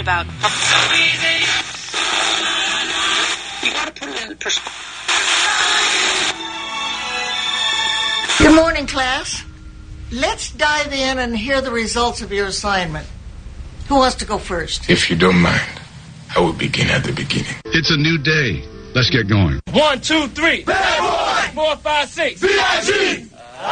about. So easy. You gotta put it in perspective. Good morning, class. Let's dive in and hear the results of your assignment. Who wants to go first? If you don't mind, I will begin at the beginning. It's a new day. Let's get going. 1, 2, 3. Bad boy! 4, 5, 6. VIG!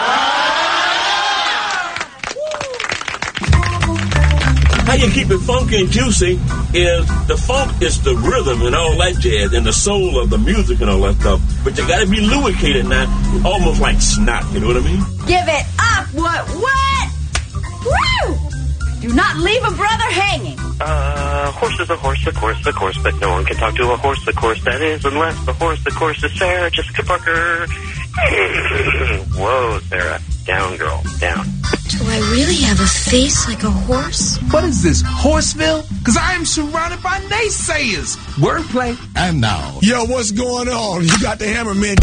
How you keep it funky and juicy is the funk is the rhythm and all that jazz and the soul of the music and all that stuff. But you gotta be lubricated now, almost like snot, you know what I mean? Give it up! What? Woo! Do not leave a brother hanging. Horse is a horse, of course, but no one can talk to a horse, of course, that is, unless the horse is Sarah Jessica Parker. Whoa, Sarah. Down, girl, down. Do I really have a face like a horse? What is this, Horseville? Because I am surrounded by naysayers. Wordplay. And now. Yo, what's going on? You got the hammer, man.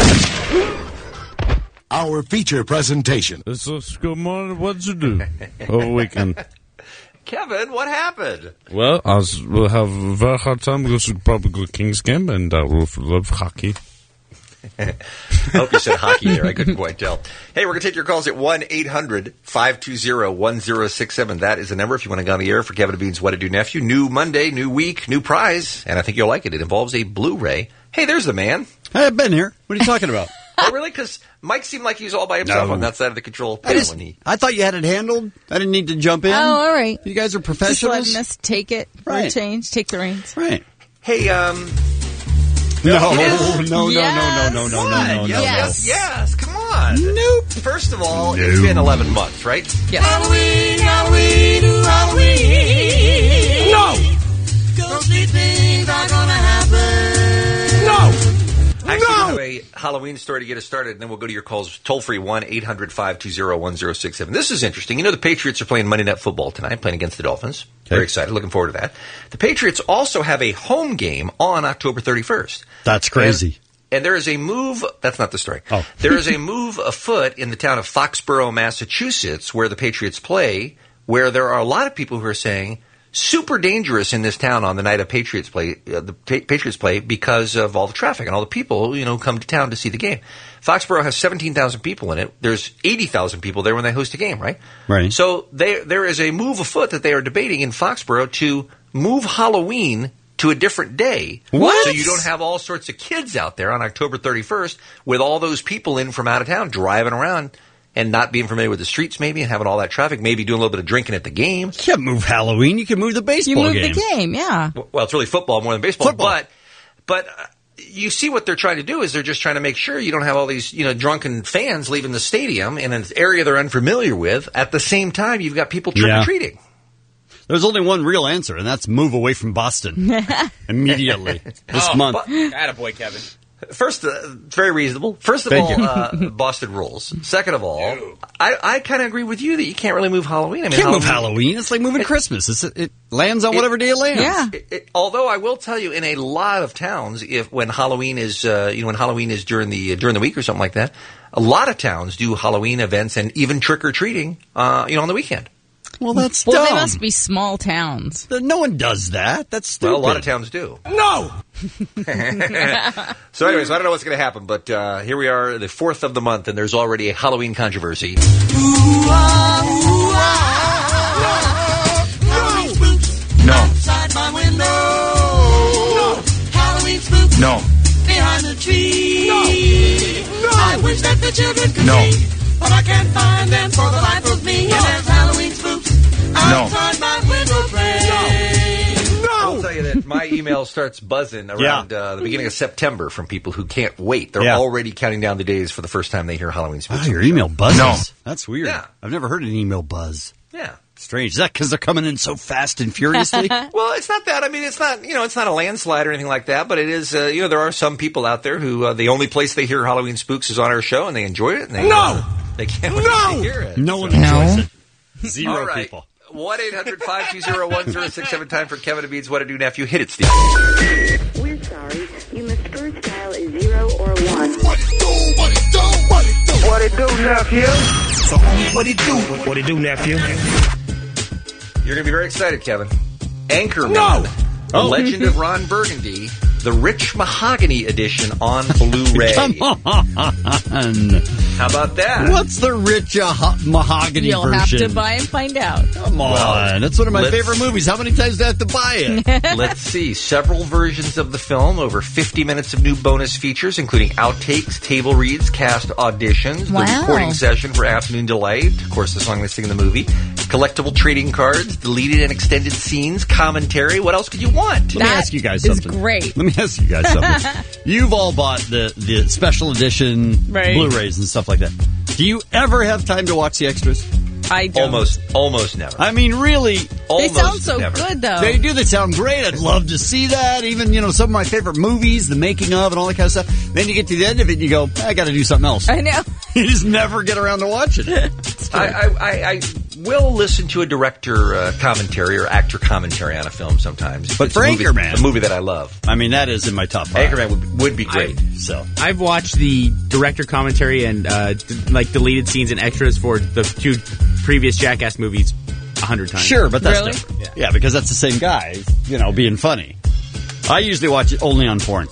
Our feature presentation. Good morning. What'd you do over weekend? Kevin, what happened? Well, we'll have a very hard time because we'll probably go Kings game, and we'll love hockey. I hope you said hockey there. I couldn't quite tell. Hey, we're going to take your calls at 1-800-520-1067. That is the number if you want to go on the air for Kevin and Bean's What to Do Nephew. New Monday, new week, new prize, and I think you'll like it. It involves a Blu-ray. Hey, there's the man. Hey, I've been here. What are you talking about? Oh, really? Because Mike seemed like he was all by himself on that side of the control panel. I thought you had it handled. I didn't need to jump in. Oh, all right. You guys are professionals. Just letting us take it for a change, take the reins. Right. Hey, No. Yes. Come on. Nope. First of all, it's been 11 months, right? Yes. Halloween. No! Ghostly things are gonna happen. No! Actually, we'll have a Halloween story to get us started, and then we'll go to your calls toll-free, 1-800-520-1067. This is interesting. You know the Patriots are playing Monday Night Football tonight, playing against the Dolphins. Okay. Very excited. Looking forward to that. The Patriots also have a home game on October 31st. That's crazy. And there is a move – that's not the story. Oh. There is a move afoot in the town of Foxborough, Massachusetts, where the Patriots play, where there are a lot of people who are saying – super dangerous in this town on the night of Patriots play, Patriots play because of all the traffic and all the people, who come to town to see the game. Foxborough has 17,000 people in it. There's 80,000 people there when they host a game, right? Right. So there is a move afoot that they are debating in Foxborough to move Halloween to a different day. What? So you don't have all sorts of kids out there on October 31st with all those people in from out of town driving around and not being familiar with the streets, maybe, and having all that traffic, maybe doing a little bit of drinking at the game. You can't move Halloween. You can move the baseball game. You move the game, yeah. Well, it's really football more than baseball. Football. But you see what they're trying to do is they're just trying to make sure you don't have all these, drunken fans leaving the stadium in an area they're unfamiliar with. At the same time, you've got people trick-or-treating. There's only one real answer, and that's move away from Boston immediately this month. Attaboy, Kevin. First, very reasonable. First of all, Boston rules. Second of all, I kind of agree with you that you can't really move Halloween. I mean, can't move Halloween. It's like moving Christmas. It lands on whatever day it lands. Yeah. Although I will tell you, in a lot of towns, when Halloween is, when Halloween is during the week or something like that, a lot of towns do Halloween events and even trick or treating, on the weekend. Well, that's dumb. Well, they must be small towns. No one does that. That's stupid. Well, a lot of towns do. No! So anyways, I don't know what's going to happen, but here we are, the 4th of the month, and there's already a Halloween controversy. Halloween spooks outside my window. No. Halloween spooks behind the tree. No. I wish that the children could see, but I can't find them for the life of me. And there's Halloween spooks outside my window frame. I'll tell you that my email starts buzzing around the beginning of September from people who can't wait. They're already counting down the days for the first time they hear Halloween spooks. Oh, your email buzzes? No. That's weird. Yeah. I've never heard an email buzz. Yeah. Strange. Is that because they're coming in so fast and furiously? Well, it's not that. I mean, it's not, it's not a landslide or anything like that, but it is, there are some people out there who, the only place they hear Halloween spooks is on our show, and they enjoy it. And they, they can't wait to hear it. No one enjoys it. Zero All right. people. 1-800-520-1067. Time for Kevin and Bean's What to Do Nephew. Hit it, Steve. We're sorry. You must first dial a 0 or 1. What it do, what it do, what it do. What it do, nephew? So, what it do? What it do, nephew? You're going to be very excited, Kevin. Anchorman. No. The Legend of Ron Burgundy, the Rich Mahogany edition on Blu-ray. Come on. How about that? What's the rich mahogany You'll version? have to buy and find out. Come on. That's one of my favorite movies. How many times do I have to buy it? Let's see. Several versions of the film, over 50 minutes of new bonus features, including outtakes, table reads, cast auditions, Wow. the recording session for Afternoon Delight, of course, the song listing in the movie, collectible trading cards, deleted and extended scenes, commentary. What else could you want? Let me ask you guys is something. great. Let me ask you guys something. You've all bought the special edition Right. Blu-rays and stuff like that. Do you ever have time to watch the extras? I don't. Almost never. I mean, really. They Almost sound so never. good, though. They do. They sound great. I'd love to see that. Even, some of my favorite movies, the making of and all that kind of stuff. Then you get to the end of it and you go, I got to do something else. I know. You just never get around to watching it. I will listen to a director commentary or actor commentary on a film sometimes. If But it's for a movie, Anchorman- a movie that I love. I mean, that is in my top 5. Anchorman would be great. I've watched the director commentary and deleted scenes and extras for the 2 previous Jackass movies 100 times. Sure, but that's Really? different. Yeah, because that's the same guy, being funny. I usually watch it only on porn.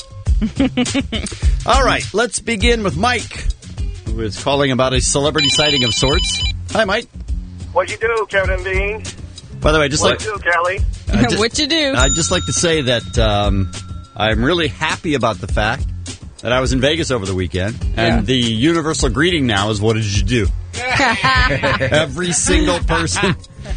All right, let's begin with Mike, who is calling about a celebrity sighting of sorts. Hi, Mike. What'd you do, Kevin Bean? By the way, What'd you do, Kelly? What you do? I'd just like to say that I'm really happy about the fact that I was in Vegas over the weekend, and the universal greeting now is, what did you do? Every single person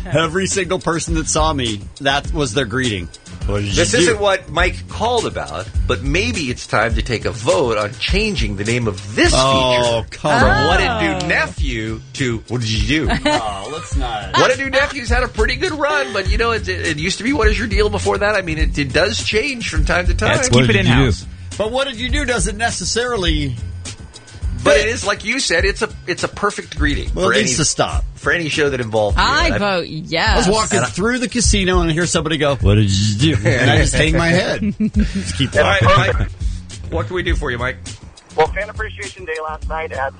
that saw me, that was their greeting. What did This you do? isn't what Mike called about, but maybe it's time to take a vote on changing the name of this feature come from on. What Did Do Nephew to What Did You Do? Oh, let's not. What Did Do Nephew's had a pretty good run, but it used to be What Is Your Deal before that. I mean, it does change from time to time. Let's keep it in-house. But what did you do doesn't necessarily... But it is, like you said, it's a perfect greeting. Well, for it needs to stop. For any show that involved you. I And vote I yes. was walking through the casino and I hear somebody go, what did you do? And I just hang my head. Just keep All right, walking. Mike, what can we do for you, Mike? Well, Fan Appreciation Day last night at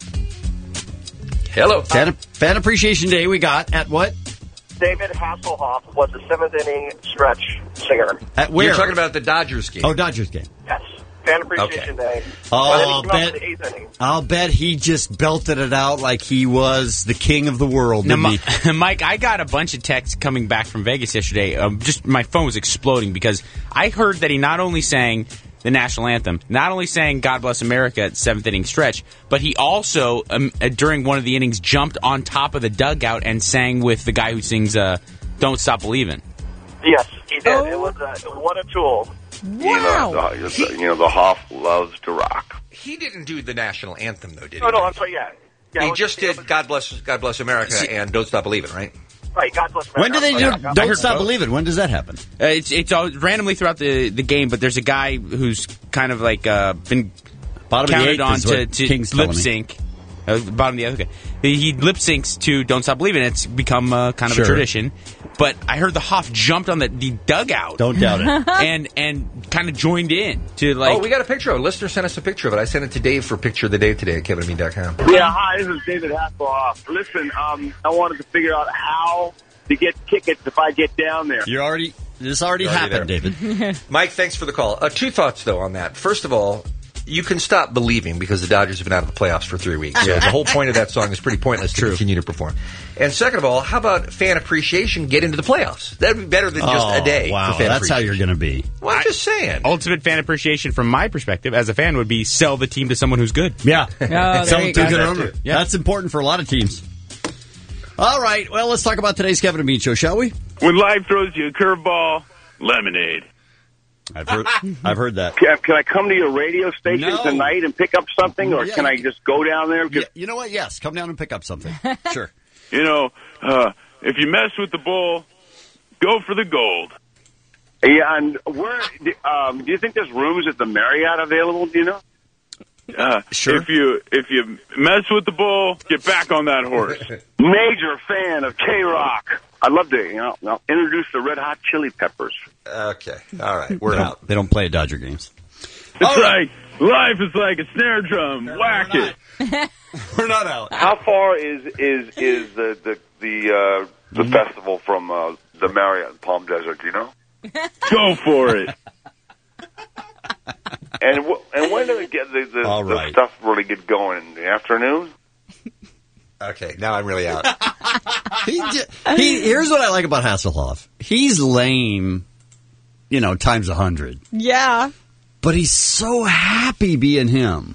Hello. Fan Appreciation Day we got at what? David Hasselhoff was the 7th inning stretch singer. At where? You're talking about the Dodgers game. Oh, Dodgers game. Yes. Fan Appreciation Day. Oh, Well, then he came up with the 8th inning. I'll bet he just belted it out like he was the king of the world, Now, didn't he? Mike, I got a bunch of texts coming back from Vegas yesterday. Just my phone was exploding because I heard that he not only sang the national anthem, not only sang God Bless America at 7th inning stretch, but he also, during one of the innings, jumped on top of the dugout and sang with the guy who sings Don't Stop Believin'. Yes, he did. It was what a tool. Wow. The Hoff loves to rock. He didn't do the national anthem, though, did he? Oh, no, I'm sorry, yeah. Yeah, He it was- just did God Bless America and Don't Stop Believin', right? Right, God bless When do they do America. Don't Stop Believing? When does that happen? It's all randomly throughout the game, but there's a guy who's kind of like been Bottom of the counted eighth on is what to King's telling lip me. sync. Bottom of the other guy. He lip syncs to Don't Stop Believin'. It's become kind of Sure. a tradition. But I heard the Hoff jumped on the dugout. Don't doubt it. and kind of joined in to like. Oh, we got a picture of it. A listener sent us a picture of it. I sent it to Dave for Picture of the Day today at KevinandMe.com. Yeah, hi, this is David Hasselhoff. Listen, I wanted to figure out how to get tickets if I get down there. This already happened, David. Mike, thanks for the call. 2 thoughts, though, on that. First of all, you can stop believing because the Dodgers have been out of the playoffs for 3 weeks. So the whole point of that song is pretty pointless to continue to perform. And second of all, how about fan appreciation get into the playoffs? That'd be better than just a day. Wow, for fan that's how appreciation. you're going to be. Well, I'm just saying. Ultimate fan appreciation from my perspective as a fan would be sell the team to someone who's good. Yeah. there Someone you to a go. good owner. Yeah. That's important for a lot of teams. All right, well, let's talk about today's Kevin and Bean Show, shall we? When life throws you a curveball, lemonade. I've heard that. Can I come to your radio station No. tonight and pick up something, or Yeah, can I just go down there? 'Cause, You know what? Yes, come down and pick up something. Sure. if you mess with the bull, go for the gold. Yeah, and where do you think there's rooms at the Marriott available? Do you know? Sure. If you mess with the bull, get back on that horse. Major fan of K-Rock. I'd love to, introduce the Red Hot Chili Peppers. Okay. All right. We're out. They don't play at Dodger games. That's right. Life is like a snare drum. Whack it. We're not out. How far is the festival from the Marriott in Palm Desert. Do you know? Go for it. And when do they get the stuff really get going? In the afternoon? Okay, now I'm really out. Here's what I like about Hasselhoff. He's lame, times 100. Yeah. But he's so happy being him.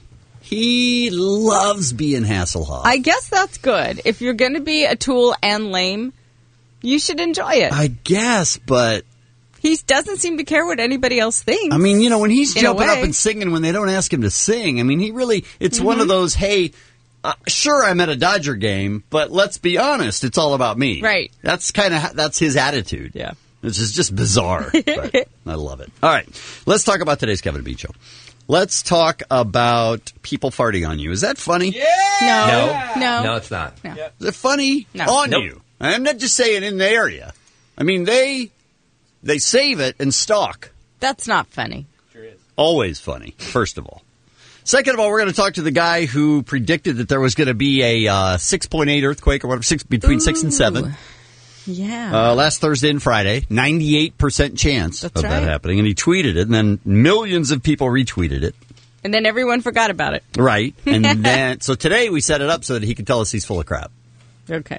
He loves being Hasselhoff. I guess that's good. If you're going to be a tool and lame, you should enjoy it. I guess, but... He doesn't seem to care what anybody else thinks. I mean, when he's jumping up and singing when they don't ask him to sing, I mean, he really... It's one of those, hey, sure, I'm at a Dodger game, but let's be honest, it's all about me. Right. That's that's his attitude. Yeah. This is just bizarre, but I love it. All right, let's talk about today's Kevin and Bean Show. Let's talk about people farting on you. Is that funny? Yeah. No, it's not. No. Is it funny on you? I'm not just saying in the area. I mean, they save it and stalk. That's not funny. Sure is. Always funny, first of all. Second of all, we're going to talk to the guy who predicted that there was going to be a 6.8 earthquake or whatever, between 6 and 7. Yeah. Last Thursday and Friday, 98% chance of that happening. And he tweeted it, and then millions of people retweeted it. And then everyone forgot about it. Right. And then, so today we set it up so that he could tell us he's full of crap. Okay.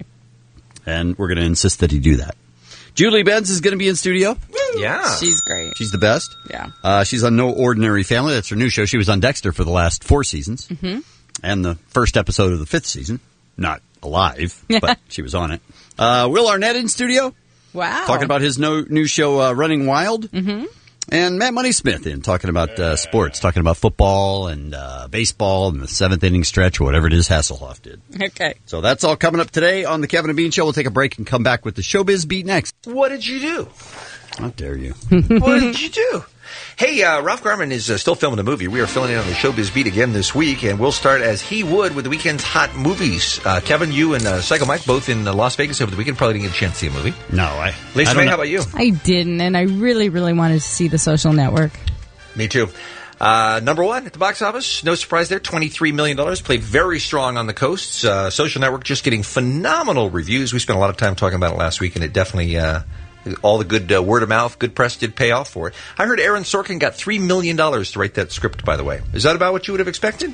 And we're going to insist that he do that. Julie Benz is going to be in studio. Yeah. She's great. She's the best. Yeah. She's on No Ordinary Family. That's her new show. She was on Dexter for the last 4 seasons. Mm-hmm. And the first episode of the 5th season. Not alive, but she was on it. Will Arnett in studio. Wow. Talking about his new show, Running Wild. Mm-hmm. And Matt Money Smith in talking about sports, talking about football and baseball and the 7th inning stretch or whatever it is Hasselhoff did. Okay. So that's all coming up today on the Kevin and Bean Show. We'll take a break and come back with the Showbiz Beat next. What did you do? How dare you? What did you do? Hey, Ralph Garman is still filming a movie. We are filling in on the Showbiz Beat again this week, and we'll start as he would with the weekend's hot movies. Kevin, you and Psycho Mike both in Las Vegas over the weekend. Probably didn't get a chance to see a movie. No, Lisa May, how about you? I didn't, and I really, really wanted to see The Social Network. Me too. Number one at the box office, no surprise there, $23 million. Played very strong on the coasts. Social Network just getting phenomenal reviews. We spent a lot of time talking about it last week, and it definitely... all the good word of mouth, good press did pay off for it. I heard Aaron Sorkin got $3 million to write that script, by the way. Is that about what you would have expected?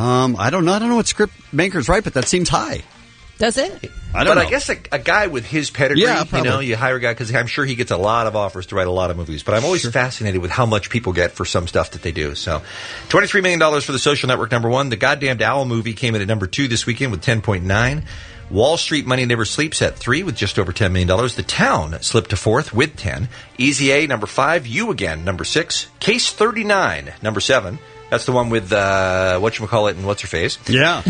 I don't know. I don't know what script makers write, but that seems high. Does it? I don't know. I guess a guy with his pedigree, you hire a guy, because I'm sure he gets a lot of offers to write a lot of movies. But I'm always fascinated with how much people get for some stuff that they do. So, $23 million for The Social Network, number one. The Goddamned Owl movie came in at number 2 this weekend with 10.9. Wall Street Money Never Sleeps at 3 with just over $10 million. The Town slipped to 4th with 10. Easy A, number 5. You Again, number 6. Case 39, number 7. That's the one with whatchamacallit and what's-her-face. Yeah.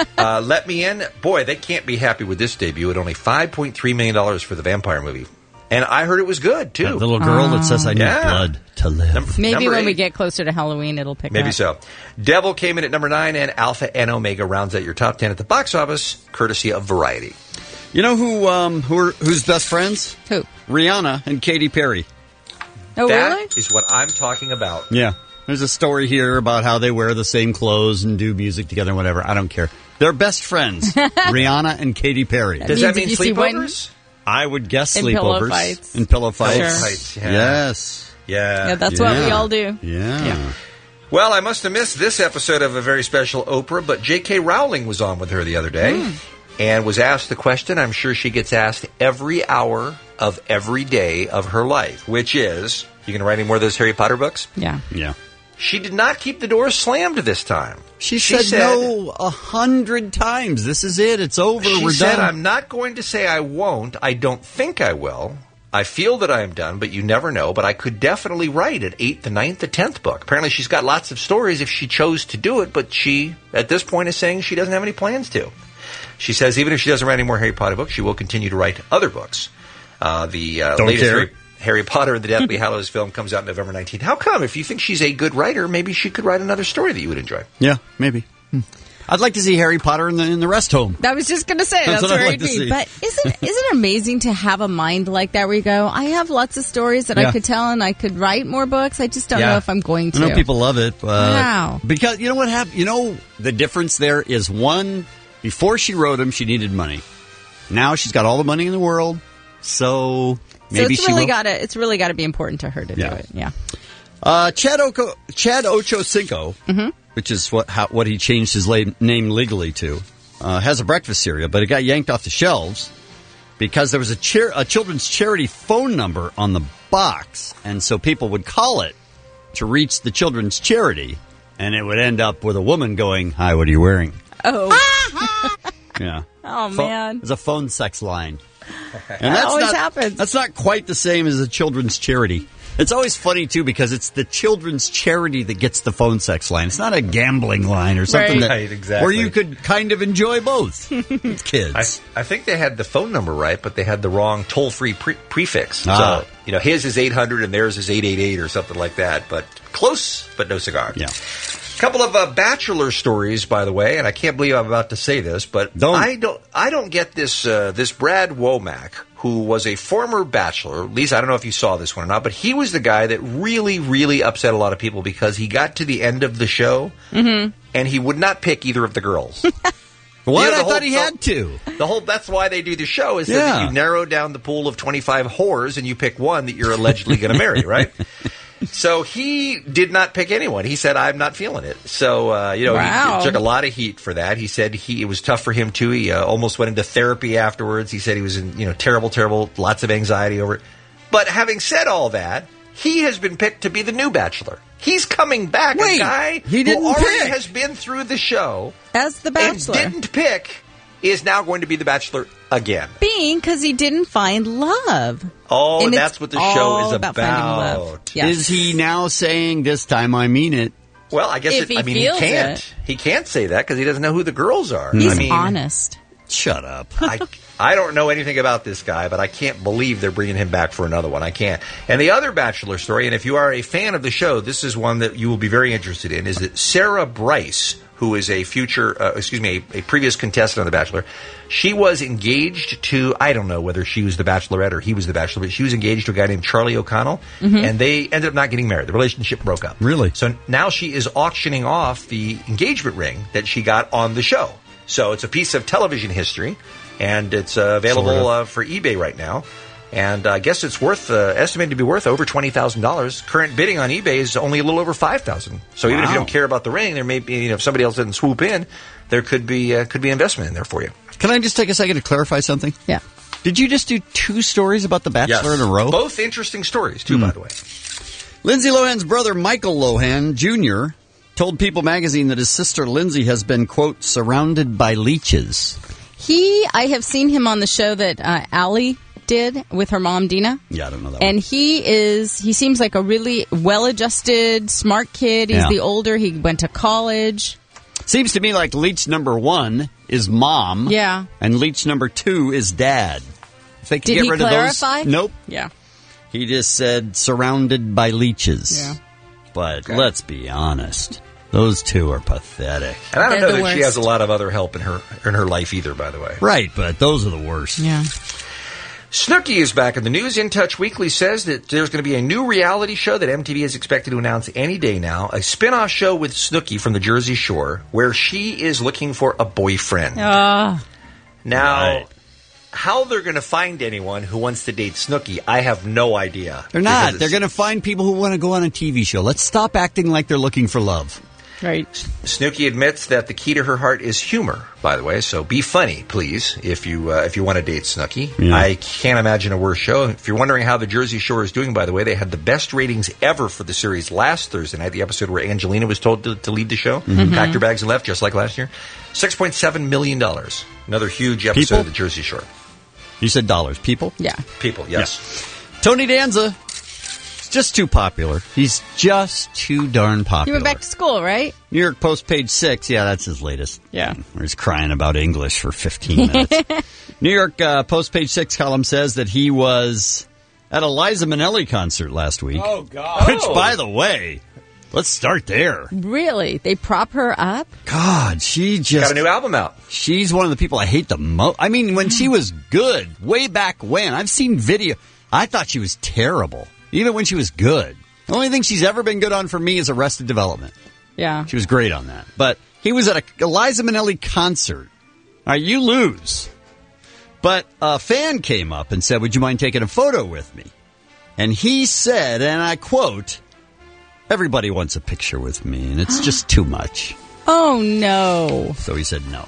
Let Me In. Boy, they can't be happy with this debut at only $5.3 million for the vampire movie. And I heard it was good, too. That little girl that says, I need blood to live. Maybe when 8. we get closer to Halloween, it'll pick up. Maybe so. Devil came in at number 9, and Alpha and Omega rounds out your top 10 at the box office, courtesy of Variety. You know who's best friends? Who? Rihanna and Katy Perry. Oh, really? That is what I'm talking about. Yeah. There's a story here about how they wear the same clothes and do music together and whatever. I don't care. They're best friends, Rihanna and Katy Perry. Does that mean sleepovers? I would guess In sleepovers. pillow fights. In pillow fights. Sure. Fights, yeah. Yes. Yeah. Yeah, that's what we all do. Yeah. Well, I must have missed this episode of a very special Oprah, but J.K. Rowling was on with her the other day and was asked the question I'm sure she gets asked every hour of every day of her life, which is, you going to write any more of those Harry Potter books? Yeah. Yeah. She did not keep the door slammed this time. She said no 100 times. This is it. It's over. We're said, done. I'm not going to say I won't. I don't think I will. I feel that I am done, but you never know. But I could definitely write an 8th, the 9th, the 10th book. Apparently she's got lots of stories if she chose to do it, but she, at this point, is saying she doesn't have any plans to. She says even if she doesn't write any more Harry Potter books, she will continue to write other books. The latest Harry Potter and the Deathly Hallows film comes out November 19th. How come? If you think she's a good writer, maybe she could write another story that you would enjoy. Yeah, maybe. I'd like to see Harry Potter in the rest home. I was just going to say, that's what where I'd like I'd to be. see. But isn't it amazing to have a mind like that where you go, I have lots of stories that I could tell and I could write more books. I just don't know if I'm going to. I know people love it. Wow. Because you know what happened? You know, the difference there is one, before she wrote them, she needed money. Now she's got all the money in the world. So, Maybe it's she really will. it's really got to be important to her to do it. Yeah. Chad Ochocinco, which is what he changed his name legally to, has a breakfast cereal, but it got yanked off the shelves because there was a children's charity phone number on the box, and so people would call it to reach the children's charity, and it would end up with a woman going, "Hi, what are you wearing?" Oh. Yeah. Oh, man. It's a phone sex line. And that always happens. That's not quite the same as a children's charity. It's always funny, too, because it's the children's charity that gets the phone sex line. It's not a gambling line or something where you could kind of enjoy both with kids. I think they had the phone number right, but they had the wrong toll-free prefix. So, his is 800 and theirs is 888 or something like that. But close, but no cigar. Yeah. A couple of Bachelor stories, by the way, and I can't believe I'm about to say this, but I don't get this this Brad Womack, who was a former Bachelor. Lisa, I don't know if you saw this one or not, but he was the guy that really, really upset a lot of people because he got to the end of the show and he would not pick either of the girls. What? I thought he had to. That's why they do the show, is that you narrow down the pool of 25 whores and you pick one that you're allegedly going to marry, right? So he did not pick anyone. He said, "I'm not feeling it." So, he took a lot of heat for that. He said it was tough for him, too. He almost went into therapy afterwards. He said he was in, terrible, lots of anxiety over it. But having said all that, he has been picked to be the new Bachelor. He's coming back. Wait, a guy he didn't who already pick. has been through the show as the Bachelor and didn't pick is now going to be the Bachelor again. Because he didn't find love. Oh, and that's what the show is about. Finding love. Yes. Is he now saying, "This time I mean it"? Well, I guess he can't. He can't say that because he doesn't know who the girls are. He's honest. Shut up. I don't know anything about this guy, but I can't believe they're bringing him back for another one. I can't. And the other Bachelor story, and if you are a fan of the show, this is one that you will be very interested in, is that Sarah Bryce, who is a previous contestant on The Bachelor, she was engaged to, I don't know whether she was the Bachelorette or he was the Bachelor, but she was engaged to a guy named Charlie O'Connell, and they ended up not getting married. The relationship broke up. Really? So now she is auctioning off the engagement ring that she got on the show. So it's a piece of television history, and it's available for eBay right now. And I guess it's estimated to be worth over $20,000. Current bidding on eBay is only a little over $5,000. So even if you don't care about the ring, there may be, if somebody else doesn't swoop in, there could be investment in there for you. Can I just take a second to clarify something? Yeah. Did you just do 2 stories about The Bachelor in a row? Both interesting stories, too, by the way. Lindsay Lohan's brother, Michael Lohan Jr., told People magazine that his sister Lindsay has been, quote, surrounded by leeches. I have seen him on the show that Allie did with her mom, Dina. Yeah, I don't know that and one. he seems like a really well-adjusted, smart kid. He's the older. He went to college. Seems to me like leech number 1 is mom. Yeah. And leech number 2 is dad. If they could Did get he rid clarify? of those. Nope. Yeah. He just said surrounded by leeches. Yeah. But let's be honest. Those 2 are pathetic. And I don't know that she has a lot of other help in her life either, by the way. Right, but those are the worst. Yeah. Snooki is back in the news. In Touch Weekly says that there's going to be a new reality show that MTV is expected to announce any day now. A spin-off show with Snooki from the Jersey Shore where she is looking for a boyfriend. Now, how they're going to find anyone who wants to date Snooki, I have no idea. They're not. They're going to find people who want to go on a TV show. Let's stop acting like they're looking for love. Right. Snooki admits that the key to her heart is humor, by the way, so be funny, please, if you want to date Snooki. Yeah. I can't imagine a worse show. If you're wondering how the Jersey Shore is doing, by the way, they had the best ratings ever for the series last Thursday night, the episode where Angelina was told to lead the show, packed her bags and left, just like last year. $6.7 million. Another huge episode of the Jersey Shore. You said dollars. People? Yeah. People, yes. Yeah. Tony Danza. Just too popular. He's just too darn popular. He went back to school, right? New York Post, page 6. Yeah, that's his latest. Yeah. Where he's crying about English for 15 minutes. New York Post, page 6 column says that he was at a Liza Minnelli concert last week. Oh, God. Which, by the way, let's start there. Really? They prop her up? God, she just... got a new album out. She's one of the people I hate the most. I mean, when she was good, way back when, I've seen video. I thought she was terrible. Even when she was good. The only thing she's ever been good on for me is Arrested Development. Yeah. She was great on that. But he was at a Liza Minnelli concert. All right, you lose. But a fan came up and said, would you mind taking a photo with me? And he said, and I quote, everybody wants a picture with me, and it's just too much. Oh, no. So he said no.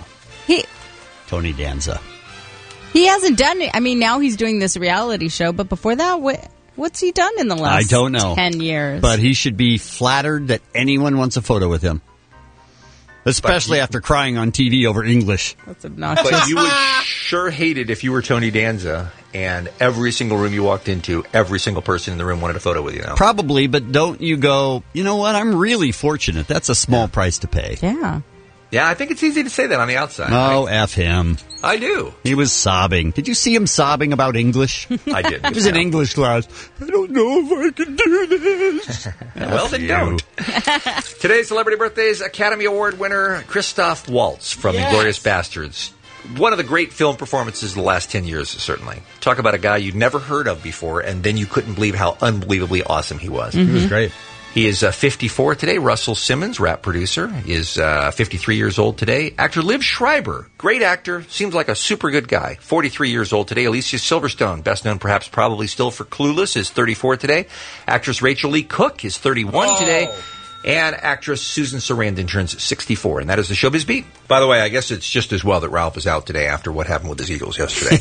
Tony Danza. He hasn't done it. I mean, now he's doing this reality show, but before that, what's he done in the last I don't know. 10 years? But he should be flattered that anyone wants a photo with him. Especially after crying on TV over English. That's obnoxious. But you would sure hate it if you were Tony Danza and every single room you walked into, every single person in the room wanted a photo with you now. Probably, but don't you go, you know what, I'm really fortunate. That's a small price to pay. Yeah. Yeah, I think it's easy to say that on the outside. Oh, F him. I do. He was sobbing. Did you see him sobbing about English? I did. He was in English class. I don't know if I can do this. Well, then don't. Today's celebrity birthdays, Academy Award winner Christoph Waltz from Inglourious Bastards. One of the great film performances of the last 10 years, certainly. Talk about a guy you'd never heard of before, and then you couldn't believe how unbelievably awesome he was. He was great. He is 54 today. Russell Simmons, rap producer, is 53 years old today. Actor Liv Schreiber, great actor, seems like a super good guy. 43 years old today. Alicia Silverstone, best known perhaps probably still for Clueless, is 34 today. Actress Rachel Lee Cook is 31 today. And actress Susan Sarandon turns 64. And that is the Showbiz Beat. By the way, I guess it's just as well that Ralph is out today after what happened with his Eagles yesterday.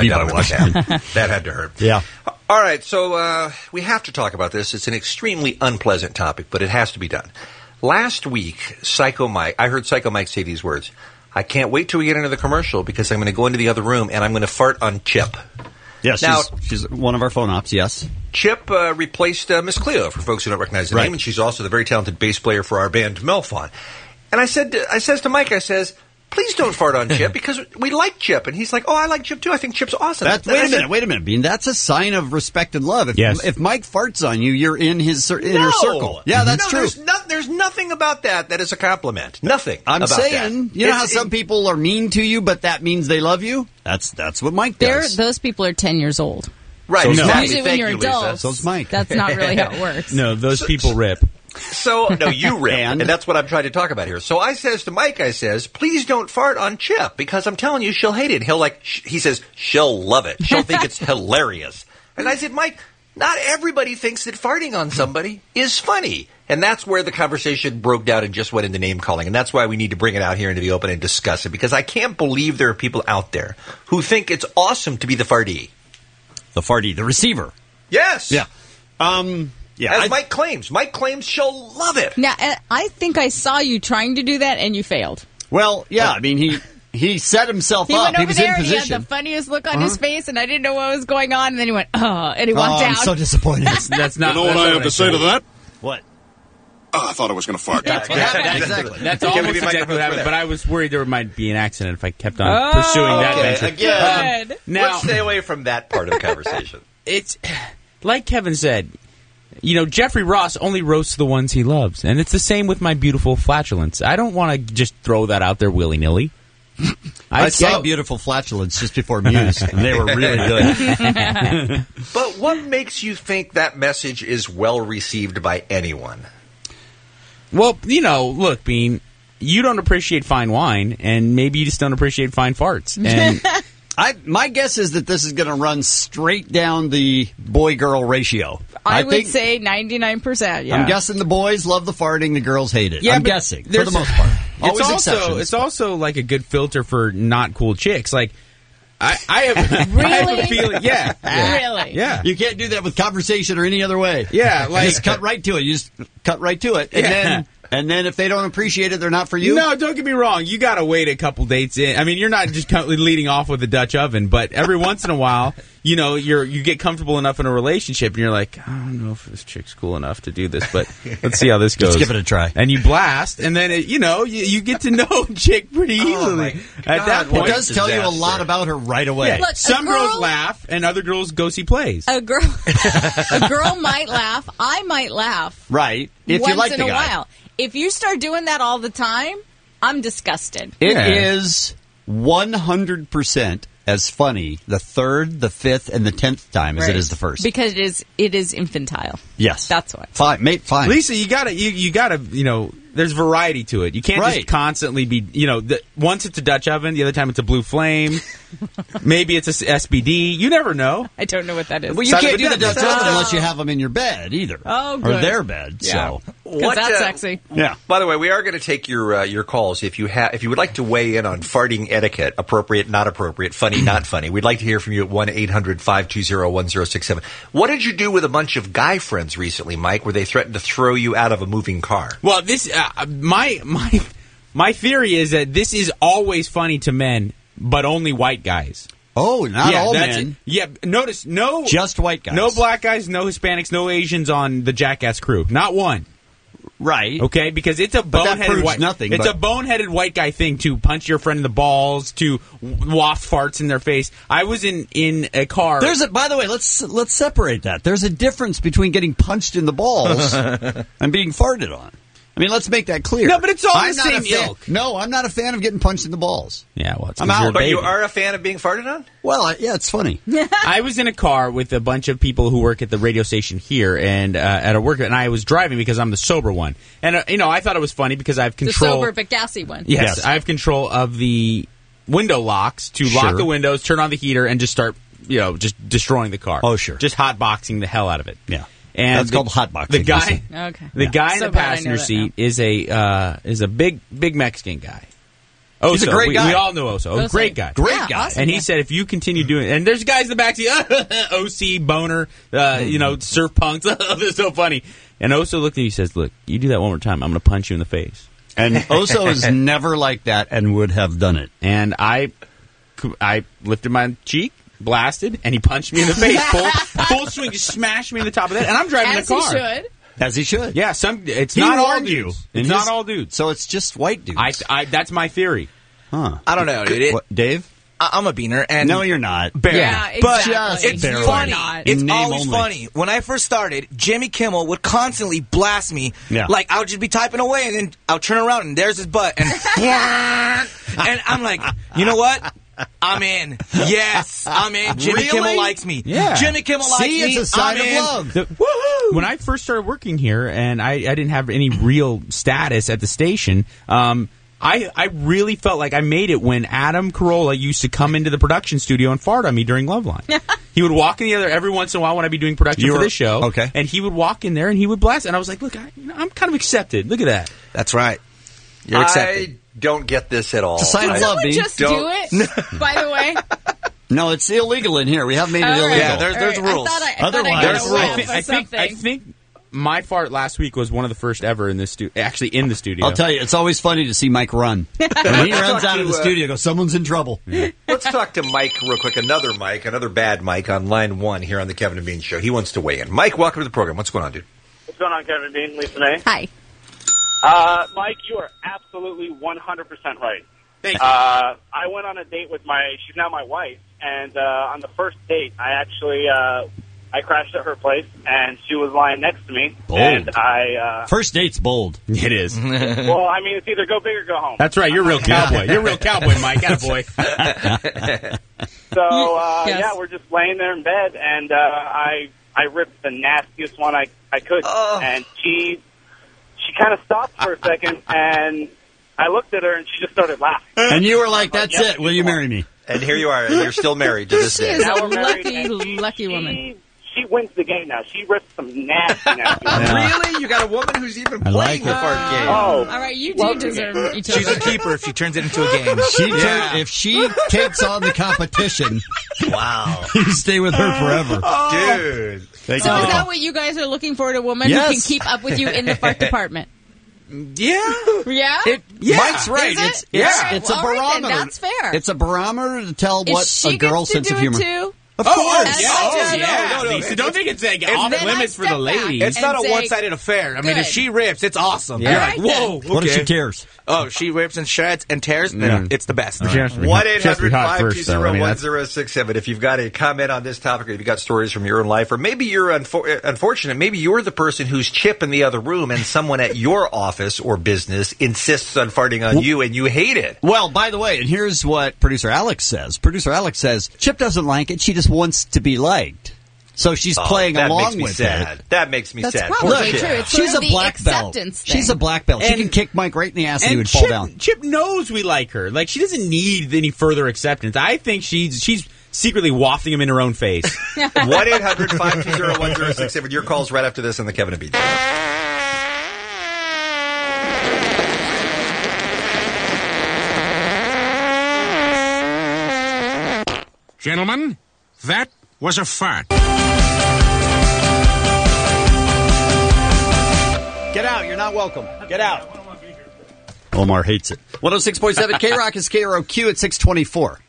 That had to hurt. Yeah. All right, so we have to talk about this. It's an extremely unpleasant topic, but it has to be done. Last week, I heard Psycho Mike say these words. I can't wait till we get into the commercial because I'm going to go into the other room and I'm going to fart on Chip. Yes, now, she's one of our phone ops, yes. Chip replaced Miss Cleo, for folks who don't recognize the name, and she's also the very talented bass player for our band, Melfon. And I says to Mike, please don't fart on Chip because we like Chip. And he's like, oh, I like Chip too. I think Chip's awesome. Wait a minute, Bean. That's a sign of respect and love. If Mike farts on you, you're in his inner circle. Yeah, that's true. There's nothing about that is a compliment. Nothing. I'm saying, you know how some people are mean to you, but that means they love you? That's what Mike does. Those people are 10 years old. Right. So exactly. usually when you're adults, so's Mike. That's not really how it works. No, those people rip. So, no, you rip. And that's what I'm trying to talk about here. So I says to Mike, please don't fart on Chip because I'm telling you, she'll hate it. He says, she'll love it. She'll think it's hilarious. And I said, Mike, not everybody thinks that farting on somebody is funny. And that's where the conversation broke down and just went into name calling. And that's why we need to bring it out here into the open and discuss it. Because I can't believe there are people out there who think it's awesome to be the fartee. The fartee, the receiver. Yes. Yeah. As Mike claims. Mike claims she'll love it. Now, I think I saw you trying to do that, and you failed. Well, yeah. I mean, he set himself up. He was in position. He had the funniest look on his face, and I didn't know what was going on. And then he went, and he walked out. I'm so disappointed. That's not. You know what I have to say to that? What? Oh, I thought I was going to fart. That's almost exactly what happened. But I was worried there might be an accident if I kept on pursuing that venture. Again, let's stay away from that part of the conversation. It's like Kevin said. You know, Jeffrey Ross only roasts the ones he loves. And it's the same with my beautiful flatulence. I don't want to just throw that out there willy-nilly. I saw beautiful flatulence just before Muse, and they were really good. But what makes you think that message is well received by anyone? Well, you know, look, Bean, you don't appreciate fine wine, and maybe you just don't appreciate fine farts. And my guess is that this is going to run straight down the boy-girl ratio. I would say 99%, yeah. I'm guessing the boys love the farting, the girls hate it. Yeah, I'm guessing, for the most part. Always exceptions. It's also like a good filter for not cool chicks. Like, I have, really? I have a feeling, yeah. Really? Yeah. You can't do that with conversation or any other way. Yeah, like just cut right to it. You just cut right to it. And then if they don't appreciate it, they're not for you? No, don't get me wrong. You got to wait a couple dates in. I mean, you're not just leading off with a Dutch oven, but every once in a while, you know, you get comfortable enough in a relationship, and you're like, I don't know if this chick's cool enough to do this, but let's see how this goes. Let's give it a try. And you blast, and then, you get to know a chick pretty easily. At that point, it does tell you a lot about her right away. Yeah. Look, some girls laugh, and other girls go see plays. A girl might laugh. I might laugh. Right. If once you like in the a guy. while. If you start doing that all the time, I'm disgusted. It is 100% as funny the third, the fifth, and the 10th time as it is the first. Because it is infantile. Yes. That's why. Fine. Lisa, you gotta, there's variety to it. You can't just constantly be, once it's a Dutch oven, the other time it's a Blue Flame. Maybe it's a SBD. You never know. I don't know what that is. Well, you can't do the Dutch oven unless you have them in your bed either. Oh, good. Or their bed. Yeah. So that's sexy. Yeah. By the way, we are going to take your calls if you would like to weigh in on farting etiquette, appropriate, not appropriate, funny, not funny. We'd like to hear from you at 1-800-520-1067. What did you do with a bunch of guy friends recently, Mike, where they threatened to throw you out of a moving car? Well, this my theory is that this is always funny to men, but only white guys. Oh, not all men. Yeah, notice just white guys. No black guys, no Hispanics, no Asians on the Jackass crew. Not one. Right. Okay, because it's a boneheaded a boneheaded white guy thing to punch your friend in the balls, to waft farts in their face. I was in a car. By the way, let's separate that. There's a difference between getting punched in the balls and being farted on. I mean, let's make that clear. No, but it's all the same ilk. No, I'm not a fan of getting punched in the balls. Yeah, well, it's I'm out. But you are a fan of being farted on? Well, yeah, it's funny. I was in a car with a bunch of people who work at the radio station here and at a work, and I was driving because I'm the sober one. And, I thought it was funny because I have control. The sober but gassy one. Yes, I have control of the window locks to lock the windows, turn on the heater, and just start, just destroying the car. Oh, sure. Just hotboxing the hell out of it. Yeah. And that's called hotboxing. The guy, the guy in the passenger seat is a big Mexican guy. Oso. He's a great guy. We all know Oso. Great guy. Great guy. Awesome, and he said, if you continue doing it, and there's guys in the backseat, OC, boner, surf punks. They're so funny. And Oso looked at me and says, look, you do that one more time, I'm going to punch you in the face. And Oso is never like that and would have done it. And I lifted my cheek, blasted, and he punched me in the face. Full swing, just smashed me in the top of the head. And I'm driving the car. As he should. As he should. Yeah, it's not all dudes. It's not all dudes. So it's just white dudes. That's my theory. Huh. I don't know, dude. Dave? I'm a beaner. And no, you're not. Barely. Yeah, but exactly. it's barely. funny. It's Name always only. funny. When I first started, Jimmy Kimmel would constantly blast me. Yeah. Like, I would just be typing away, and then I'll turn around, and there's his butt. And, and I'm like, you know what? I'm in. Yes, I'm in. Jimmy Kimmel likes me. Yeah. Jimmy Kimmel likes me. It's a sign I'm of in. love. Woohoo! When I first started working here, and I didn't have any real status at the station, I really felt like I made it when Adam Carolla used to come into the production studio and fart on me during Loveline. He would walk in the other every once in a while when I'd be doing production for this show. Okay. And he would walk in there and he would blast. And I was like, look, I'm kind of accepted. Look at that. That's right. You're accepted. I don't get this at all. It's a sign of love, Someone just do it, by the way. No, it's illegal in here. We have made it illegal. Yeah, there's rules. I think my fart last week was one of the first ever in this actually in the studio. I'll tell you, it's always funny to see Mike run. When he runs out of the studio, goes, someone's in trouble. Yeah. Let's talk to Mike real quick. Another bad Mike on line 1 here on the Kevin and Bean Show. He wants to weigh in. Mike, welcome to the program. What's going on, dude? What's going on, Kevin and Bean? Lisa May. Hi. Mike, you are absolutely 100% right. Thank you. I went on a date with she's now my wife, and on the first date, I actually, I crashed at her place, and she was lying next to me. Bold. And First date's bold. It is. well, I mean, it's either go big or go home. That's right. You're a real cowboy. You're a real cowboy, Mike. Attaboy. So, Yes. yeah, we're just laying there in bed, and I ripped the nastiest one I could, and she kind of stopped for a second, and I looked at her, and she just started laughing. And you were like, that's it. Will you marry me? And here you are, and you're still married to this She day. is Now a we're married, lucky, and lucky woman. She wins the game now. She rips some nasty one. Really? You got a woman who's even I like playing the it. fart game. Oh, All right, you do deserve each other. She's a keeper if she turns it into a game. If she takes on the competition, Wow. you stay with her forever. Dude. So is that what you guys are looking for in a woman who Yes. can keep up with you in the fart department? Yeah. Yeah? Mike's right. Is it? It's a All right, then, barometer. that's fair. It's a barometer to tell If what she a girl's gets to sense do of it humor. too, Of course. No. Lisa, don't think it's like off then I limits for the step back. ladies. It's not And a say, one-sided affair. I mean, good. if she rips, it's awesome. Yeah. You're like, whoa, What if okay. she tears? Oh, she rips and shreds and tears? Then it's the best. 1-800-520-1067. If you've got a comment on this topic, or if you've got stories from your own life, or maybe you're unfortunate, maybe you're the person who's Chip in the other room and someone at your office or business insists on farting on you and you hate it. Well, by the way, and here's what producer Alex says. Producer Alex says, Chip doesn't like it. She just wants to be liked. So she's playing that along makes me with sad. it. That makes me That's sad. probably Look, true. It's she's sort a of the black belt. acceptance thing. She's a black belt. She And- can kick Mike right in the ass and he would Chip, fall down. Chip knows we like her. Like, she doesn't need any further acceptance. I think she's secretly wafting him in her own face. 1-800-520-1067. Your calls right after this on the Kevin and Bean Show. Gentlemen, that was a fart. Get out. You're not welcome. Get out. Omar hates it. 106.7 K-Rock is KROQ at 624.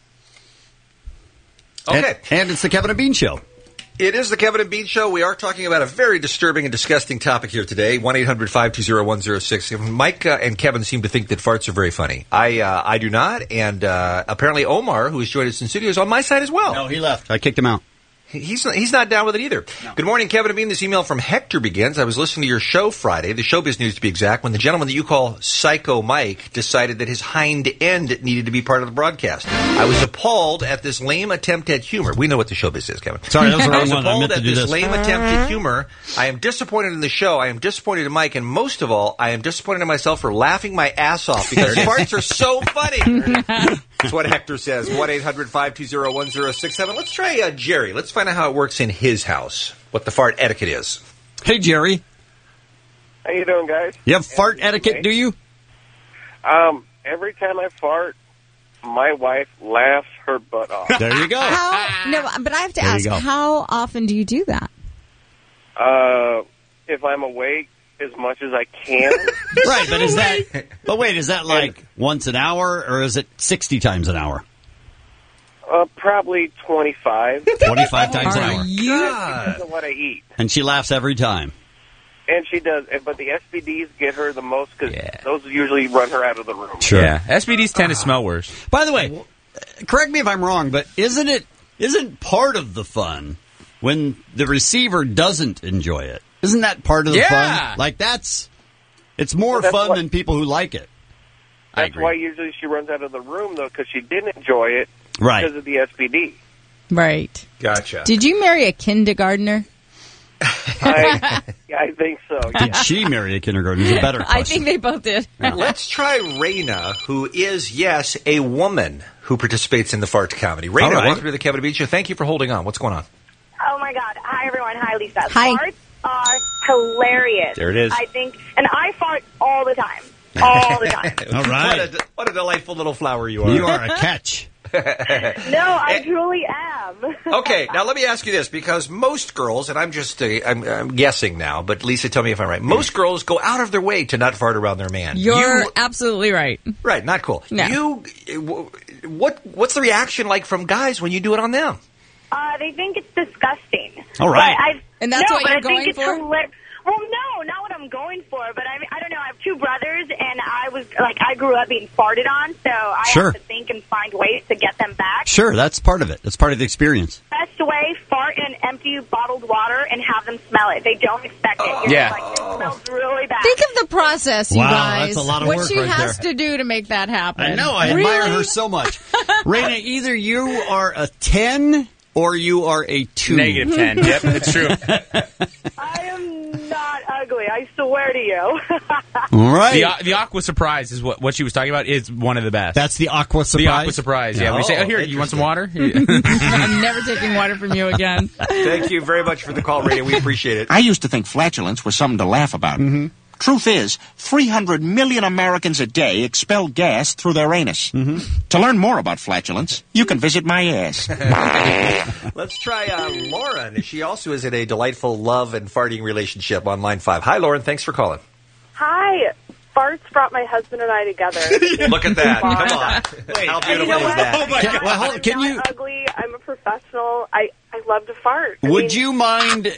Okay. And it's the Kevin and Bean Show. It is the Kevin and Bean Show. We are talking about a very disturbing and disgusting topic here today. 1-800-520-1067. Mike and Kevin seem to think that farts are very funny. I do not, and apparently Omar, who has joined us in studio, is on my side as well. No, he left. I kicked him out. He's not down with it either. No. Good morning, Kevin and Bean. This email from Hector begins. I was listening to your show Friday, the Showbiz News to be exact, when the gentleman that you call Psycho Mike decided that his hind end needed to be part of the broadcast. I was appalled at this lame attempt at humor. We know what the Showbiz is, Kevin. Sorry, that was the I wrong was one. I appalled meant to at do this this. lame attempt at humor. I am disappointed in the show. I am disappointed in Mike, and most of all, I am disappointed in myself for laughing my ass off because farts are so funny. That's what Hector says. 1-800-520-1067. Let's try Jerry. Let's find out how it works in his house, what the fart etiquette is. Hey, Jerry. How you doing, guys? You have fart etiquette, do you? Every time I fart, my wife laughs her butt off. There you go. No, but I have to There you ask, go. how often do you do that? If I'm awake, as much as I can. Right, but is that... But wait, is that like once an hour, or is it 60 times an hour? Probably 25. 25 times an hour. Depends on what I eat. And she laughs every time. And she does, but the SBDs get her the most because those usually run her out of the room. Sure. Yeah, SBDs tend to smell worse. By the way, correct me if I'm wrong, but isn't part of the fun when the receiver doesn't enjoy it? Isn't that part of the fun? Like it's more fun than people who like it. That's why usually she runs out of the room, though, because she didn't enjoy it Right. because of the SBD. Right. Gotcha. Did you marry a kindergartner? I think so. Did she marry a kindergartner? Is a better question. I think they both did. Let's try Raina, who is, yes, a woman who participates in the fart comedy. Raina, All right. welcome to the Kevin and Bean Show. Thank you for holding on. What's going on? Oh, my God. Hi, everyone. Hi, Lisa. Hi. Farts are hilarious. There it is. I think, and I fart all the time. All the time. All right. What a delightful little flower you are. You are a catch. No, I truly am. Okay, now let me ask you this, because most girls, and I'm guessing now, but Lisa, tell me if I'm right. Most girls go out of their way to not fart around their man. You're absolutely right. Right, not cool. No. What's the reaction like from guys when you do it on them? They think it's disgusting. All right. And that's what but you're I think going it's for? Well, no, not what I'm going for, but I don't know. I have two brothers, and I grew up being farted on, so I Sure. have to think and find ways to get them back. Sure, that's part of it. That's part of the experience. Best way, fart in empty bottled water and have them smell it. They don't expect it. You're Yeah. just like, it smells really bad. Think of the process, you Wow, guys. that's a lot of what work she right has there. to do to make that happen. I know. I admire Really? her so much. Raina, either you are a 10 or you are a 2. Negative 10. Yep, it's true. I am not ugly. I swear to you. All right. The Aqua Surprise is what she was talking about. Is one of the best. That's the Aqua Surprise? The Aqua Surprise, yeah. When you say, here, you want some water? I'm never taking water from you again. Thank you very much for the call, Raina. We appreciate it. I used to think flatulence was something to laugh about. Mm-hmm. Truth is, 300 million Americans a day expel gas through their anus. To learn more about flatulence, you can visit my ass. Let's try Lauren. She also is in a delightful love and farting relationship on line 5. Hi, Lauren. Thanks for calling. Hi. Farts brought my husband and I together. Look at that. Come on. Wait, how beautiful is that? Oh, my God. Well, I'm can not you... ugly. I'm a professional. I love to fart. Would you mind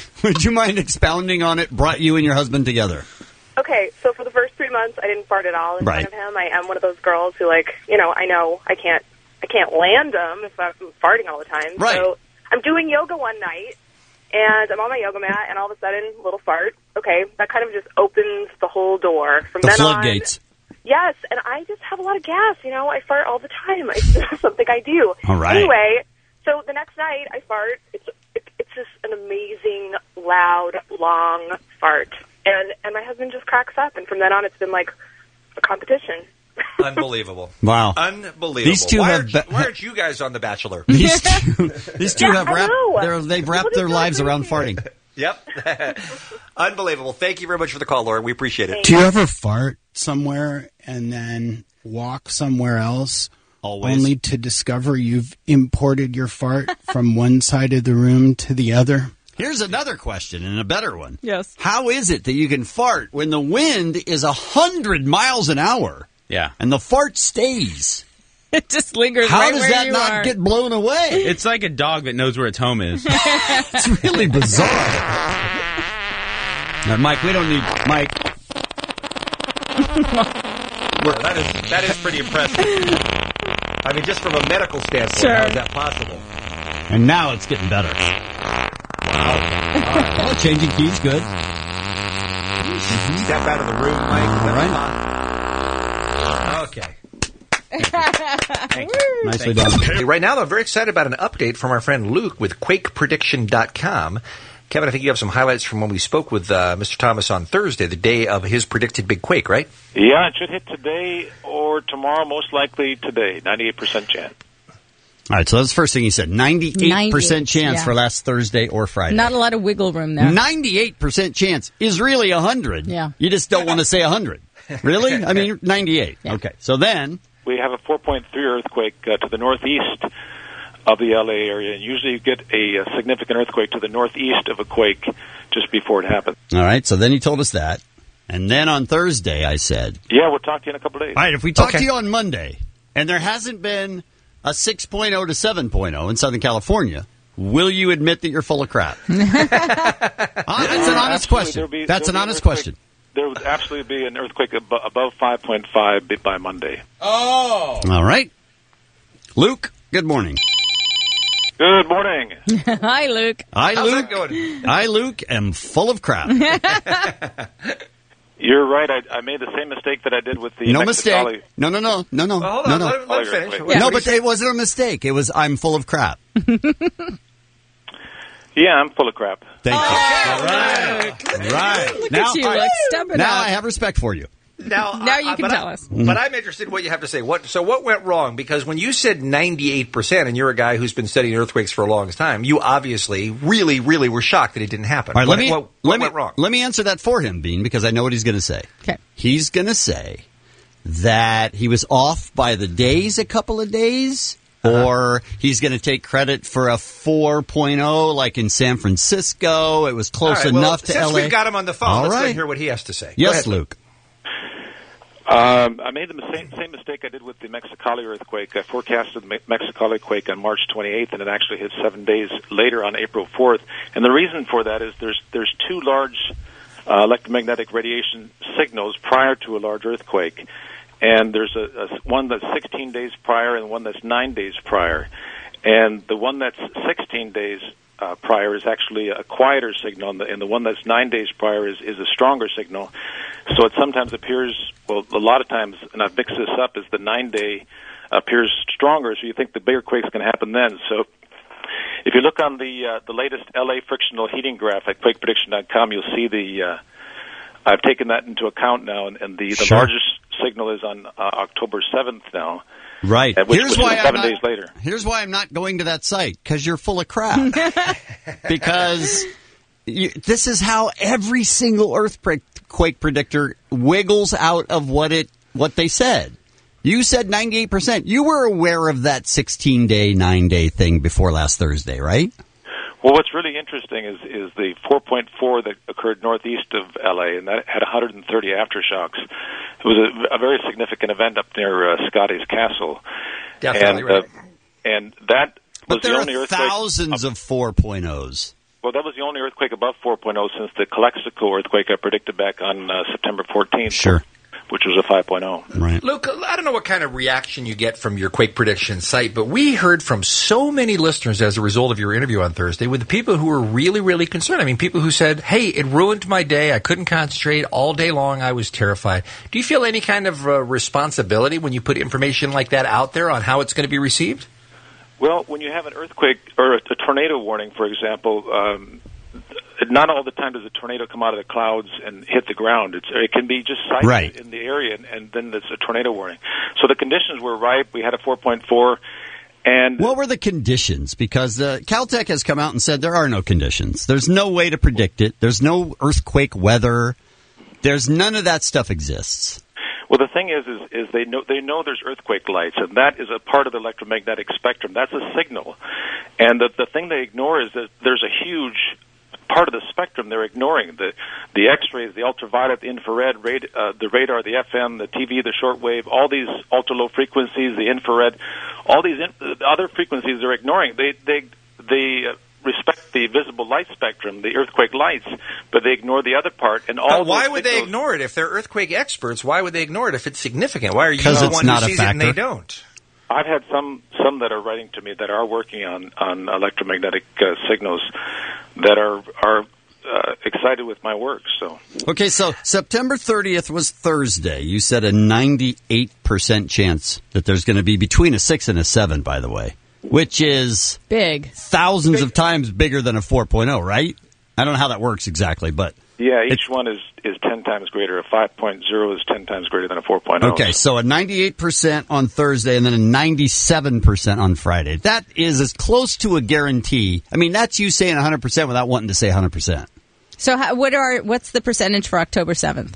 expounding on it brought you and your husband together? Okay, so for the first 3 months, I didn't fart at all in front of him. I am one of those girls who, I know I can't land them if I'm farting all the time. Right. So I'm doing yoga one night, and I'm on my yoga mat, and all of a sudden, little fart. Okay, that kind of just opens the whole door. From The then floodgates. on, yes, and I just have a lot of gas. I fart all the time. It's just something I do. All right. Anyway, so the next night I fart. It's just an amazing, loud, long fart. And my husband just cracks up, and from then on, it's been like a competition. Unbelievable. Wow. Unbelievable. These two why have aren't you guys on The Bachelor? These two Yeah, have I know. they've wrapped their lives around farting. Yep. Unbelievable. Thank you very much for the call, Lauren. We appreciate it. Do you ever fart somewhere and then walk somewhere else Always. only to discover you've imported your fart from one side of the room to the other? Here's another question, and a better one. Yes. How is it that you can fart when the wind is 100 miles an hour? Yeah. And the fart stays? It just lingers How right does where that you not are. get blown away? It's like a dog that knows where its home is. It's really bizarre. Now, Mike, we don't need... Mike. That is pretty impressive. I mean, just from a medical standpoint, Sure. how is that possible? And now it's getting better. Wow. Well, changing keys, good. Step out of the room, Mike. All right. Okay. Nicely done. Hey, right now, though, I'm very excited about an update from our friend Luke with QuakePrediction.com. Kevin, I think you have some highlights from when we spoke with Mr. Thomas on Thursday, the day of his predicted big quake, right? Yeah, it should hit today or tomorrow, most likely today. 98% chance. All right, so that's the first thing he said. 98% chance yeah. for last Thursday or Friday. Not a lot of wiggle room there. 98% chance is really 100. Yeah. You just don't want to say 100. Really? I mean, 98. Yeah. Okay, so then... We have a 4.3 earthquake to the northeast of the L.A. area, and usually you get a significant earthquake to the northeast of a quake just before it happens. All right, so then he told us that. And then on Thursday, I said... Yeah, we'll talk to you in a couple of days. All right, if we talk to you on Monday, and there hasn't been a 6.0 to 7.0 in Southern California, will you admit that you're full of crap? That's an honest question. That's an honest question. There would absolutely be an earthquake above 5.5 by Monday. Oh! All right. Luke, good morning. Good morning. Hi, Luke. I, How's Luke, that going? I, Luke, am full of crap. You're right. I made the same mistake that I did with the No Mexicali. mistake. No. Well, hold on. No. Let him finish. Yeah. No, but it wasn't a mistake. It was I'm full of crap. Yeah, I'm full of crap. Thank you. All Right. Look Now, at you, Luke. Stepping now up. I have respect for you. Now you can tell us. But I'm interested in what you have to say. What went wrong? Because when you said 98%, and you're a guy who's been studying earthquakes for a long time, you obviously really, really were shocked that it didn't happen. All right, What went wrong? Let me answer that for him, Bean, because I know what he's going to say. Okay. He's going to say that he was off by the days, a couple of days, or he's going to take credit for a 4.0 like in San Francisco. It was close All right, well, enough to since LA. we've got him on the phone, All let's let right. him hear what he has to say. Go Yes, ahead. Luke. I made the same mistake I did with the Mexicali earthquake. I forecasted the Mexicali quake on March 28th, and it actually hit 7 days later on April 4th. And the reason for that is there's two large electromagnetic radiation signals prior to a large earthquake. And there's a one that's 16 days prior and one that's 9 days prior. And the one that's 16 days prior is actually a quieter signal, and the one that's 9 days prior is a stronger signal. So it sometimes appears, well, a lot of times, and I've mixed this up, is the 9-day appears stronger, so you think the bigger quake's going to happen then. So if you look on the latest LA frictional heating graph at QuakePrediction.com, you'll see I've taken that into account now, and the Sure. largest signal is on October 7th now. Right. Which Here's is why 7 days later. Here's why I'm not going to that site, because you're full of crap. Because this is how every single earthquake predictor wiggles out of what they said. You said 98%. You were aware of that 16-day, 9-day thing before last Thursday, right? Well, what's really interesting is the 4.4 that occurred northeast of L.A., and that had 130 aftershocks. It was a very significant event up near Scotty's Castle. Definitely right. And that was But there the are only earthquake. thousands of 4.0s. Well, that was the only earthquake above 4.0 since the Calexico earthquake I predicted back on September 14th. Sure. Which was a 5.0. Right. Luke, I don't know what kind of reaction you get from your Quake Prediction site, but we heard from so many listeners as a result of your interview on Thursday with the people who were really, really concerned. I mean, people who said, hey, it ruined my day. I couldn't concentrate all day long. I was terrified. Do you feel any kind of responsibility when you put information like that out there on how it's going to be received? Well, when you have an earthquake or a tornado warning, for example, not all the time does a tornado come out of the clouds and hit the ground. It can be just sighted in the area, and then there's a tornado warning. So the conditions were ripe. We had a 4.4. And what were the conditions? Because Caltech has come out and said there are no conditions. There's no way to predict it. There's no earthquake weather. There's none of that stuff exists. Well, the thing is they know there's earthquake lights, and that is a part of the electromagnetic spectrum. That's a signal. And the thing they ignore is that there's a huge part of the spectrum they're ignoring. The X-rays, the ultraviolet, the infrared, the radar, the FM, the TV, the shortwave, all these ultra-low frequencies, the infrared, all these other frequencies they're ignoring. They respect the visible light spectrum, the earthquake lights, but they ignore the other part. And all. But why would they ignore it if they're earthquake experts? Why would they ignore it if it's significant? Why are you the one who sees it and they don't? I've had some that are writing to me that are working on electromagnetic signals that are excited with my work. So okay, so September 30th was Thursday. You said a 98% chance that there's going to be between a 6 and a 7, by the way, which is big, thousands of times bigger than a 4.0, right? I don't know how that works exactly, but yeah, each one is 10 times greater. A 5.0 is 10 times greater than a 4.0. Okay, so a 98% on Thursday and then a 97% on Friday. That is as close to a guarantee. I mean, that's you saying 100% without wanting to say 100%. So what's the percentage for October 7th?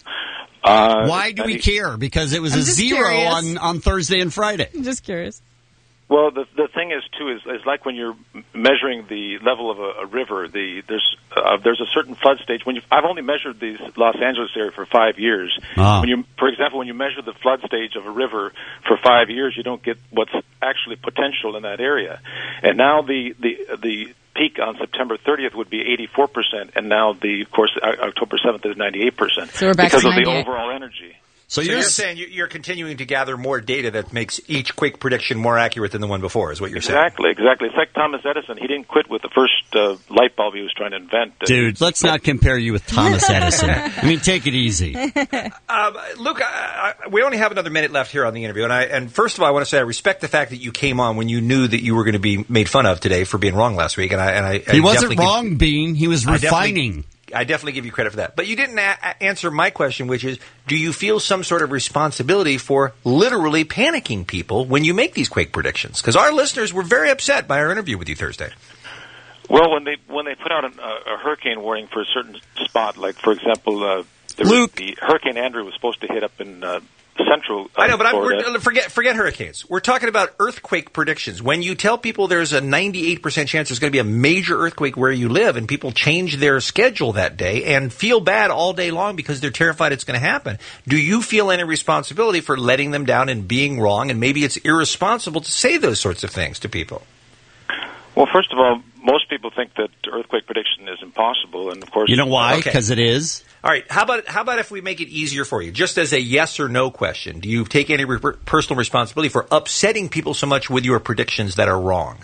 Why do we care? Because it was a 0 on Thursday and Friday. I'm just curious. Well, the thing is too is like when you're measuring the level of a river. There's a certain flood stage. I've only measured the Los Angeles area for 5 years. For example, when you measure the flood stage of a river for 5 years, you don't get what's actually potential in that area. And now the peak on September 30th would be 84%, and now of course October 7th is 98%. So we're back because to of 98. the overall energy. So you're saying you're continuing to gather more data that makes each quake prediction more accurate than the one before, is what you're saying? Exactly. It's like Thomas Edison. He didn't quit with the first light bulb he was trying to invent. Dude, let's not compare you with Thomas Edison. I mean, take it easy. Luke, we only have another minute left here on the interview, and first of all, I want to say I respect the fact that you came on when you knew that you were going to be made fun of today for being wrong last week. He wasn't wrong, Bean. He was refining. I definitely give you credit for that. But you didn't answer my question, which is, do you feel some sort of responsibility for literally panicking people when you make these quake predictions? Because our listeners were very upset by our interview with you Thursday. Well, when they put out a hurricane warning for a certain spot, like, for example, the Hurricane Andrew was supposed to hit up in central I know, but Florida. forget hurricanes. We're talking about earthquake predictions. When you tell people there's a 98% chance there's going to be a major earthquake where you live, and people change their schedule that day and feel bad all day long because they're terrified it's going to happen, do you feel any responsibility for letting them down and being wrong, and maybe it's irresponsible to say those sorts of things to people? Well, first of all, most people think that earthquake prediction is impossible, and of course, you know why? Because it is. All right. How about if we make it easier for you, just as a yes or no question? Do you take any personal responsibility for upsetting people so much with your predictions that are wrong?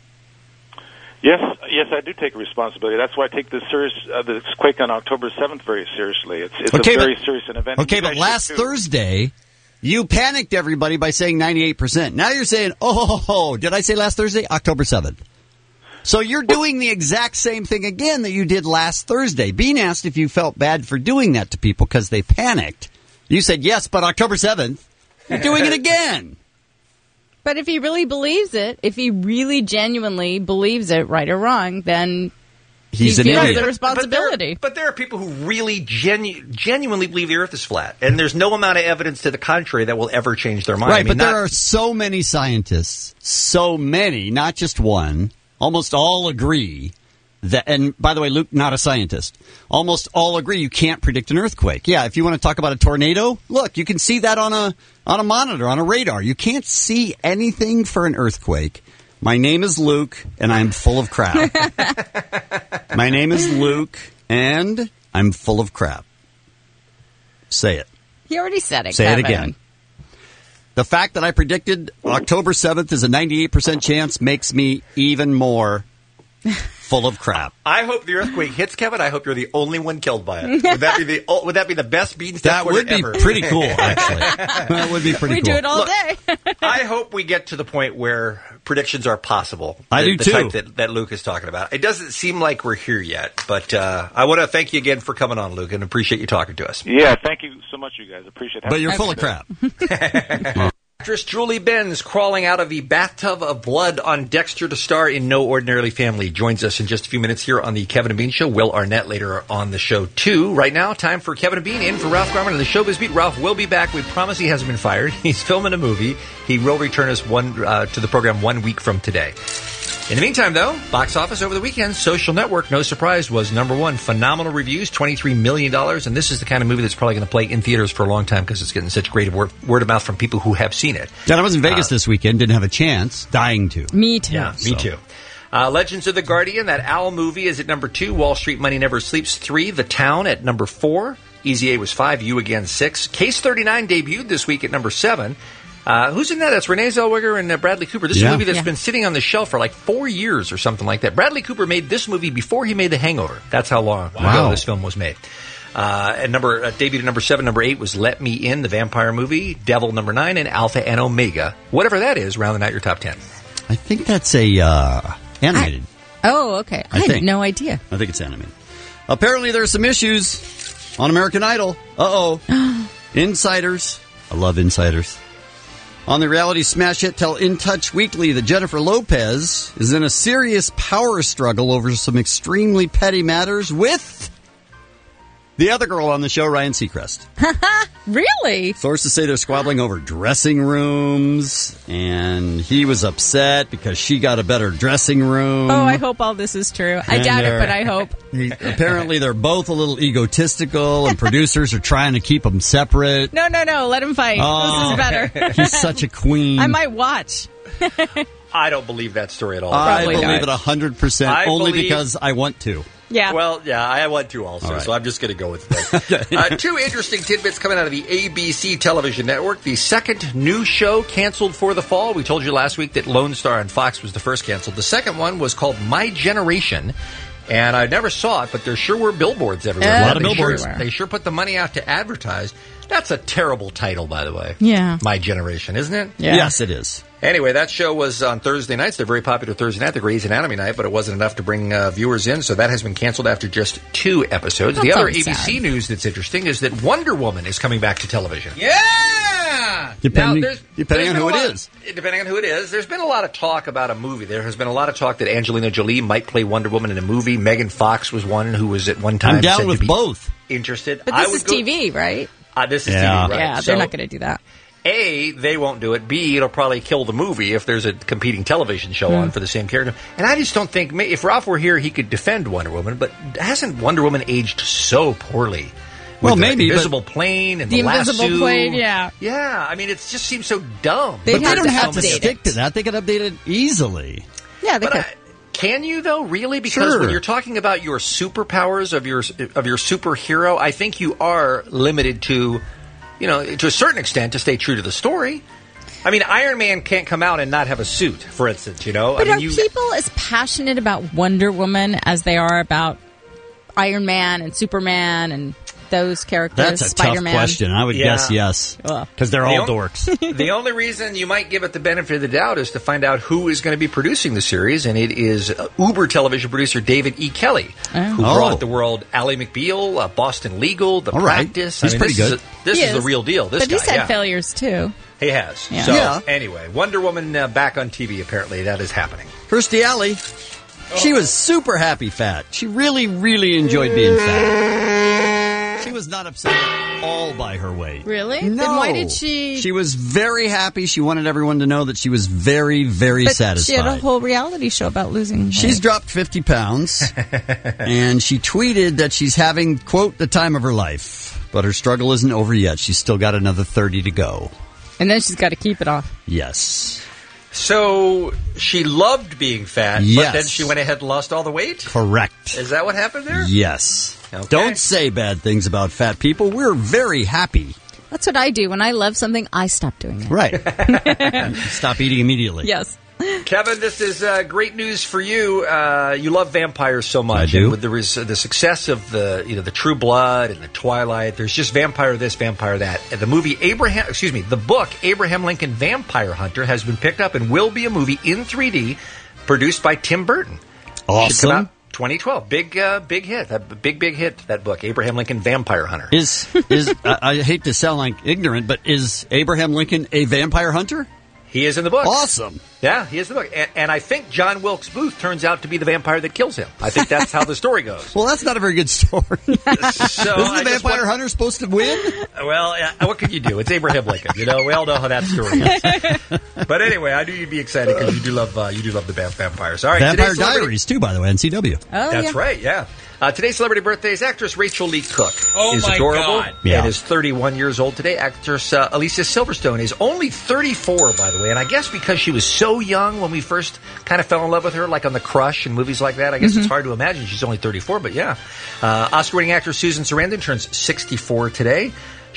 Yes, I do take responsibility. That's why I take this quake on October 7th very seriously. It's a very serious event. Okay, but last Thursday, you panicked everybody by saying 98%. Now you're saying, did I say last Thursday? October 7th. So you're doing the exact same thing again that you did last Thursday. Bean asked if you felt bad for doing that to people because they panicked. You said, yes, but October 7th, you're doing it again. But if he really believes it, if he really genuinely believes it, right or wrong, then he's an idiot. The responsibility. But there are people who really genuinely believe the Earth is flat, and there's no amount of evidence to the contrary that will ever change their mind. Right, but there are so many scientists, so many, not just one. Almost all agree that, and by the way, Luke, not a scientist, almost all agree you can't predict an earthquake. Yeah, if you want to talk about a tornado, look, you can see that on a monitor, on a radar. You can't see anything for an earthquake. My name is Luke, and I'm full of crap. My name is Luke, and I'm full of crap. Say it. He already said it, Say Kevin. it again. The fact that I predicted October 7th is a 98% chance makes me even more full of crap. I hope the earthquake hits, Kevin. I hope you're the only one killed by it. Would that be the best beanstack That quarter would be ever? pretty cool, actually. That would be pretty We cool. do it all day. I hope we get to the point where predictions are possible. I do, the too. type that Luke is talking about. It doesn't seem like we're here yet, but I want to thank you again for coming on, Luke, and appreciate you talking to us. Yeah, thank you so much, you guys. Appreciate it. But you're full of crap. Actress Julie Benz, crawling out of the bathtub of blood on Dexter to star in No Ordinary Family, joins us in just a few minutes here on the Kevin and Bean Show. Will Arnett later on the show, too. Right now, time for Kevin and Bean in for Ralph Garman of the Showbiz Beat. Ralph will be back. We promise he hasn't been fired. He's filming a movie. He will return us to the program 1 week from today. In the meantime, though, box office over the weekend, Social Network, no surprise, was number one. Phenomenal reviews, $23 million. And this is the kind of movie that's probably going to play in theaters for a long time because it's getting such great word of mouth from people who have seen it. Yeah, I was in Vegas this weekend. Didn't have a chance. Dying to. Me too. Yeah, me too. Legends of the Guardian, that Owl movie, is at number 2. Wall Street Money Never Sleeps, 3. The Town at number 4. Easy A was 5. You Again, 6. Case 39 debuted this week at number 7. Who's in that? That's Renee Zellweger and Bradley Cooper. This is a movie that's been sitting on the shelf for like 4 years or something like that. Bradley Cooper made this movie before he made The Hangover. That's how long ago this film was made. Debuted at number 7. Number 8 was Let Me In, the vampire movie. Devil, number 9, and Alpha and Omega. Whatever that is, rounding out your top 10. I think that's a animated. Oh, okay. I had no idea. I think it's animated. Apparently there's some issues on American Idol. Uh-oh. Insiders. I love insiders. On the reality smash hit Tell In Touch Weekly that Jennifer Lopez is in a serious power struggle over some extremely petty matters with the other girl on the show, Ryan Seacrest. Really? Sources say they're squabbling over dressing rooms, and he was upset because she got a better dressing room. Oh, I hope all this is true. I doubt it, but I hope. Apparently, they're both a little egotistical, and producers are trying to keep them separate. No. Let him fight. Oh, this is better. He's such a queen. I might watch. I don't believe that story at all. I believe it 100%, only because I want to. Yeah. Well, yeah, I want to also, right. So I'm just going to go with that. 2 interesting tidbits coming out of the ABC television network. The second new show canceled for the fall. We told you last week that Lone Star on Fox was the first canceled. The second one was called My Generation. And I never saw it, but there sure were billboards everywhere. A lot of billboards. They sure put the money out to advertise. That's a terrible title, by the way. Yeah. My Generation, isn't it? Yeah. Yes, it is. Anyway, that show was on Thursday nights. They're very popular Thursday night, the Grey's Anatomy night, but it wasn't enough to bring viewers in, so that has been canceled after just 2 episodes. The other ABC news that's interesting is that Wonder Woman is coming back to television. Yeah! Depending on who it is. Depending on who it is. There's been a lot of talk about a movie. There has been a lot of talk that Angelina Jolie might play Wonder Woman in a movie. Megan Fox was one who was at one time I'm down said with to be both. interested. But this is TV, right? This is TV, right? Yeah, they're not going to do that. A, they won't do it. B, it'll probably kill the movie if there's a competing television show on for the same character. And I just don't think, if Ralph were here, he could defend Wonder Woman, but hasn't Wonder Woman aged so poorly? Well, With maybe, the invisible plane and The the lasso. invisible plane, yeah. Yeah, I mean, it just seems so dumb. They'd But they have don't to have to update stick it. to that. They can update it easily. Yeah, they But could. can you though, really? Because Sure. when you're talking about your superpowers of your superhero, I think you are limited to, to a certain extent, to stay true to the story. I mean, Iron Man can't come out and not have a suit, for instance. But I mean, are people as passionate about Wonder Woman as they are about Iron Man and Superman and those characters? That's a Spider-Man? tough question. I would guess yes. Because they're all dorks. The only reason you might give it the benefit of the doubt is to find out who is going to be producing the series, and it is Uber television producer David E. Kelly, who brought the world Ally McBeal, Boston Legal, The Practice. He's pretty good. This is the real deal. This But he's guy, had failures, too. He has. Yeah. So, anyway, Wonder Woman back on TV, apparently. That is happening. Kirstie Alley, she was super happy fat. She really, really enjoyed being fat. She was not upset at all by her weight. Really? No. Then why did she... She was very happy. She wanted everyone to know that she was very, very But satisfied. she had a whole reality show about losing weight. She's dropped 50 pounds, and she tweeted that she's having, quote, the time of her life. But her struggle isn't over yet. She's still got another 30 to go. And then she's got to keep it off. Yes. So, she loved being fat, Yes. but then she went ahead and lost all the weight? Correct. Is that what happened there? Yes. Okay. Don't say bad things about fat people. We're very happy. That's what I do. When I love something, I stop doing it. Right. Stop eating immediately. Yes. Kevin, this is great news for you. You love vampires so much. I do. And with the success of the True Blood and the Twilight, there's just vampire this, vampire that. And the book Abraham Lincoln Vampire Hunter has been picked up and will be a movie in 3D produced by Tim Burton. Awesome. Should come out 2012. Big hit. Big hit, that book, Abraham Lincoln Vampire Hunter. I hate to sound like ignorant, but is Abraham Lincoln a vampire hunter? He is in the book. Awesome. Yeah, he is in the book. And I think John Wilkes Booth turns out to be the vampire that kills him. I think that's how the story goes. Well, that's not a very good story. So Isn't the vampire hunter supposed to win? Well, what could you do? It's Abraham Lincoln. We all know how that story is. But anyway, I knew you'd be excited because you do love the vampires. All right, Vampire Diaries, too, by the way, NCW. That's right, yeah. Today's celebrity birthdays, actress Rachel Lee Cook is my adorable God. Yeah. and is 31 years old today. Actress Alicia Silverstone is only 34, by the way, and I guess because she was so young when we first kind of fell in love with her, like on The Crush and movies like that, I guess it's hard to imagine she's only 34, but yeah. Oscar-winning actress Susan Sarandon turns 64 today.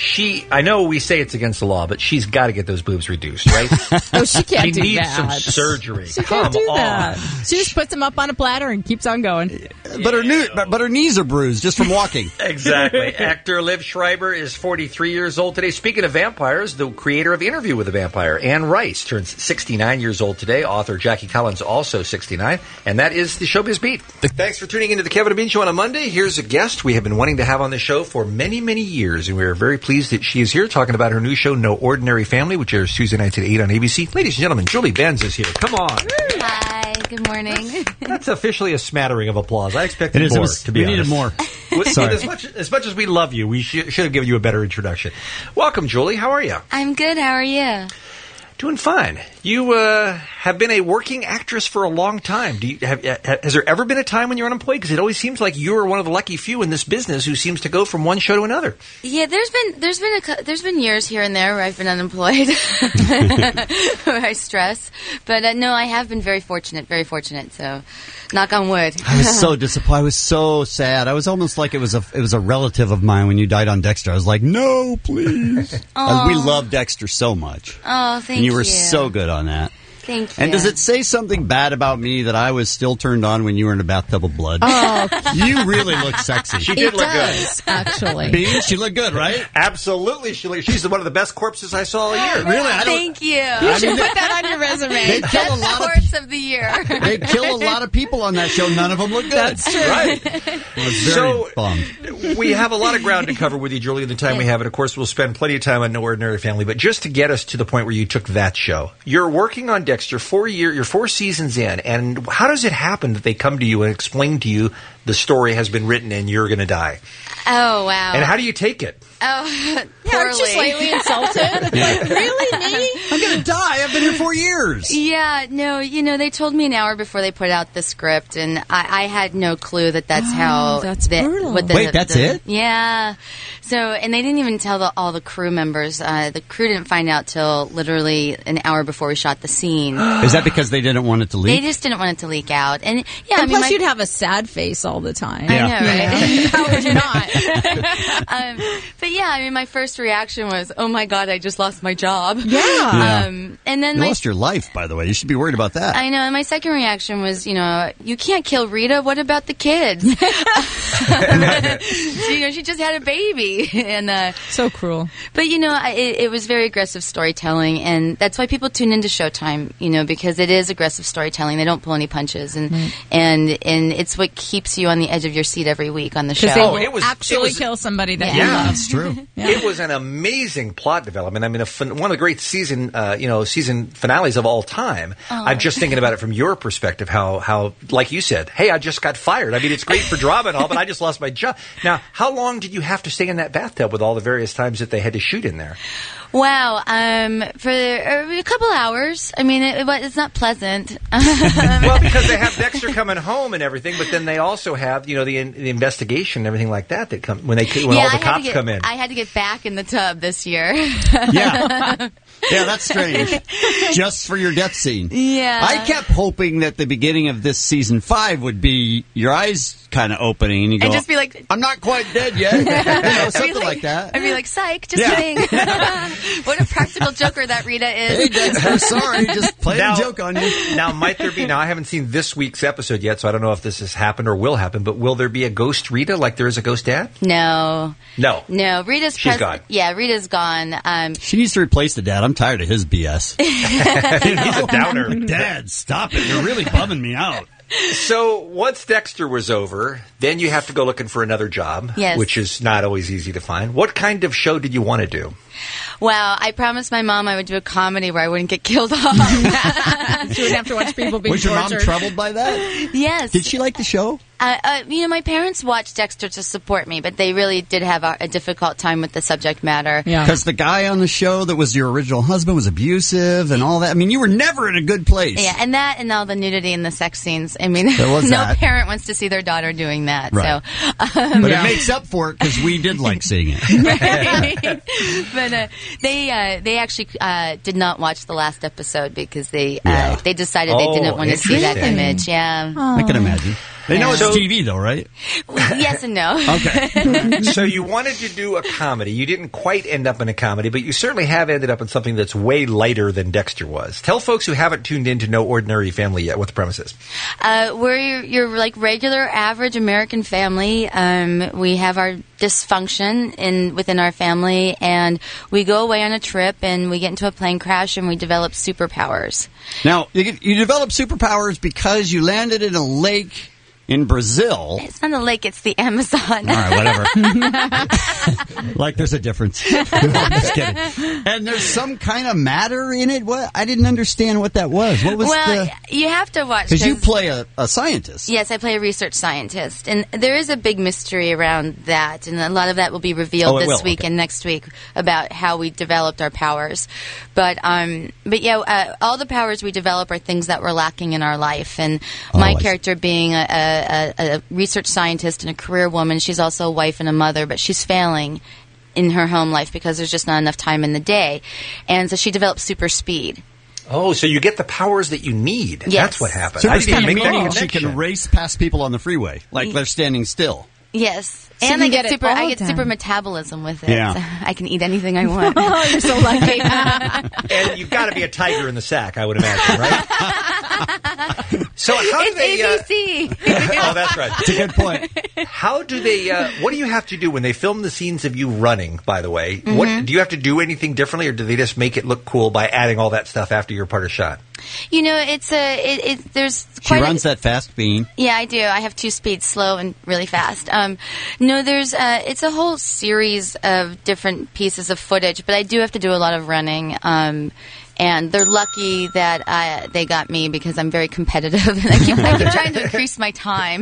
I know we say it's against the law, but she's got to get those boobs reduced, right? Oh, she can't do needs that. some surgery. She Come can't do on. that. She just puts them up on a platter and keeps on going. But her knees are bruised just from walking. Exactly. Actor Liv Schreiber is 43 years old today. Speaking of vampires, the creator of Interview with a Vampire, Anne Rice, turns 69 years old today. Author Jackie Collins, also 69. And that is the Showbiz Beat. Thanks for tuning into the Kevin and Bean Show on a Monday. Here's a guest we have been wanting to have on the show for many, many years, and we are very pleased that she is here talking about her new show, No Ordinary Family, which airs Tuesday nights at 8 on ABC. Ladies and gentlemen, Julie Benz is here. Come on. Hi, good morning. That's officially a smattering of applause. I expected more, to be we honest. needed more. Sorry. As much as we love you, we should have given you a better introduction. Welcome, Julie. How are you? I'm good. How are you? Doing fine. You have been a working actress for a long time. Has there ever been a time when you're unemployed? Because it always seems like you are one of the lucky few in this business who seems to go from one show to another. Yeah, there's been years here and there where I've been unemployed, where I stress. But no, I have been very fortunate. So, knock on wood. I was so disappointed. I was so sad. I was almost like it was a relative of mine when you died on Dexter. I was like, no, please. We love Dexter so much. Oh, thank you. And you were so good on that. Thank you. And does it say something bad about me that I was still turned on when you were in a bathtub of blood? Oh, you really look sexy. She did look good, actually. Bean, she looked good, right? Absolutely. She's one of the best corpses I saw all year. Really? Thank you. You should put that on your resume. They kill a Best lot corpse of the year. They kill a lot of people on that show. None of them look good. That's true. Right. I was very bummed. We have a lot of ground to cover with you, Julie, in the time we have. And, of course, we'll spend plenty of time on No Ordinary Family. But just to get us to the point where you took that show, you're working on Dexter you're 4 seasons in. And how does it happen that they come to you and explain to you the story has been written and you're going to die? Oh, wow. And how do you take it? Oh, Aren't you slightly insulted? Really, me? I'm going to die. I've been here 4 years. Yeah, no, they told me an hour before they put out the script, and I had no clue that's how... That's brutal. Wait, that's it? Yeah. So, and they didn't even tell all the crew members. The crew didn't find out till literally an hour before we shot the scene. Is that because they didn't want it to leak? They just didn't want it to leak out. And yeah, and plus you'd have a sad face all the time. I know, right? How would you not? But yeah, I mean, my first reaction was, "Oh my God, I just lost my job." Yeah. And then you lost your life, by the way. You should be worried about that. I know. And my second reaction was, you can't kill Rita. What about the kids? So, she just had a baby, and so cruel. But it was very aggressive storytelling, and that's why people tune into Showtime. Because it is aggressive storytelling. They don't pull any punches, and it's what keeps you on the edge of your seat every week on the show. They will actually kill somebody that you love. That's true. Yeah. It was an amazing plot development. I mean, one of the great season finales of all time. Oh. I'm just thinking about it from your perspective, how, like you said, hey, I just got fired. I mean, it's great for drama and all, but I just lost my job. Now, how long did you have to stay in that bathtub with all the various times that they had to shoot in there? Wow, for a couple hours. I mean, it's not pleasant. Well, because they have Dexter coming home and everything, but then they also have, the investigation and everything like that come when all the cops come in. I had to get back in the tub this year. Yeah. Yeah, that's strange. Just for your death scene. Yeah. I kept hoping that the beginning of this season 5 would be your eyes kind of opening and you go, and just be like, I'm not quite dead yet. Something like that. I'd be like, psych, just kidding. What a practical joker that Rita is. Hey, Dexter, sorry, just playing a joke on you. Now, might there be, I haven't seen this week's episode yet, so I don't know if this has happened or will happen, but will there be a ghost Rita like there is a ghost dad? No. No. Rita's She's gone. Yeah, Rita's gone. She needs to replace the dad. I'm tired of his BS. He's a downer. Dad, stop it. You're really bumming me out. So once Dexter was over, then you have to go looking for another job, yes. which is not always easy to find. What kind of show did you want to do? Well, I promised my mom I would do a comedy where I wouldn't get killed off. She wouldn't have to watch people being tortured. Was your mom troubled by that? Yes. Did she like the show? My parents watched Dexter to support me, but they really did have a difficult time with the subject matter. Yeah. Because the guy on the show that was your original husband was abusive and all that. I mean, you were never in a good place. Yeah, and that and all the nudity and the sex scenes. I mean, parent wants to see their daughter doing that. Right. So, but it makes up for it because we did like seeing it. But they actually did not watch the last episode because they decided they didn't want to see that image. Yeah. I can imagine. They know it's TV, though, right? Yes and no. Okay. So you wanted to do a comedy. You didn't quite end up in a comedy, but you certainly have ended up in something that's way lighter than Dexter was. Tell folks who haven't tuned in to No Ordinary Family yet what the premise is. We're your like regular, average American family. We have our dysfunction within our family, and we go away on a trip, and we get into a plane crash, and we develop superpowers. Now, you develop superpowers because you landed in a lake in Brazil. It's not a lake, it's the Amazon. All right, whatever. Like there's a difference. I'm just kidding. And there's some kind of matter in it? What? I didn't understand what that was. What was you have to watch. Because you play a scientist. Yes, I play a research scientist. And there is a big mystery around that. And a lot of that will be revealed this week and next week about how we developed our powers. But yeah, all the powers we develop are things that were lacking in our life. And my character being a research scientist and a career woman, she's also a wife and a mother, but she's failing in her home life because there's just not enough time in the day. And so she develops super speed. Oh, so you get the powers that you need. Yes. That's what happens. So I didn't even make that she connection. can race past people on the freeway, like they're standing still. Yes. So and I get it super metabolism with it. Yeah. So I can eat anything I want. Oh, you're so lucky. And you've got to be a tiger in the sack, I would imagine, right? So how do they... ABC. Oh, that's right. That's a good point. How do they... what do you have to do when they film the scenes of you running, by the way? Mm-hmm. What do you have to do anything differently, or do they just make it look cool by adding all that stuff after you're part of shot? You know, there's She runs that fast, Bean. Yeah, I do. I have two speeds, slow and really fast. No, there's it's a whole series of different pieces of footage, but I do have to do a lot of running. And they're lucky that they got me because I'm very competitive and I keep trying to increase my time.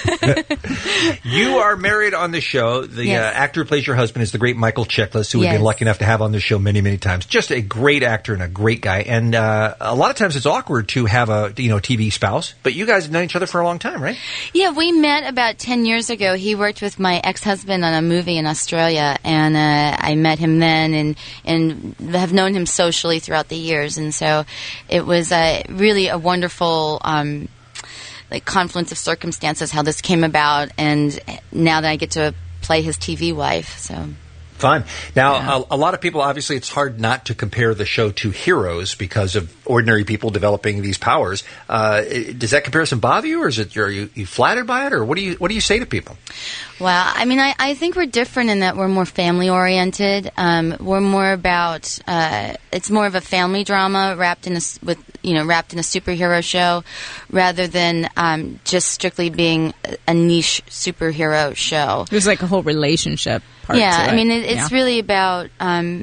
You are married on the show. The actor who plays your husband is the great Michael Chiklis, who we've been lucky enough to have on the show many, many times. Just a great actor and a great guy. And a lot of times it's awkward to have a TV spouse, but you guys have known each other for a long time, right? Yeah, we met about 10 years ago. He worked with my ex-husband on a movie in Australia, and I met him then and have known him socially throughout the years, and so it was really a wonderful confluence of circumstances how this came about, and now that I get to play his TV wife, so fun. Now, a lot of people, obviously, it's hard not to compare the show to Heroes because of ordinary people developing these powers. Does that comparison bother you, or are you flattered by it, or what do you say to people? Well, I mean, I think we're different in that we're more family-oriented. We're more about it's more of a family drama wrapped in a superhero show, rather than just strictly being a niche superhero show. There's like a whole relationship part to it. I mean, it's really about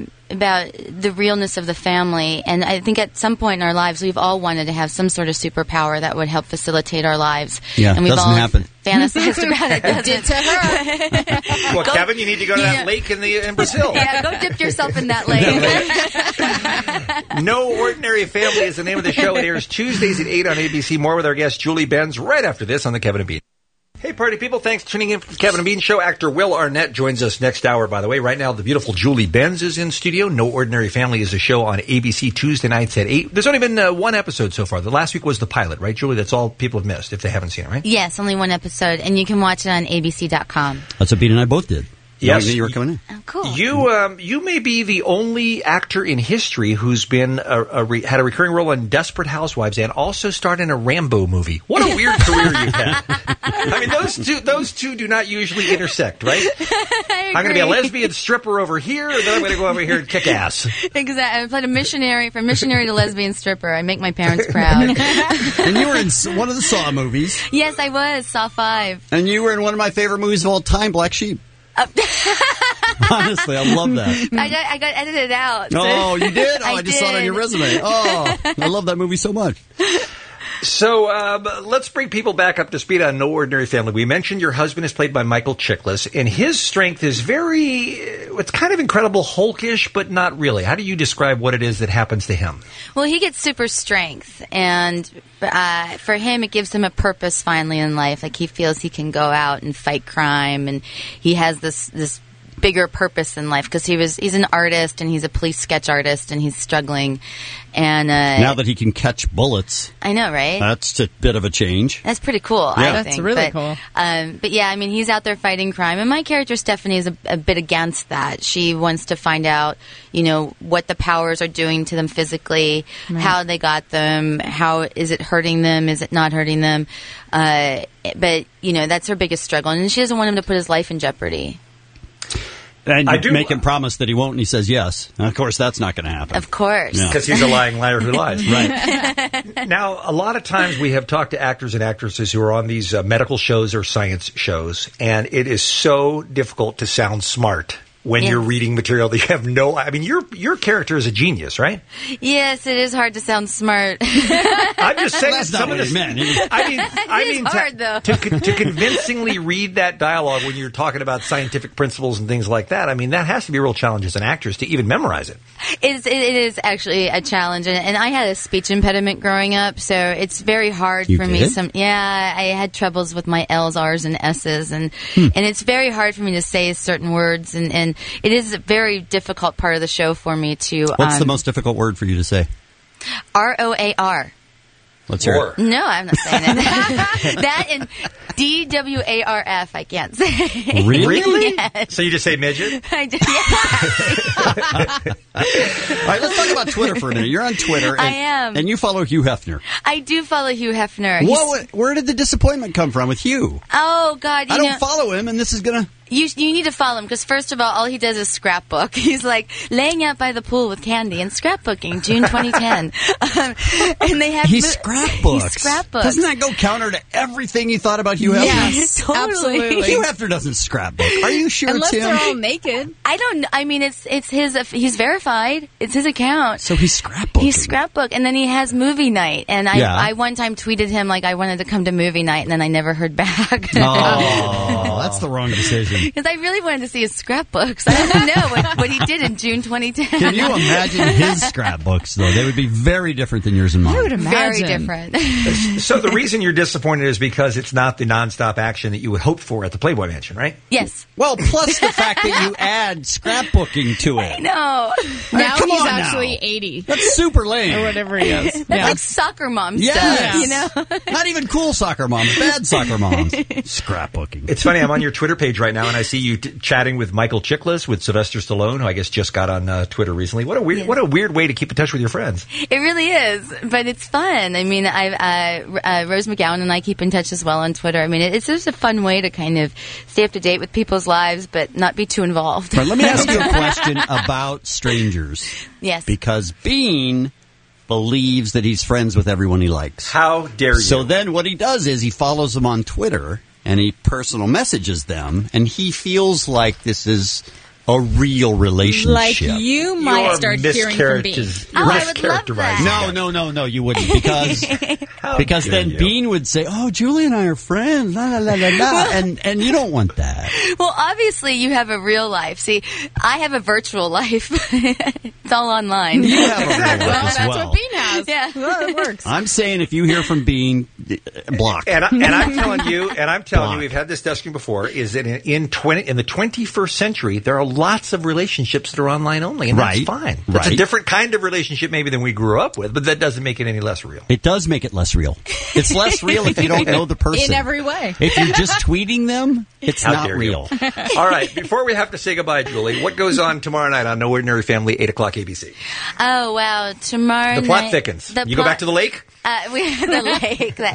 the realness of the family, and I think at some point in our lives we've all wanted to have some sort of superpower that would help facilitate our lives. Yeah, and we've doesn't all happen. Fantasized about it. It did to her. Well, Kevin, you need to go to that lake in Brazil. Yeah, go dip yourself in that lake. No Ordinary Family is the name of the show. It airs Tuesdays at 8 on ABC. More with our guest Julie Benz right after this on the Kevin and Bean. Hey, party people. Thanks for tuning in for the Kevin and Bean Show. Actor Will Arnett joins us next hour, by the way. Right now, the beautiful Julie Benz is in studio. No Ordinary Family is a show on ABC Tuesday nights at 8. There's only been one episode so far. The last week was the pilot, right, Julie? That's all people have missed if they haven't seen it, right? Yes, only one episode, and you can watch it on abc.com. That's what Bean and I both did. Yes. You were coming in. Oh, cool. You may be the only actor in history who's been had a recurring role in Desperate Housewives and also starred in a Rambo movie. What a weird career you've had. I mean, those two do not usually intersect, right? I'm going to be a lesbian stripper over here, and then I'm going to go over here and kick ass. Exactly. I played a missionary, from missionary to lesbian stripper. I make my parents proud. And you were in one of the Saw movies. Yes, I was. Saw 5. And you were in one of my favorite movies of all time, Black Sheep. Honestly, I love that. I got edited out. Oh, you did? Oh, I just did. saw it on your resume. Oh, I love that movie so much. So let's bring people back up to speed on No Ordinary Family. We mentioned your husband is played by Michael Chiklis, and his strength is it's kind of incredible Hulkish, but not really. How do you describe what it is that happens to him? Well, he gets super strength, and for him, it gives him a purpose finally in life. Like, he feels he can go out and fight crime, and he has this bigger purpose in life because he's an artist and he's a police sketch artist and he's struggling. And now that he can catch bullets, I know, right? That's a bit of a change. That's pretty cool. Yeah. I think. That's really cool. But yeah, I mean, he's out there fighting crime, and my character Stephanie is a bit against that. She wants to find out, what the powers are doing to them physically, how they got them, how is it hurting them, is it not hurting them? But that's her biggest struggle, and she doesn't want him to put his life in jeopardy. And you make him promise that he won't, and he says yes. And of course, that's not going to happen. Of course. Because he's a lying liar who lies. Right. Now, a lot of times we have talked to actors and actresses who are on these medical shows or science shows, and it is so difficult to sound smart when you're reading material that you have your character is a genius, right? Yes, it is hard to sound smart. I'm just saying that's not what he meant. I mean, hard, though. to convincingly read that dialogue when you're talking about scientific principles and things like that, I mean, that has to be a real challenge as an actress to even memorize it. It is actually a challenge, and I had a speech impediment growing up, so it's very hard for me. I had troubles with my L's, R's, and S's, and it's very hard for me to say certain words, and it is a very difficult part of the show for me to... What's the most difficult word for you to say? ROAR. Let's hear it. No, I'm not saying it. That and DWARF I can't say. Really? Yes. So you just say midget? I do, yes. All right, let's talk about Twitter for a minute. You're on Twitter. And, I am. And you follow Hugh Hefner. I do follow Hugh Hefner. Where did the disappointment come from with Hugh? Oh, God. I don't follow him, and this is going to... You need to follow him because, first of all he does is scrapbook. He's like laying out by the pool with candy and scrapbooking, June 2010. And they have he scrapbooks. He scrapbooks. Doesn't that go counter to everything you thought about Hugh Hefner? Yes, totally. absolutely. Hugh Hefner doesn't scrapbook. Are you sure Unless it's him? they're all naked. I don't. I mean, it's his. He's verified. It's his account. So he's scrapbooking. He's scrapbook, and then he has movie night. And I one time tweeted him like I wanted to come to movie night, and then I never heard back. Oh, that's the wrong decision. Because I really wanted to see his scrapbooks. I don't know what he did in June 2010. Can you imagine his scrapbooks, though? They would be very different than yours and mine. I would imagine. Very different. So the reason you're disappointed is because it's not the nonstop action that you would hope for at the Playboy Mansion, right? Yes. Well, plus the fact that you add scrapbooking to it. No. Now come he's on actually now. 80. That's super lame. Or whatever he is. That's like soccer mom Yes. stuff, Not even cool soccer moms, bad soccer moms. Scrapbooking. It's funny, I'm on your Twitter page right now, and I see you chatting with Michael Chiklis, with Sylvester Stallone, who I guess just got on Twitter recently. What a weird way to keep in touch with your friends. It really is, but it's fun. I mean, Rose McGowan and I keep in touch as well on Twitter. I mean, it's just a fun way to kind of stay up to date with people's lives, but not be too involved. Right, let me ask you a question about strangers. Yes. Because Bean believes that he's friends with everyone he likes. How dare you? So then what he does is he follows them on Twitter, and he personal messages them, and he feels like this is a real relationship. Like you might start hearing from Bean. I would love that. No, you wouldn't. Because then Bean would say, oh, Julie and I are friends, la, la, la, la, la. And you don't want that. Well, obviously you have a real life. See, I have a virtual life. It's all online. You have a real life as That's well. what Bean has. Yeah. Well, it works. I'm saying if you hear from Bean, block. And I'm telling you, we've had this discussion before, is that in the 21st century, there are lots of relationships that are online only, and that's fine. That's a different kind of relationship maybe than we grew up with, but that doesn't make it any less real. It does make it less real. It's less real if you don't know the person. In every way. If you're just tweeting them, it's not real. All right, before we have to say goodbye, Julie, what goes on tomorrow night on No Ordinary Family, 8 o'clock ABC? Oh, wow. Tomorrow night. The plot thickens. You go back to the lake? We have the lake, the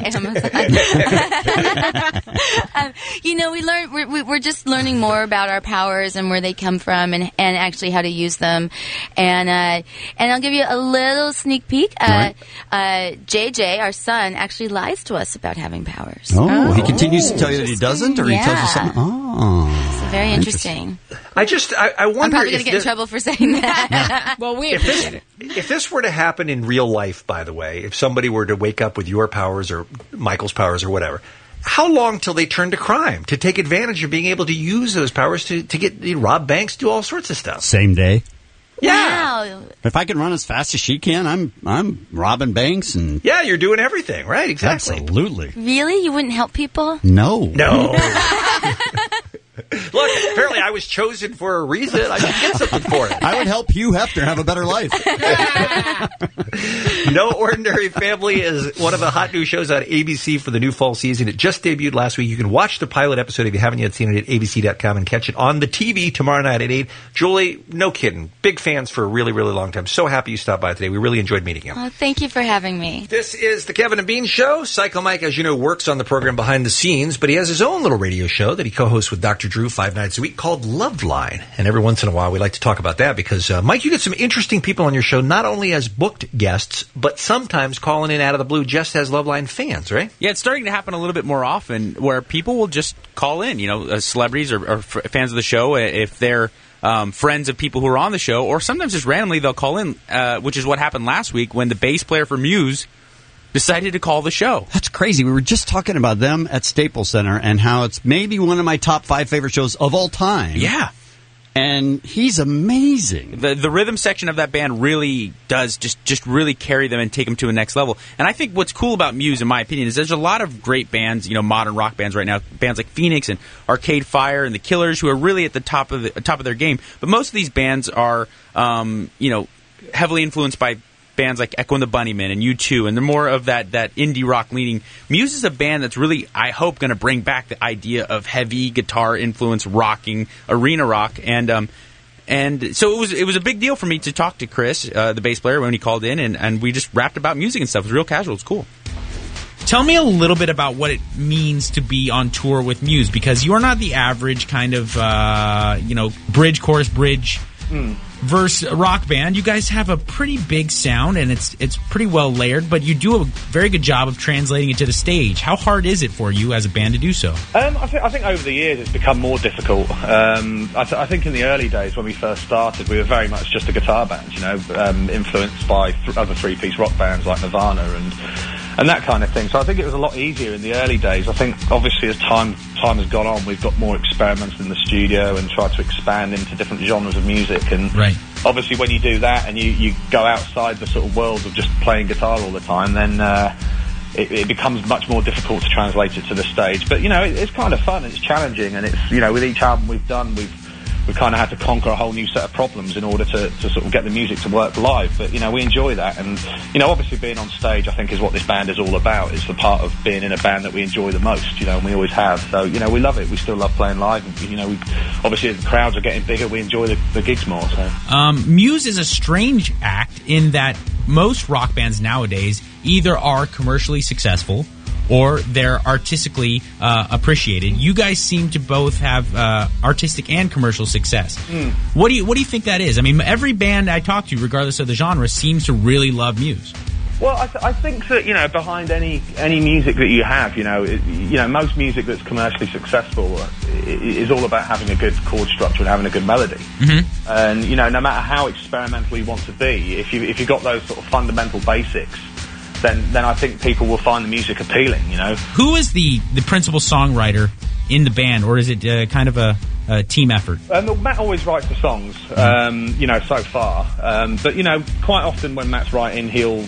Amazon. We're just learning more about our powers and where they come from, and actually how to use them. And I'll give you a little sneak peek. JJ, our son, actually lies to us about having powers. Oh, he continues to tell you that he doesn't, or he tells you something. Oh, so very interesting. I wonder. I'm probably going to get in trouble for saying that. Well, we appreciate it. If this were to happen in real life, by the way, if somebody were to wake up with your powers or Michael's powers or whatever, how long till they turn to crime, to take advantage of being able to use those powers to rob banks, do all sorts of stuff? Same day. Yeah. Wow. If I can run as fast as she can, I'm robbing banks and you're doing everything, right? Exactly. Absolutely. Really? You wouldn't help people? No. Look, apparently I was chosen for a reason. I should get something for it. I would help Hugh Hefner have a better life. No Ordinary Family is one of the hot new shows on ABC for the new fall season. It just debuted last week. You can watch the pilot episode if you haven't yet seen it at abc.com and catch it on the TV tomorrow night at 8. Julie, no kidding. Big fans for a really, really long time. So happy you stopped by today. We really enjoyed meeting you. Oh, thank you for having me. This is the Kevin and Bean Show. Psycho Mike, as you know, works on the program behind the scenes, but he has his own little radio show that he co-hosts with Dr. Drew 5 nights a week called Love Line. And every once in a while we like to talk about that because, Mike, you get some interesting people on your show, not only as booked guests, but sometimes calling in out of the blue just as Love Line fans, right? Yeah, it's starting to happen a little bit more often where people will just call in, celebrities or fans of the show, if they're friends of people who are on the show, or sometimes just randomly they'll call in, which is what happened last week when the bass player for Muse decided to call the show. That's crazy. We were just talking about them at Staples Center and how it's maybe one of my top 5 favorite shows of all time. Yeah. And he's amazing. The rhythm section of that band really does just really carry them and take them to a next level. And I think what's cool about Muse, in my opinion, is there's a lot of great bands, modern rock bands right now, bands like Phoenix and Arcade Fire and The Killers, who are really at the top of their game. But most of these bands are, heavily influenced by bands like Echo and the Bunnymen and U2, and they're more of that indie rock leaning. Muse is a band that's really, I hope, going to bring back the idea of heavy guitar influence rocking, arena rock, and so it was a big deal for me to talk to Chris, the bass player, when he called in, and we just rapped about music and stuff. It was real casual. It's cool. Tell me a little bit about what it means to be on tour with Muse, because you are not the average kind of bridge, chorus, bridge. Verse rock band. You guys have a pretty big sound, and it's pretty well layered, but you do a very good job of translating it to the stage. How hard is it for you as a band to do so? I think over the years it's become more difficult. I think in the early days when we first started, we were very much just a guitar band, influenced by other three-piece rock bands like Nirvana and that kind of thing. So I think it was a lot easier in the early days. I think obviously as time has gone on, we've got more experiments in the studio and tried to expand into different genres of music. And obviously when you do that and you go outside the sort of world of just playing guitar all the time, then it becomes much more difficult to translate it to the stage. But, it's kind of fun and it's challenging, and it's, with each album we've done, we've kind of had to conquer a whole new set of problems in order to sort of get the music to work live. But, we enjoy that. And, obviously being on stage, I think, is what this band is all about. It's the part of being in a band that we enjoy the most, and we always have. So, we love it. We still love playing live. And, obviously as the crowds are getting bigger, we enjoy the gigs more. So. Muse is a strange act in that most rock bands nowadays either are commercially successful or they're artistically appreciated. You guys seem to both have artistic and commercial success. What do you think that is? I mean, every band I talk to, regardless of the genre, seems to really love Muse. Well, I think that behind any music that you have, most music that's commercially successful is all about having a good chord structure and having a good melody. Mm-hmm. And no matter how experimental you want to be, if you've got those sort of fundamental basics, then I think people will find the music appealing, Who is the principal songwriter in the band, or is it kind of a team effort? Matt always writes the songs, so far. But, quite often when Matt's writing, he'll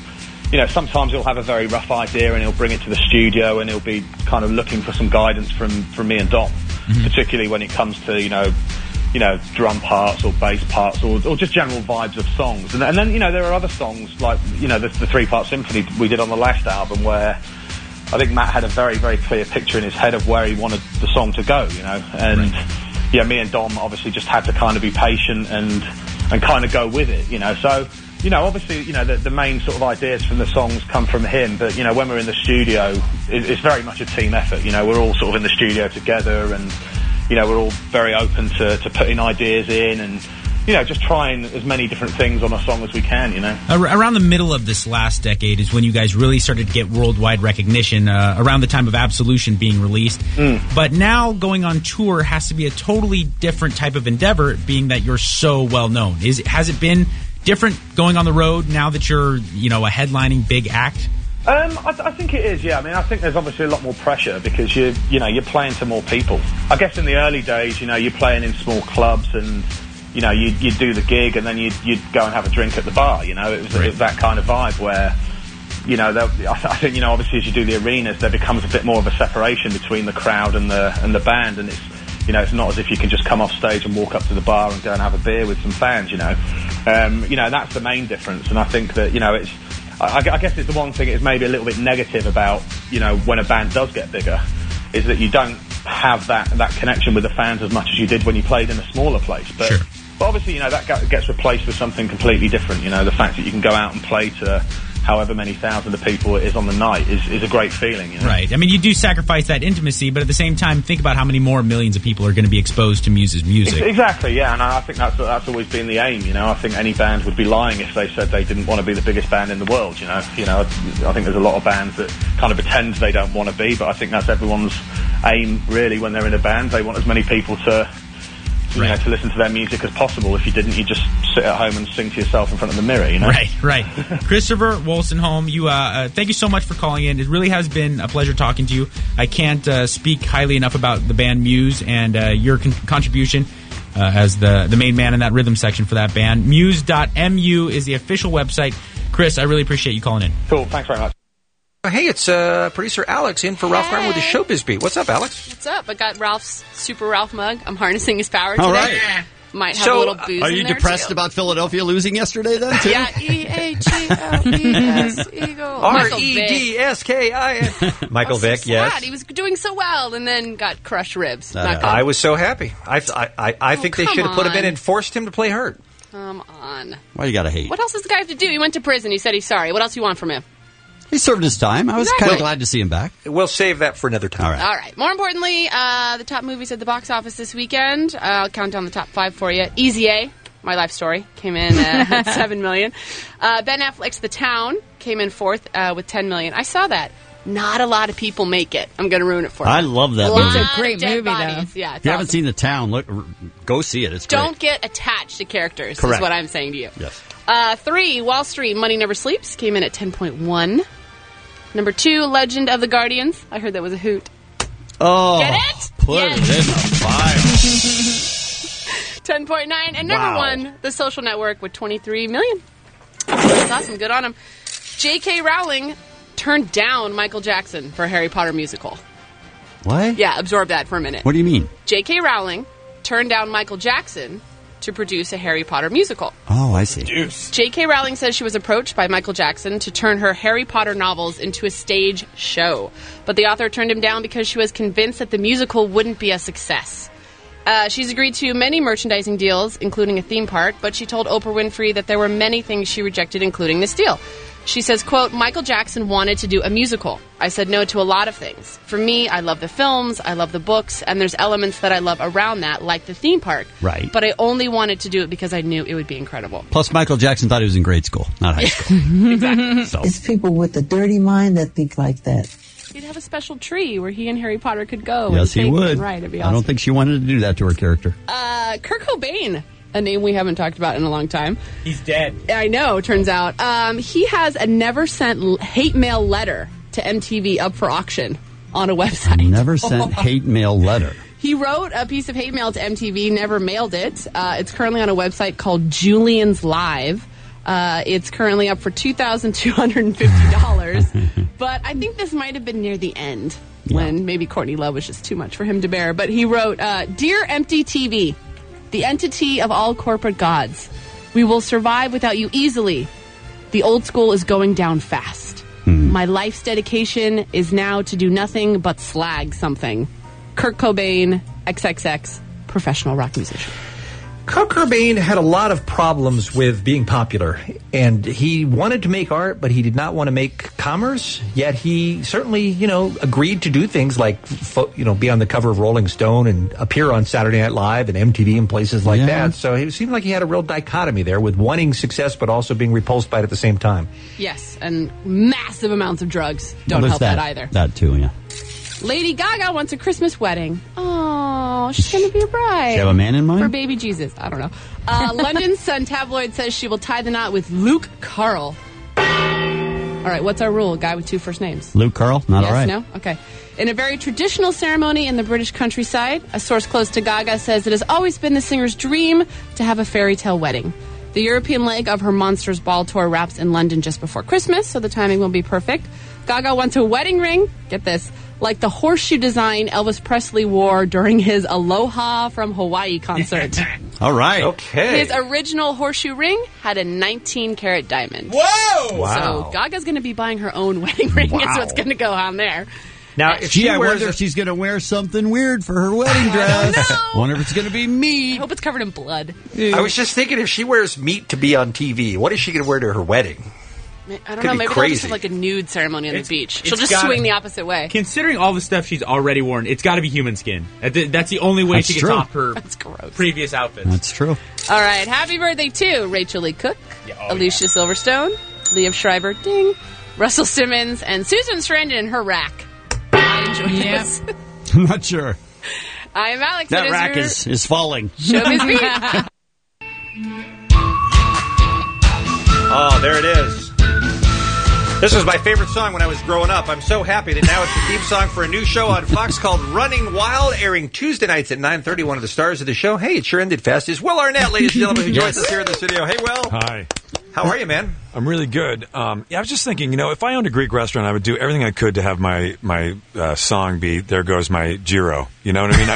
sometimes he'll have a very rough idea and he'll bring it to the studio and he'll be kind of looking for some guidance from me and Dom, particularly when it comes to, drum parts or bass parts or just general vibes of songs. And then, there are other songs like, the 3-part symphony we did on the last album where I think Matt had a very, very clear picture in his head of where he wanted the song to go, and me and Dom obviously just had to kind of be patient and kind of go with it, so, obviously, the main sort of ideas from the songs come from him, but, when we're in the studio, it's very much a team effort, we're all sort of in the studio together and, we're all very open to putting ideas in and, just trying as many different things on a song as we can, Around the middle of this last decade is when you guys really started to get worldwide recognition, around the time of Absolution being released. But now going on tour has to be a totally different type of endeavor, being that you're so well known. Has it been different going on the road now that you're, a headlining big act? I think it is, yeah. I mean, I think there's obviously a lot more pressure because you're playing to more people. I guess in the early days, you're playing in small clubs and, you'd do the gig and then you'd go and have a drink at the bar, it was that kind of vibe where, I think, obviously as you do the arenas, there becomes a bit more of a separation between the crowd and the band, and it's not as if you can just come off stage and walk up to the bar and go and have a beer with some fans, that's the main difference. And I think that, I guess it's the one thing is maybe a little bit negative about, when a band does get bigger, is that you don't have that connection with the fans as much as you did when you played in a smaller place. But, sure. But obviously, that gets replaced with something completely different. The fact that you can go out and play to however many thousands of people it is on the night is a great feeling. Right. I mean, you do sacrifice that intimacy, but at the same time, think about how many more millions of people are going to be exposed to Muse's music. Exactly, yeah, and I think that's always been the aim, I think any band would be lying if they said they didn't want to be the biggest band in the world, I think there's a lot of bands that kind of pretend they don't want to be, but I think that's everyone's aim, really, when they're in a band. They want as many people to listen to their music as possible. If you didn't, you just sit at home and sing to yourself in front of the mirror, Right. Christopher Wolstenholme, you thank you so much for calling in. It really has been a pleasure talking to you. I can't speak highly enough about the band Muse and your contribution as the main man in that rhythm section for that band. Muse.mu is the official website. Chris, I really appreciate you calling in. Cool, thanks very much. Hey, it's producer Alex in for Ralph Graham with the Showbiz Beat. What's up, Alex? What's up? I got Ralph's Super Ralph mug. I'm harnessing his power today. All right. Might have a little booze in there, are you depressed too. about Philadelphia losing yesterday, then, too? Yeah, E-A-G-L-E-S, Eagle. R-E-D-S-K-I-N. Michael Vick, so yes. sad. He was doing so well and then got crushed ribs. Not good. I was so happy. I think they should have put him in and forced him to play hurt. Come on. Why you gotta hate? What else does the guy have to do? He went to prison. He said he's sorry. What else do you want from him? He served his time. I was kind of glad to see him back. We'll save that for another time. All right. More importantly, the top movies at the box office this weekend. I'll count down the top 5 for you. Easy A, My Life Story, came in at $7 million. Ben Affleck's The Town came in 4th with $10 million. I saw that. Not a lot of people make it. I'm going to ruin it for you. I love that movie. It's a great movie, though. Yeah, if you haven't seen The Town, go see it. It's great. Don't get attached to characters, Correct. is what I'm saying to you. Yes. 3, Wall Street, Money Never Sleeps, came in at 10.1. Number 2, Legend of the Guardians. I heard that was a hoot. Oh, get it? Put it in the file. 10.9. And number 1, The Social Network with 23 million. That's awesome. Good on him. J.K. Rowling turned down Michael Jackson for a Harry Potter musical. What? Yeah, absorb that for a minute. What do you mean? J.K. Rowling turned down Michael Jackson to produce a Harry Potter musical. Oh, I see. J.K. Rowling says she was approached by Michael Jackson to turn her Harry Potter novels into a stage show. But the author turned him down because she was convinced that the musical wouldn't be a success. She's agreed to many merchandising deals, including a theme park, but she told Oprah Winfrey that there were many things she rejected, including this deal. She says, quote, Michael Jackson wanted to do a musical. I said no to a lot of things. For me, I love the films, I love the books, and there's elements that I love around that, like the theme park. Right. But I only wanted to do it because I knew it would be incredible. Plus, Michael Jackson thought he was in grade school, not high school. Exactly. So. It's people with a dirty mind that think like that. He'd have a special tree where he and Harry Potter could go. Yes, and he would. Right, it'd be I awesome. don't think she wanted to do that to her character. Kurt Cobain, a name we haven't talked about in a long time. He's dead. I know, turns out. He has a never sent hate mail letter to MTV up for auction on a website. Never sent hate mail letter. He wrote a piece of hate mail to MTV, never mailed it. It's currently on a website called Julian's Live. It's currently up for $2,250. But I think this might have been near the end when maybe Courtney Love was just too much for him to bear. But he wrote, Dear Empty TV, the entity of all corporate gods, we will survive without you easily. The old school is going down fast. My life's dedication is now to do nothing but slag something. Kurt Cobain, XXX, professional rock musician. Kurt Cobain had a lot of problems with being popular, and he wanted to make art, but he did not want to make commerce. Yet he certainly, agreed to do things like, be on the cover of Rolling Stone and appear on Saturday Night Live and MTV and places like that. So it seemed like he had a real dichotomy there with wanting success, but also being repulsed by it at the same time. Yes, and massive amounts of drugs don't help that either. That too, yeah. Lady Gaga wants a Christmas wedding. Oh, she's going to be a bride. She have a man in mind? For baby Jesus. I don't know. London Sun tabloid says she will tie the knot with Luke Carl. All right, what's our rule? A guy with two first names. Luke Carl? Not all right. No? Okay. In a very traditional ceremony in the British countryside, a source close to Gaga says it has always been the singer's dream to have a fairy tale wedding. The European leg of her Monsters Ball tour wraps in London just before Christmas, so the timing will be perfect. Gaga wants a wedding ring, get this, like the horseshoe design Elvis Presley wore during his Aloha from Hawaii concert. All right. Okay. His original horseshoe ring had a 19-karat diamond. Whoa! Wow. So Gaga's going to be buying her own wedding ring. Wow. Is what's going to go on there. Now, if she I wears wonder if she's going to wear something weird for her wedding dress. I wonder if it's going to be meat. I hope it's covered in blood. I was just thinking, if she wears meat to be on TV, what is she going to wear to her wedding? I don't know. Maybe they'll just have like a nude ceremony on the beach. She'll just swing the opposite way. Considering all the stuff she's already worn, it's got to be human skin. That's the only way she can top her previous outfits. That's true. All right. Happy birthday to Rachel Lee Cook, Alicia Silverstone, Liev Schreiber, ding, Russell Simmons, and Susan Sarandon in her rack. I enjoy this. I'm not sure. I'm Alex. That rack is falling. Showbiz Beat. Oh, there it is. This was my favorite song when I was growing up. I'm so happy that now it's the theme song for a new show on Fox called Running Wild, airing Tuesday nights at 9:30. One of the stars of the show, hey, it sure ended fast, is Will Arnett, ladies and gentlemen, who joins us here in the studio. Hey, Will. Hi. How are you, man? I'm really good. I was just thinking, if I owned a Greek restaurant, I would do everything I could to have my song be "There Goes My Gyro." You know what I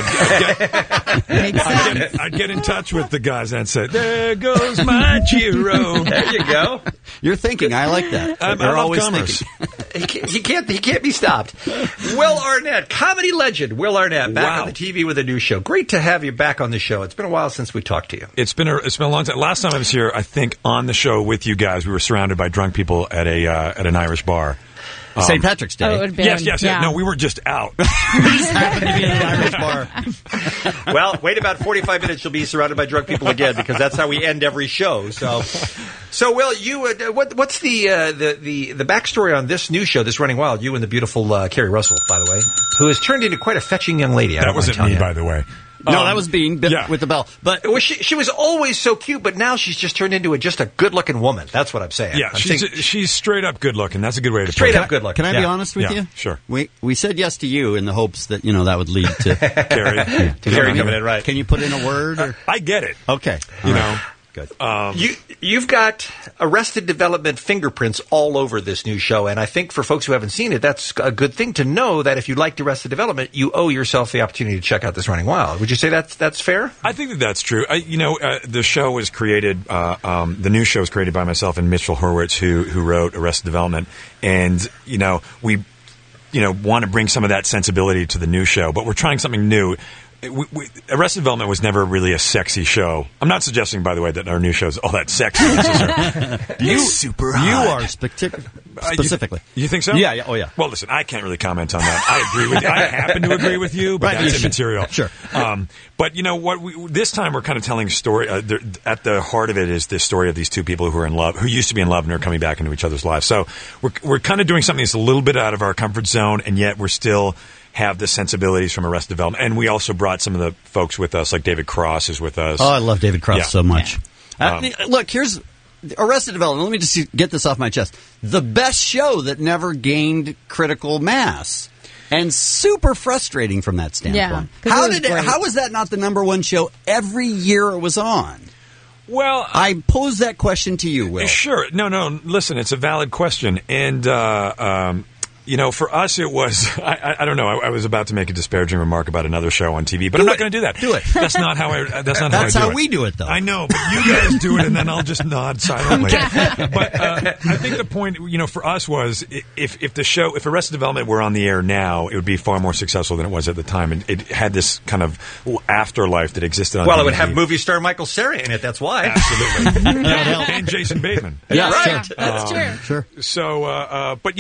mean? I'd get in touch with the guys and say, "There goes my gyro." There you go. You're thinking. I like that. I They're love always commerce. thinking. He can't be stopped. Will Arnett, comedy legend. Will Arnett, back on the TV with a new show. Great to have you back on the show. It's been a while since we talked to you. It's been a long time. Last time I was here, I think on the show with you guys, we were surrounded by drunk people at an Irish bar. St. Patrick's Day. Oh, yes. No, we were just out. We just happened to be in an Irish bar. Well, wait about 45 minutes. You'll be surrounded by drunk people again, because that's how we end every show. So Will, you what's the backstory on this new show, this Running Wild? You and the beautiful Carrie Russell, by the way, who has turned into quite a fetching young lady. That wasn't me, by the way. No, that was Bean with the bell. But she was always so cute, but now she's just turned into just a good-looking woman. That's what I'm saying. Yeah, she's straight up good-looking. That's a good way to put it. Straight up good-looking. Can I be honest with you? Sure. We said yes to you in the hopes that that would lead to Carrie. Carrie coming in, right? Can you put in a word? Or? I get it. Okay. You know. Good. You've got Arrested Development fingerprints all over this new show, and I think for folks who haven't seen it, that's a good thing to know, that if you liked Arrested Development, you owe yourself the opportunity to check out this Running Wild. Would you say that's fair? I think that's true. The show was created, the new show was created by myself and Mitchell Horwitz, who wrote Arrested Development, and we want to bring some of that sensibility to the new show, but we're trying something new. Arrested Development was never really a sexy show. I'm not suggesting, by the way, that our new show's all that sexy. Super hot. You are specifically. You think so? Yeah. Oh, yeah. Well, listen, I can't really comment on that. I agree with you. I happen to agree with you, but that's immaterial. Sure. But you know what? This time we're kind of telling a story. At the heart of it is this story of these two people who are in love, who used to be in love and are coming back into each other's lives. So we're kind of doing something that's a little bit out of our comfort zone, and yet we're still have the sensibilities from Arrested Development. And we also brought some of the folks with us, like David Cross is with us. Oh, I love David Cross so much. Look, here's Arrested Development. Let me just get this off my chest. The best show that never gained critical mass. And super frustrating from that standpoint. Yeah, how was that not the number one show every year it was on? Well, I pose that question to you, Will. Sure. No. Listen, it's a valid question, and for us, it was. I don't know. I was about to make a disparaging remark about another show on TV, but I'm not going to do that. Do it. That's not how I. That's how we do it, though. I know, but you guys do it, and then I'll just nod silently. But I think the point, for us was if Arrested Development were on the air now, it would be far more successful than it was at the time, and it had this kind of afterlife that existed on TV. Well, it would have movie star Michael Cera in it. That's why. Absolutely. and Jason Bateman. Yeah, right. Sure. That's true. Sure. So, but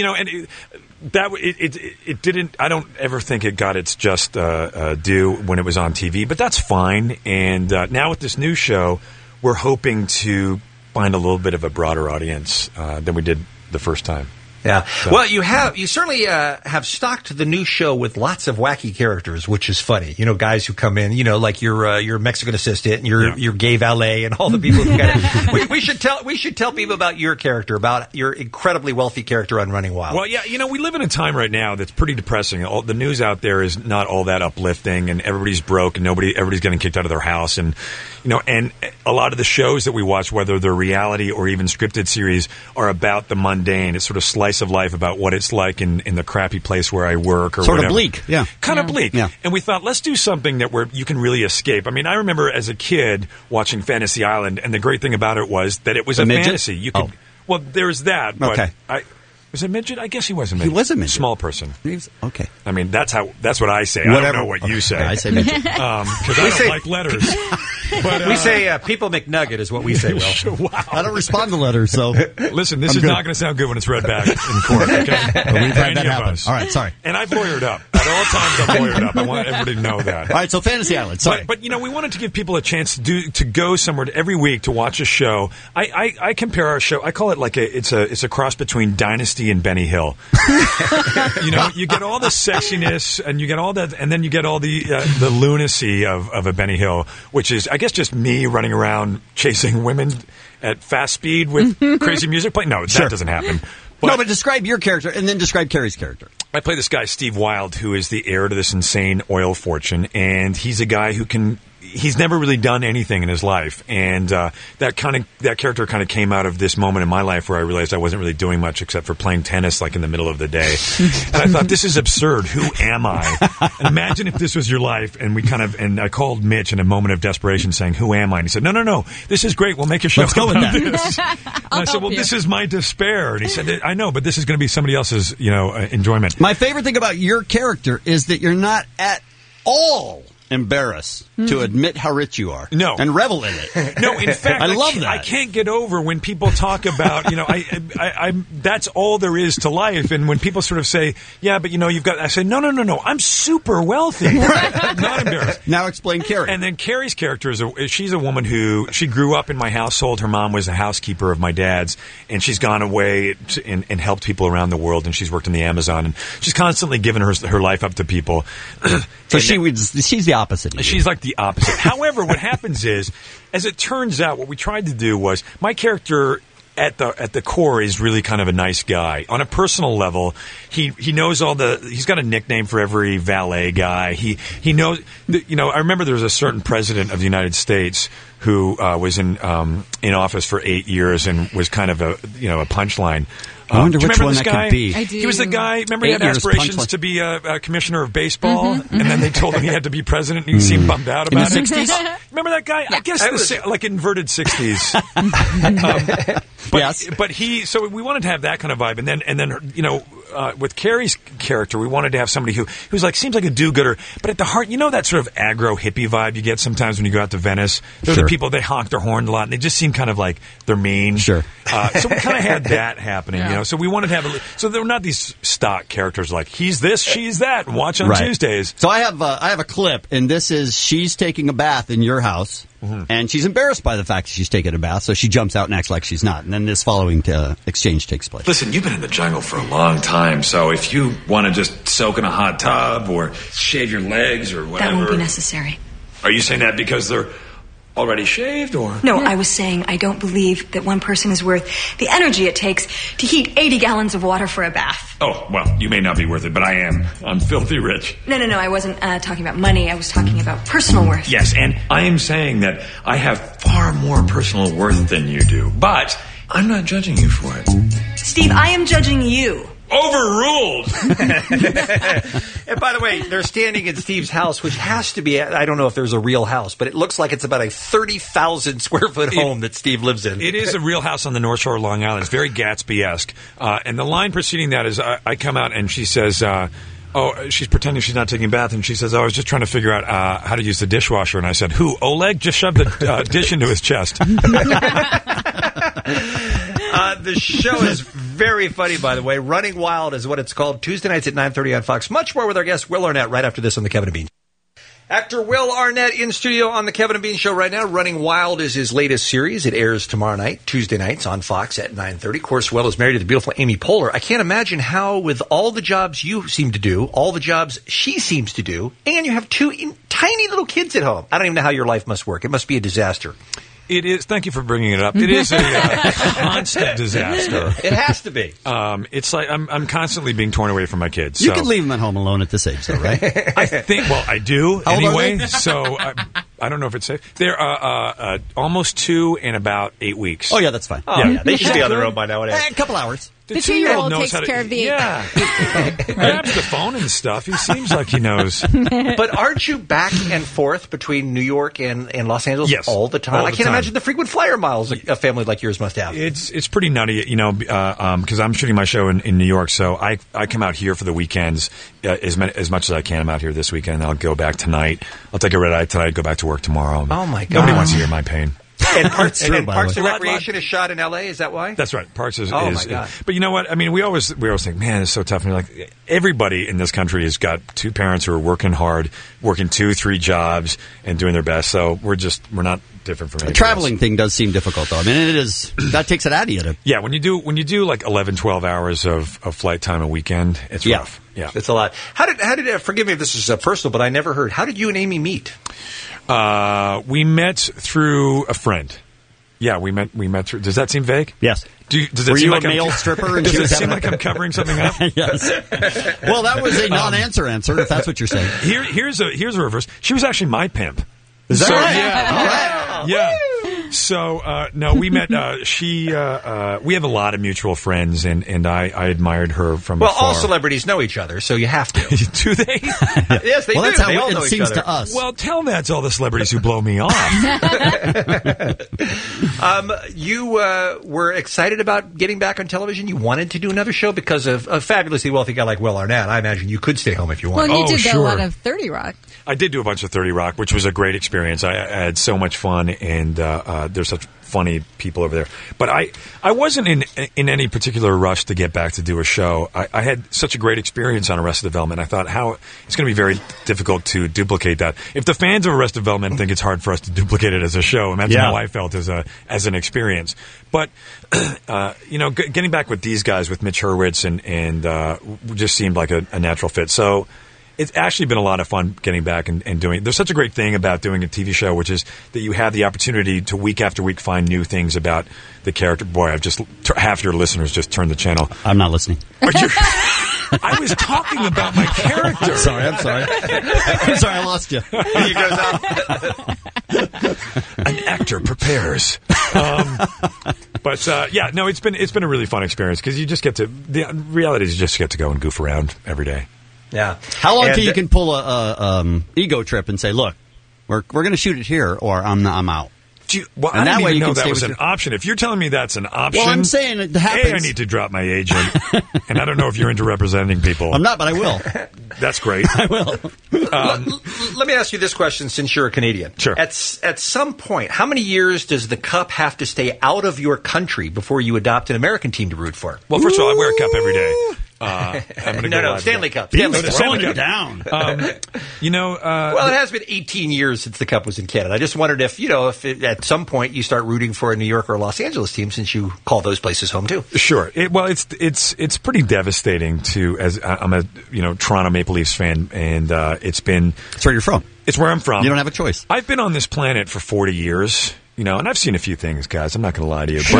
it didn't. I don't ever think it got its just due when it was on TV, but that's fine. And now with this new show, we're hoping to find a little bit of a broader audience than we did the first time. Yeah. So. Well, you certainly have stocked the new show with lots of wacky characters, which is funny. Guys who come in, like your Mexican assistant and your gay valet and all the people who we should tell people about your character, about your incredibly wealthy character on Running Wild. Well, yeah, we live in a time right now that's pretty depressing. The news out there is not all that uplifting, and everybody's broke, and everybody's getting kicked out of their house, and and a lot of the shows that we watch, whether they're reality or even scripted series, are about the mundane. It's sort of slice of life about what it's like in the crappy place where I work or sort whatever. of bleak, yeah. Kind of bleak. Yeah. And we thought, let's do something where you can really escape. I mean, I remember as a kid watching Fantasy Island, and the great thing about it was that it was a fantasy. You could, well, there's that. But okay. Was it midget? I guess he was a midget. He was a midget. Small person. Okay. I mean, that's what I say. Whatever. I don't know what you say. I say midget. Because I don't like letters. But, we say People McNugget is what we say, Will. Wow. I don't respond to letters, so... Listen, this is not going to sound good when it's read back in court, okay? We've had that happen. All right, sorry. And I've lawyered up. At all times, I've lawyered up. I want everybody to know that. All right, so Fantasy Island, sorry. But we wanted to give people a chance to go somewhere every week to watch a show. I compare our show, I call it like it's a cross between Dynasty and Benny Hill. You get all the sexiness, and you get all that, and then you get all the lunacy of a Benny Hill, which is, I guess, just me running around chasing women at fast speed with crazy music playing. No, that doesn't happen. But describe your character, and then describe Carrie's character. I play this guy, Steve Wilde, who is the heir to this insane oil fortune, and he's a guy who he's never really done anything in his life, and that character kind of came out of this moment in my life where I realized I wasn't really doing much except for playing tennis like in the middle of the day. And I thought, this is absurd. Who am I? And imagine if this was your life. And I called Mitch in a moment of desperation saying, who am I? And he said, no, this is great. We'll make a show about this. And I said, well, this is my despair. And he said, I know, but this is going to be somebody else's enjoyment. My favorite thing about your character is that you're not at all embarrassed to admit how rich you are. No. And revel in it. No, in fact, I love that. I can't get over when people talk about, I that's all there is to life. And when people sort of say, yeah, but you've got, I say, no, I'm super wealthy. I'm not embarrassed. Now explain Carrie. And then Carrie's character she's a woman who, she grew up in my household. Her mom was a housekeeper of my dad's, and she's gone away and helped people around the world, and she's worked in the Amazon, and she's constantly given her life up to people. So she's the opposite of you. She's like the opposite. However, what happens is, as it turns out, what we tried to do was, my character at the core is really kind of a nice guy. On a personal level, he knows he's got a nickname for every valet guy. He knows, I remember there was a certain president of the United States who was in office for 8 years and was kind of a punchline. I wonder which one that guy? could be. I do. He was the guy, remember he had aspirations to be a commissioner of baseball, and then they told him he had to be president, and he seemed bummed out about it. In the 60s? Remember that guy? Yeah. I guess like inverted 60s. But so we wanted to have that kind of vibe, and then with Carrie's character, we wanted to have somebody who's like, seems like a do-gooder, but at the heart, that sort of aggro hippie vibe you get sometimes when you go out to Venice. They're the people, they honk their horn a lot, and they just seem kind of like they're mean. Sure. So we kind of had that happening, So we wanted to have so there were not these stock characters like he's this, she's that, and watch on Tuesdays. So I have a clip, and this is she's taking a bath in your house, and she's embarrassed by the fact that she's taking a bath, so she jumps out and acts like she's not, and then this following exchange takes place. Listen, you've been in the jungle for a long time, so if you want to just soak in a hot tub or shave your legs or whatever, that won't be necessary. Are you saying that because they're Already shaved, or? No, I was saying I don't believe that one person is worth the energy it takes to heat 80 gallons of water for a bath. Oh, well, you may not be worth it, but I am. I'm filthy rich. No, I wasn't talking about money. I was talking about personal worth. Yes, and I am saying that I have far more personal worth than you do, but I'm not judging you for it. Steve, I am judging you. Overruled! And by the way, they're standing in Steve's house, which has to be, I don't know if there's a real house, but it looks like it's about a 30,000 square foot home that Steve lives in. It is a real house on the North Shore of Long Island. It's very Gatsby-esque. And the line preceding that is I come out and she says, she's pretending she's not taking a bath, and she says, I was just trying to figure out how to use the dishwasher. And I said, who? Oleg? Just shoved the dish into his chest. The show is very funny, by the way. Running Wild is what it's called. Tuesday nights at 9:30 on Fox. Much more with our guest, Will Arnett, right after this on The Kevin and Bean. Actor Will Arnett in studio on The Kevin and Bean Show right now. Running Wild is his latest series. It airs tomorrow night, Tuesday nights on Fox at 9:30. Of course, Will is married to the beautiful Amy Poehler. I can't imagine how, with all the jobs you seem to do, all the jobs she seems to do, and you have two tiny little kids at home. I don't even know how your life must work. It must be a disaster. It is. Thank you for bringing it up. It is a constant disaster. It has to be. It's like I'm constantly being torn away from my kids. You can leave them at home alone at this age, though, right? I think. Well, I do How old are anyway. they? So I don't know if it's safe. They're almost 2 and about 8 weeks. Oh yeah, that's fine. Yeah, they should be on their own by now. A couple hours. The 2-year-old knows takes how to, care of the yeah. Grabs the phone and stuff. He seems like he knows. But aren't you back and forth between New York and Los Angeles all the time? I can't imagine the frequent flyer miles a family like yours must have. It's pretty nutty, because I'm shooting my show in New York, so I come out here for the weekends as much as I can. I'm out here this weekend. I'll go back tonight. I'll take a red eye tonight, go back to work tomorrow. Oh, my God. Nobody wants to hear my pain. And Parks and Recreation is shot in L.A., is that why? That's right. Parks is. Oh, my God. But you know what? I mean, we always think, man, it's so tough. And like, everybody in this country has got two parents who are working hard, working 2-3 jobs, and doing their best. So we're not different from the traveling thing does seem difficult, though. I mean, it is. That takes it out of you. Yeah, when you do like 11, 12 hours of flight time a weekend, it's rough. Yeah, it's a lot. How did forgive me if this is personal, but I never heard. How did you and Amy meet? We met through a friend. Yeah, we met through. Does that seem vague? Yes. Does it Were seem you like a male stripper? And does she it was seem having like I'm covering something up? Yes. Well, that was a non-answer answer, if that's what you're saying. Here's a reverse. She was actually my pimp. Is that right? Yeah. All right. Yeah. So, no, we met, we have a lot of mutual friends, and I admired her from afar. Well, all celebrities know each other, so you have to. Do they? Yes, they do. That's how they all know it each seems other. to us. Well, tell that to all the celebrities who blow me off. You were excited about getting back on television? You wanted to do another show because of a fabulously wealthy guy like Will Arnett. I imagine you could stay home if you wanted. Well, you did a lot of 30 Rock. I did do a bunch of 30 Rock, which was a great experience. I had so much fun, and there's such funny people over there. But I wasn't in any particular rush to get back to do a show. I had such a great experience on Arrested Development. I thought it's going to be very difficult to duplicate that. If the fans of Arrested Development think it's hard for us to duplicate it as a show, imagine how I felt as an experience. But getting back with these guys, with Mitch Hurwitz, and just seemed like a natural fit. So it's actually been a lot of fun getting back and doing it. There's such a great thing about doing a TV show, which is that you have the opportunity to week after week find new things about the character. Boy, half your listeners just turned the channel. I'm not listening. I was talking about my character. I'm sorry. I'm sorry, I lost you. He goes out. An actor prepares. It's been a really fun experience because you just get to. The reality is you just get to go and goof around every day. Yeah. How long till you can pull a ego trip and say, "Look, we're going to shoot it here, or I'm out." I didn't even know that was an option. If you're telling me that's an option, well, I'm saying it happens. I need to drop my agent, and I don't know if you're into representing people. I'm not, but I will. That's great. I will. Let me ask you this question, since you're a Canadian. Sure. At some point, how many years does the Cup have to stay out of your country before you adopt an American team to root for? Well, first of all, I wear a cup every day. I'm going to go No, live Stanley again. Cup. Stanley Stanley Cup. Stanley Stanley Cup. Cup. Well, it has been 18 years since the Cup was in Canada. I just wondered if at some point you start rooting for a New York or Los Angeles team, since you call those places home too. Sure. It's pretty devastating as I'm a Toronto Maple Leafs fan, and it's been. It's where you're from. It's where I'm from. You don't have a choice. I've been on this planet for 40 years. And I've seen a few things, guys. I'm not going to lie to you,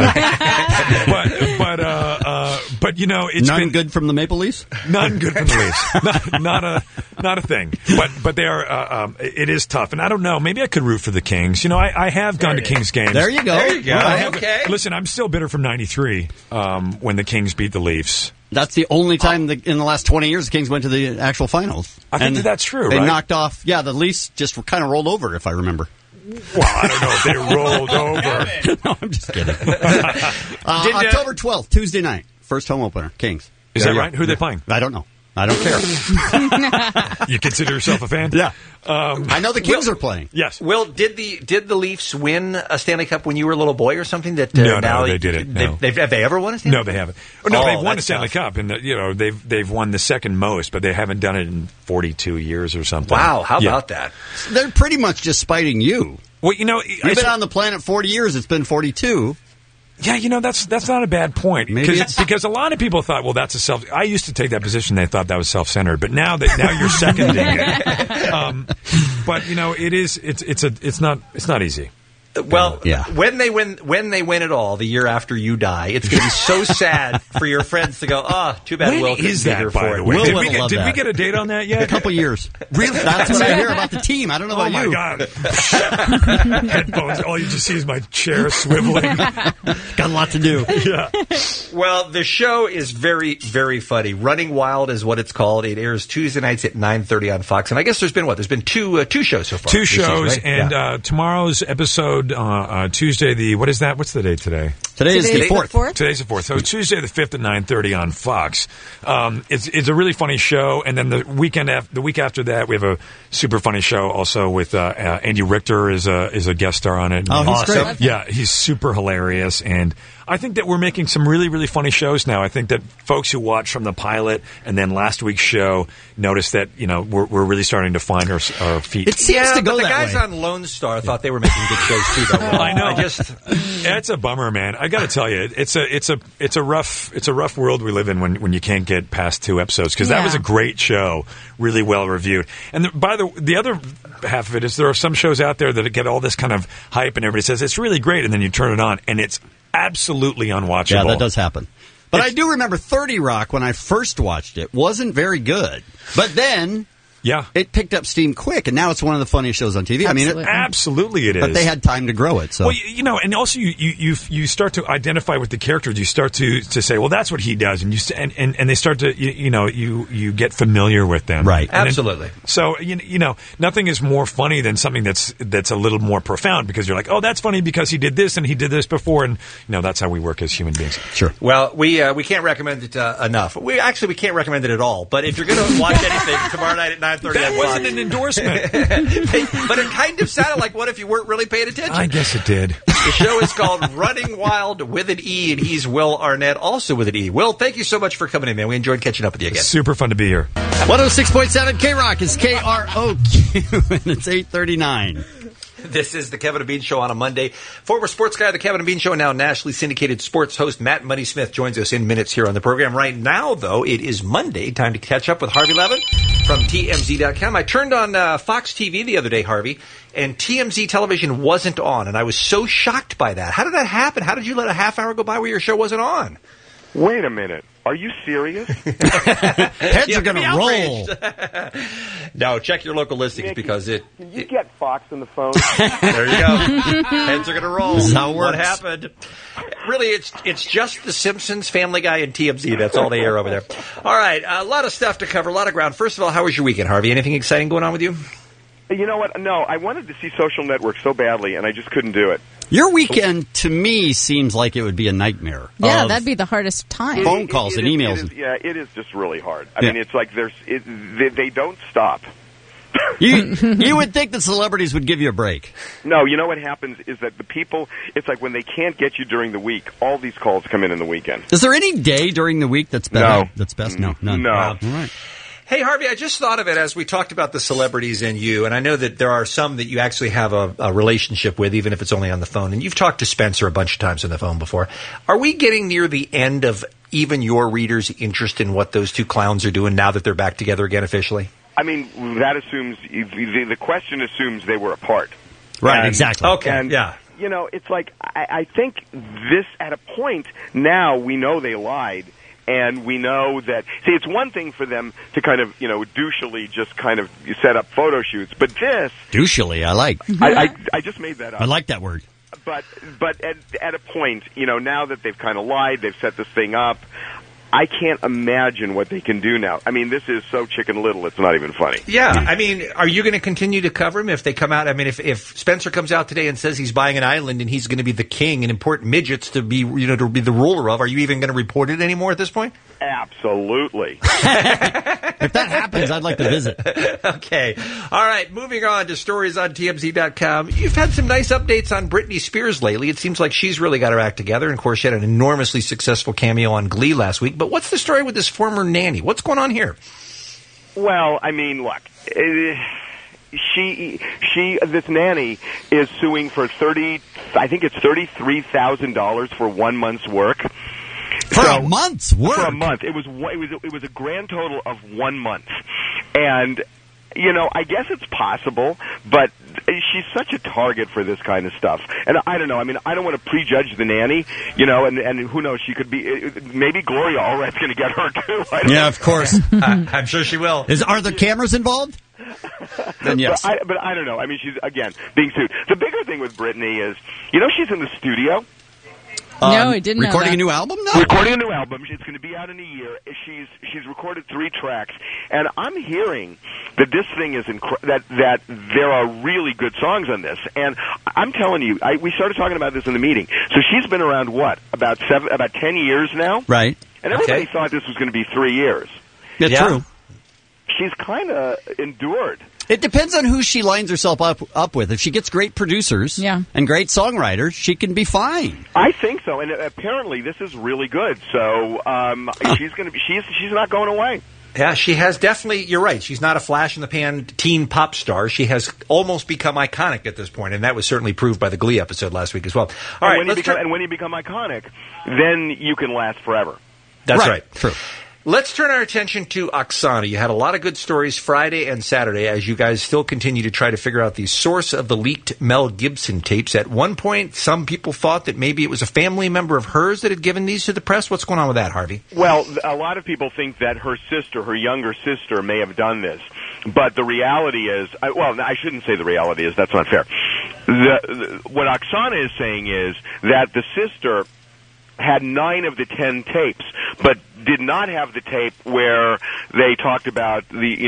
but it's none been good from the Maple Leafs. None good from the Leafs. Not a thing. But they are. It is tough, and I don't know. Maybe I could root for the Kings. I have gone to Kings games. There you go. There you go. Okay. Listen, I'm still bitter from '93 when the Kings beat the Leafs. That's the only time in the last 20 years the Kings went to the actual finals. I think that's true. They right? knocked off. Yeah, the Leafs just kind of rolled over, if I remember. Well, I don't know if they rolled over. No, I'm just kidding. October 12th, Tuesday night, first home opener, Kings. Is that right? Who are they playing? I don't know. I don't care. You consider yourself a fan? Yeah. I know the Kings are playing. Yes. Will, did the Leafs win a Stanley Cup when you were a little boy or something? That no, now they didn't. No. Have they ever won a Stanley Cup? No, they haven't. They've won a Stanley Cup, and they've won the second most, but they haven't done it in 42 years or something. Wow, how about that? They're pretty much just spiting you. Well, you've been on the planet 40 years. It's been 42. Yeah, that's not a bad point. Because a lot of people thought, well, that's I used to take that position. They thought that was self-centered, but now you're seconding it. But it's not easy. Well, when they win it all the year after you die, it's going to be so sad for your friends to go, too bad when Will couldn't is be that, here by for the it. way? Will Did we get a date on that yet? A couple years. Really? That's what I hear about the team. I don't know about you. Oh, my God. Headphones. All you just see is my chair swiveling. Got a lot to do. Yeah. Well, the show is very, very funny. Running Wild is what it's called. It airs Tuesday nights at 9:30 on Fox. And I guess there's been two shows so far. Two shows, season, right? and tomorrow's episode, Tuesday, what is that? What's the date today? Today is the 4th. Today's the 4th. So Tuesday the 5th at 9:30 on Fox. It's a really funny show, and then the week after that, we have a super funny show also with Andy Richter is a guest star on it. Oh, he's awesome. great. Yeah, he's super hilarious, and I think that we're making some really, really funny shows now. I think that folks who watch from the pilot and then last week's show notice that we're really starting to find our feet. It seems to go but the that guys way. on Lone Star thought they were making good shows too. Though. I know. Yeah, it's a bummer, man. I got to tell you, it's a rough world we live in when you can't get past 2 episodes, because that was a great show, really well reviewed. And the other half of it is there are some shows out there that get all this kind of hype and everybody says it's really great, and then you turn it on and it's absolutely unwatchable. Yeah, that does happen. But I do remember 30 Rock when I first watched it. Wasn't very good. But then it picked up steam quick, and now it's one of the funniest shows on TV. Absolutely. Absolutely it is. But they had time to grow it. So. Well, and also you start to identify with the characters. You start to say, well, that's what he does, and and they start to you get familiar with them. Right. And absolutely. So nothing is more funny than something that's a little more profound, because you're like, oh, that's funny because he did this and he did this before, and that's how we work as human beings. Sure. Well, we can't recommend it enough. We can't recommend it at all. But if you're going to watch anything tomorrow night at 9:30, that wasn't an endorsement. But it kind of sounded like one if you weren't really paying attention. I guess it did. The show is called Running Wild with an E, and he's Will Arnett, also with an E. Will, thank you so much for coming in, man. We enjoyed catching up with you again. Super fun to be here. 106.7 K-Rock is KROQ, and it's 8:39. This is the Kevin and Bean Show on a Monday. Former sports guy of the Kevin and Bean Show, now nationally syndicated sports host Matt Money Smith joins us in minutes here on the program. Right now, though, it is Monday. Time to catch up with Harvey Levin from TMZ.com. I turned on Fox TV the other day, Harvey, and TMZ television wasn't on, and I was so shocked by that. How did that happen? How did you let a half hour go by where your show wasn't on? Wait a minute. Are you serious? Heads are going to roll. No, check your local listings because Can you get Fox on the phone? There you go. Heads are going to roll. This is how it What works. happened? Really, it's just The Simpsons, Family Guy, and TMZ. That's all they air over there. All right, a lot of stuff to cover, a lot of ground. First of all, how was your weekend, Harvey? Anything exciting going on with you? You know what? No, I wanted to see Social Network so badly, and I just couldn't do it. Your weekend, to me, seems like it would be a nightmare. Yeah, of that'd be the hardest time. phone calls and emails. It is just really hard. I mean, it's like they don't stop. You would think the celebrities would give you a break. No, you know what happens is that the people, it's like when they can't get you during the week, all these calls come in the weekend. Is there any day during the week that's better? No. That's best? No, none. No. All right. Hey, Harvey, I just thought of it as we talked about the celebrities and you, and I know that there are some that you actually have a relationship with, even if it's only on the phone. And you've talked to Spencer a bunch of times on the phone before. Are we getting near the end of even your readers' interest in what those two clowns are doing now that they're back together again officially? I mean, that assumes, the question assumes they were apart. Right, exactly. Okay, and, yeah. You know, it's like, I think this, at a point, now we know they lied. And we know that, see, it's one thing for them to kind of, douchily just kind of set up photo shoots. But this... Douchily, I like. I just made that up. I like that word. But at a point, now that they've kind of lied, they've set this thing up, I can't imagine what they can do now. I mean, this is so Chicken Little, it's not even funny. Yeah, I mean, are you going to continue to cover him if they come out? I mean, if Spencer comes out today and says he's buying an island and he's going to be the king and import midgets to be, to be the ruler of, are you even going to report it anymore at this point? Absolutely. If that happens, I'd like to visit. Okay. All right, moving on to stories on TMZ.com. You've had some nice updates on Britney Spears lately. It seems like she's really got her act together. And, of course, she had an enormously successful cameo on Glee last week. But what's the story with this former nanny? What's going on here? Well, I mean, look, this nanny is suing for $33,000 for 1 month's work. For a month's work? For a month. It was a grand total of 1 month. And, I guess it's possible, but she's such a target for this kind of stuff. And I don't know. I mean, I don't want to prejudge the nanny, and who knows, she could be, maybe Gloria Allred's going to get her too. Yeah, of course. I'm sure she will. Are there cameras involved? Then yes. But I don't know. I mean, she's, again, being sued. The bigger thing with Britney is, she's in the studio. No, I didn't know recording that. a new album? No. Recording a new album. It's going to be out in a year. She's recorded 3 tracks, and I'm hearing that this thing is that there are really good songs on this. And I'm telling you, we started talking about this in the meeting. So she's been around about 10 years now, right? And everybody thought this was going to be 3 years. Yeah, true. She's kind of endured. It depends on who she lines herself up with. If she gets great producers and great songwriters, she can be fine. I think so, and apparently this is really good. So she's not going away. Yeah, she has definitely, you're right, she's not a flash-in-the-pan teen pop star. She has almost become iconic at this point, and that was certainly proved by the Glee episode last week as well. All right, when you become iconic, then you can last forever. That's right. True. Let's turn our attention to Oksana. You had a lot of good stories Friday and Saturday as you guys still continue to try to figure out the source of the leaked Mel Gibson tapes. At one point, some people thought that maybe it was a family member of hers that had given these to the press. What's going on with that, Harvey? Well, a lot of people think that her younger sister, may have done this. But the reality is, I shouldn't say the reality is, that's not fair. What Oksana is saying is that the sister had 9 of the 10 tapes, but did not have the tape where they talked about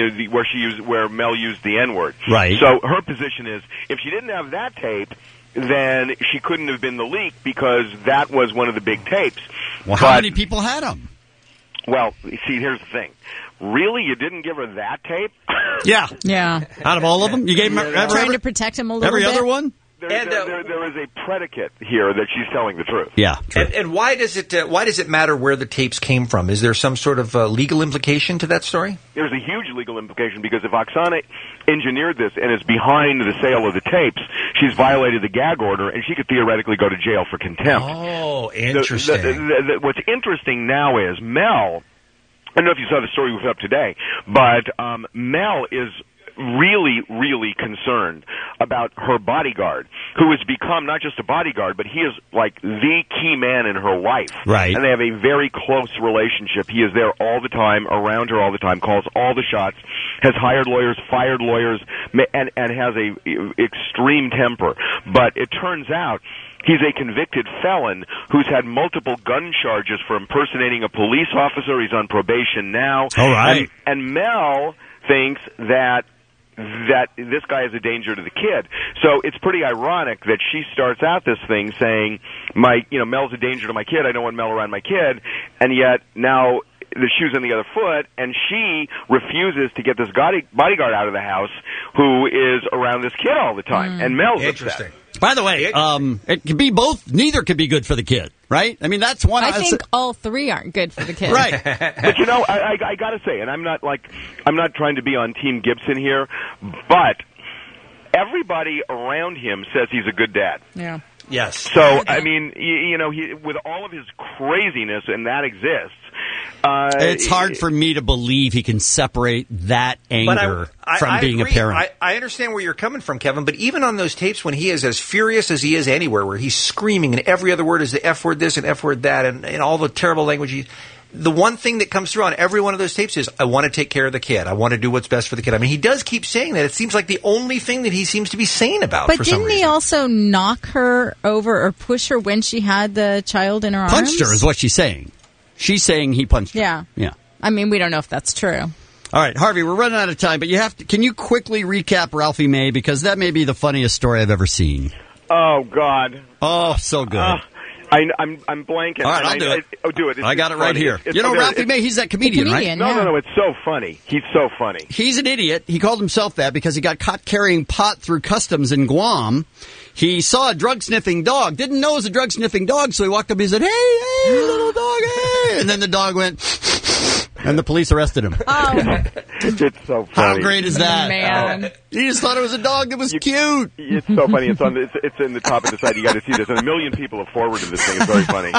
where Mel used the N-word. Right. So her position is, if she didn't have that tape, then she couldn't have been the leak because that was one of the big tapes. Well, how many people had them? Well, see, here's the thing. Really, you didn't give her that tape? Yeah. Out of all of them, you gave her trying to protect him a little bit. Every other one. There is a predicate here that she's telling the truth. Yeah. And why does it matter where the tapes came from? Is there some sort of legal implication to that story? There's a huge legal implication because if Oksana engineered this and is behind the sale of the tapes, she's violated the gag order and she could theoretically go to jail for contempt. Oh, interesting. What's interesting now is Mel, I don't know if you saw the story we put up today, but Mel is really, really concerned about her bodyguard, who has become not just a bodyguard, but he is like the key man in her life. Right. And they have a very close relationship. He is there all the time, around her all the time, calls all the shots, has hired lawyers, fired lawyers, and has a extreme temper. But it turns out he's a convicted felon who's had multiple gun charges for impersonating a police officer. He's on probation now. All right. And Mel thinks that this guy is a danger to the kid. So it's pretty ironic that she starts out this thing saying, Mel's a danger to my kid. I don't want Mel around my kid. And yet now the shoe's on the other foot, and she refuses to get this bodyguard out of the house who is around this kid all the time. And Mel's upset. By the way, it could be both. Neither could be good for the kid, right? I mean, that's one. I think all three aren't good for the kid. Right. But you know, I got to say, and I'm not trying to be on Team Gibson here, but everybody around him says he's a good dad. Yeah. Yes. So, I mean, you know, with all of his craziness, and that exists. It's hard for me to believe he can separate that anger from being agree. a parent. I understand where you're coming from, Kevin, but even on those tapes when he is as furious as he is anywhere, where he's screaming and every other word is the F word this and F word that and all the terrible language, the one thing that comes through on every one of those tapes is, I want to take care of the kid. I want to do what's best for the kid. I mean, he does keep saying that. It seems like the only thing that he seems to be sane about but for some reason. But didn't he also knock her over or push her when she had the child in her arms? Punched her is what she's saying. She's saying he punched her. Yeah. Yeah. I mean, we don't know if that's true. All right, Harvey, we're running out of time, but you have to. Can you quickly recap Ralphie May, because that may be the funniest story I've ever seen. Oh God! Oh, so good. I'm blanking. All right, I'll do it. Do it. I got it right here. You know Ralphie May? He's that comedian, right? No. It's so funny. He's so funny. He's an idiot. He called himself that because he got caught carrying pot through customs in Guam. He saw a drug-sniffing dog. Didn't know it was a drug-sniffing dog, so he walked up and he said, hey, little dog, hey. And then the dog went, and the police arrested him. Oh. It's so funny. How great is that? Man. He just thought it was a dog that was cute. It's so funny. It's in the top of the site. You got to see this. And a million people have forwarded this thing. It's very funny.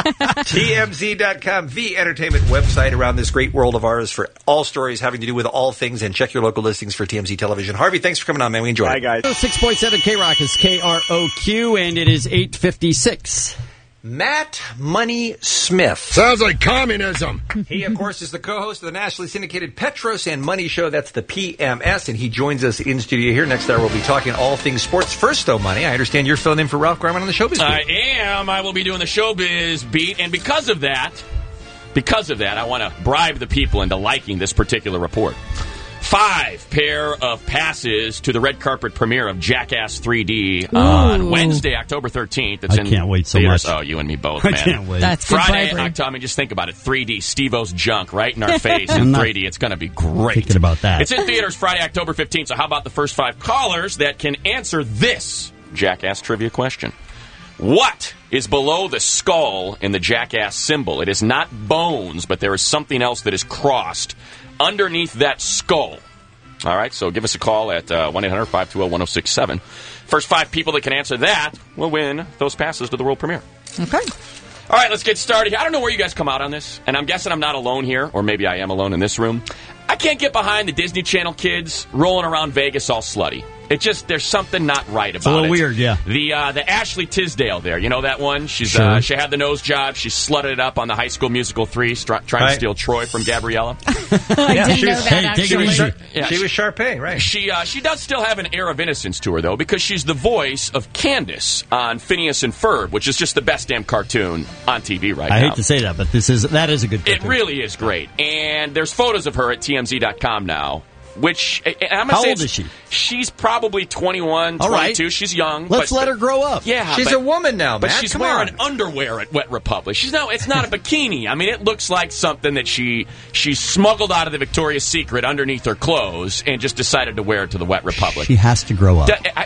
TMZ.com, the entertainment website around this great world of ours for all stories having to do with all things. And check your local listings for TMZ Television. Harvey, thanks for coming on, man. We enjoyed it. Bye, guys. 6.7 K-Rock is KROQ, and it is 8:56. Matt Money Smith. Sounds like communism. He, of course, is the co-host of the nationally syndicated Petros and Money Show. That's the PMS, and he joins us in studio here. Next hour, we'll be talking all things sports. First, though, Money, I understand you're filling in for Ralph Garman on the Showbiz Beat. I am. I will be doing the Showbiz Beat, and because of that, I want to bribe the people into liking this particular report. 5 pair of passes to the red carpet premiere of Jackass 3D on Wednesday, October 13th. It's I can't wait so theaters. much. Oh, you and me both, I man. can't wait. That's good Friday, bribery. I mean, just think about it. 3D, Steve-O's junk right in our face in 3D. It's going to be great. Thinking about that. It's in theaters Friday, October 15th. So how about the first 5 callers that can answer this Jackass trivia question? What is below the skull in the Jackass symbol? It is not bones, but there is something else that is crossed underneath that skull. All right, so give us a call at 1-800-520-1067. First 5 people that can answer that will win those passes to the world premiere. Okay. All right, let's get started. I don't know where you guys come out on this, and I'm guessing I'm not alone here, or maybe I am alone in this room. I can't get behind the Disney Channel kids rolling around Vegas all slutty. It just, there's something not right about it. It's a little weird, yeah. The Ashley Tisdale there, you know that one? She's Sure. She had the nose job. She slutted it up on the High School Musical 3, trying to steal Troy from Gabriella. I didn't know that, actually. She was Sharpay, right? She does still have an air of innocence to her, though, because she's the voice of Candace on Phineas and Ferb, which is just the best damn cartoon on TV right now. I hate to say that, but that is a good cartoon. It really is great. And there's photos of her at TMZ.com now. Which, and I'm How gonna say old is she? She's probably 21, 22. All right. She's young. Let's let her grow up. Yeah, She's a woman now, but Matt. she's Come wearing on. underwear at Wet Republic. It's not a bikini. I mean, it looks like something that she smuggled out of the Victoria's Secret underneath her clothes and just decided to wear it to the Wet Republic. She has to grow up.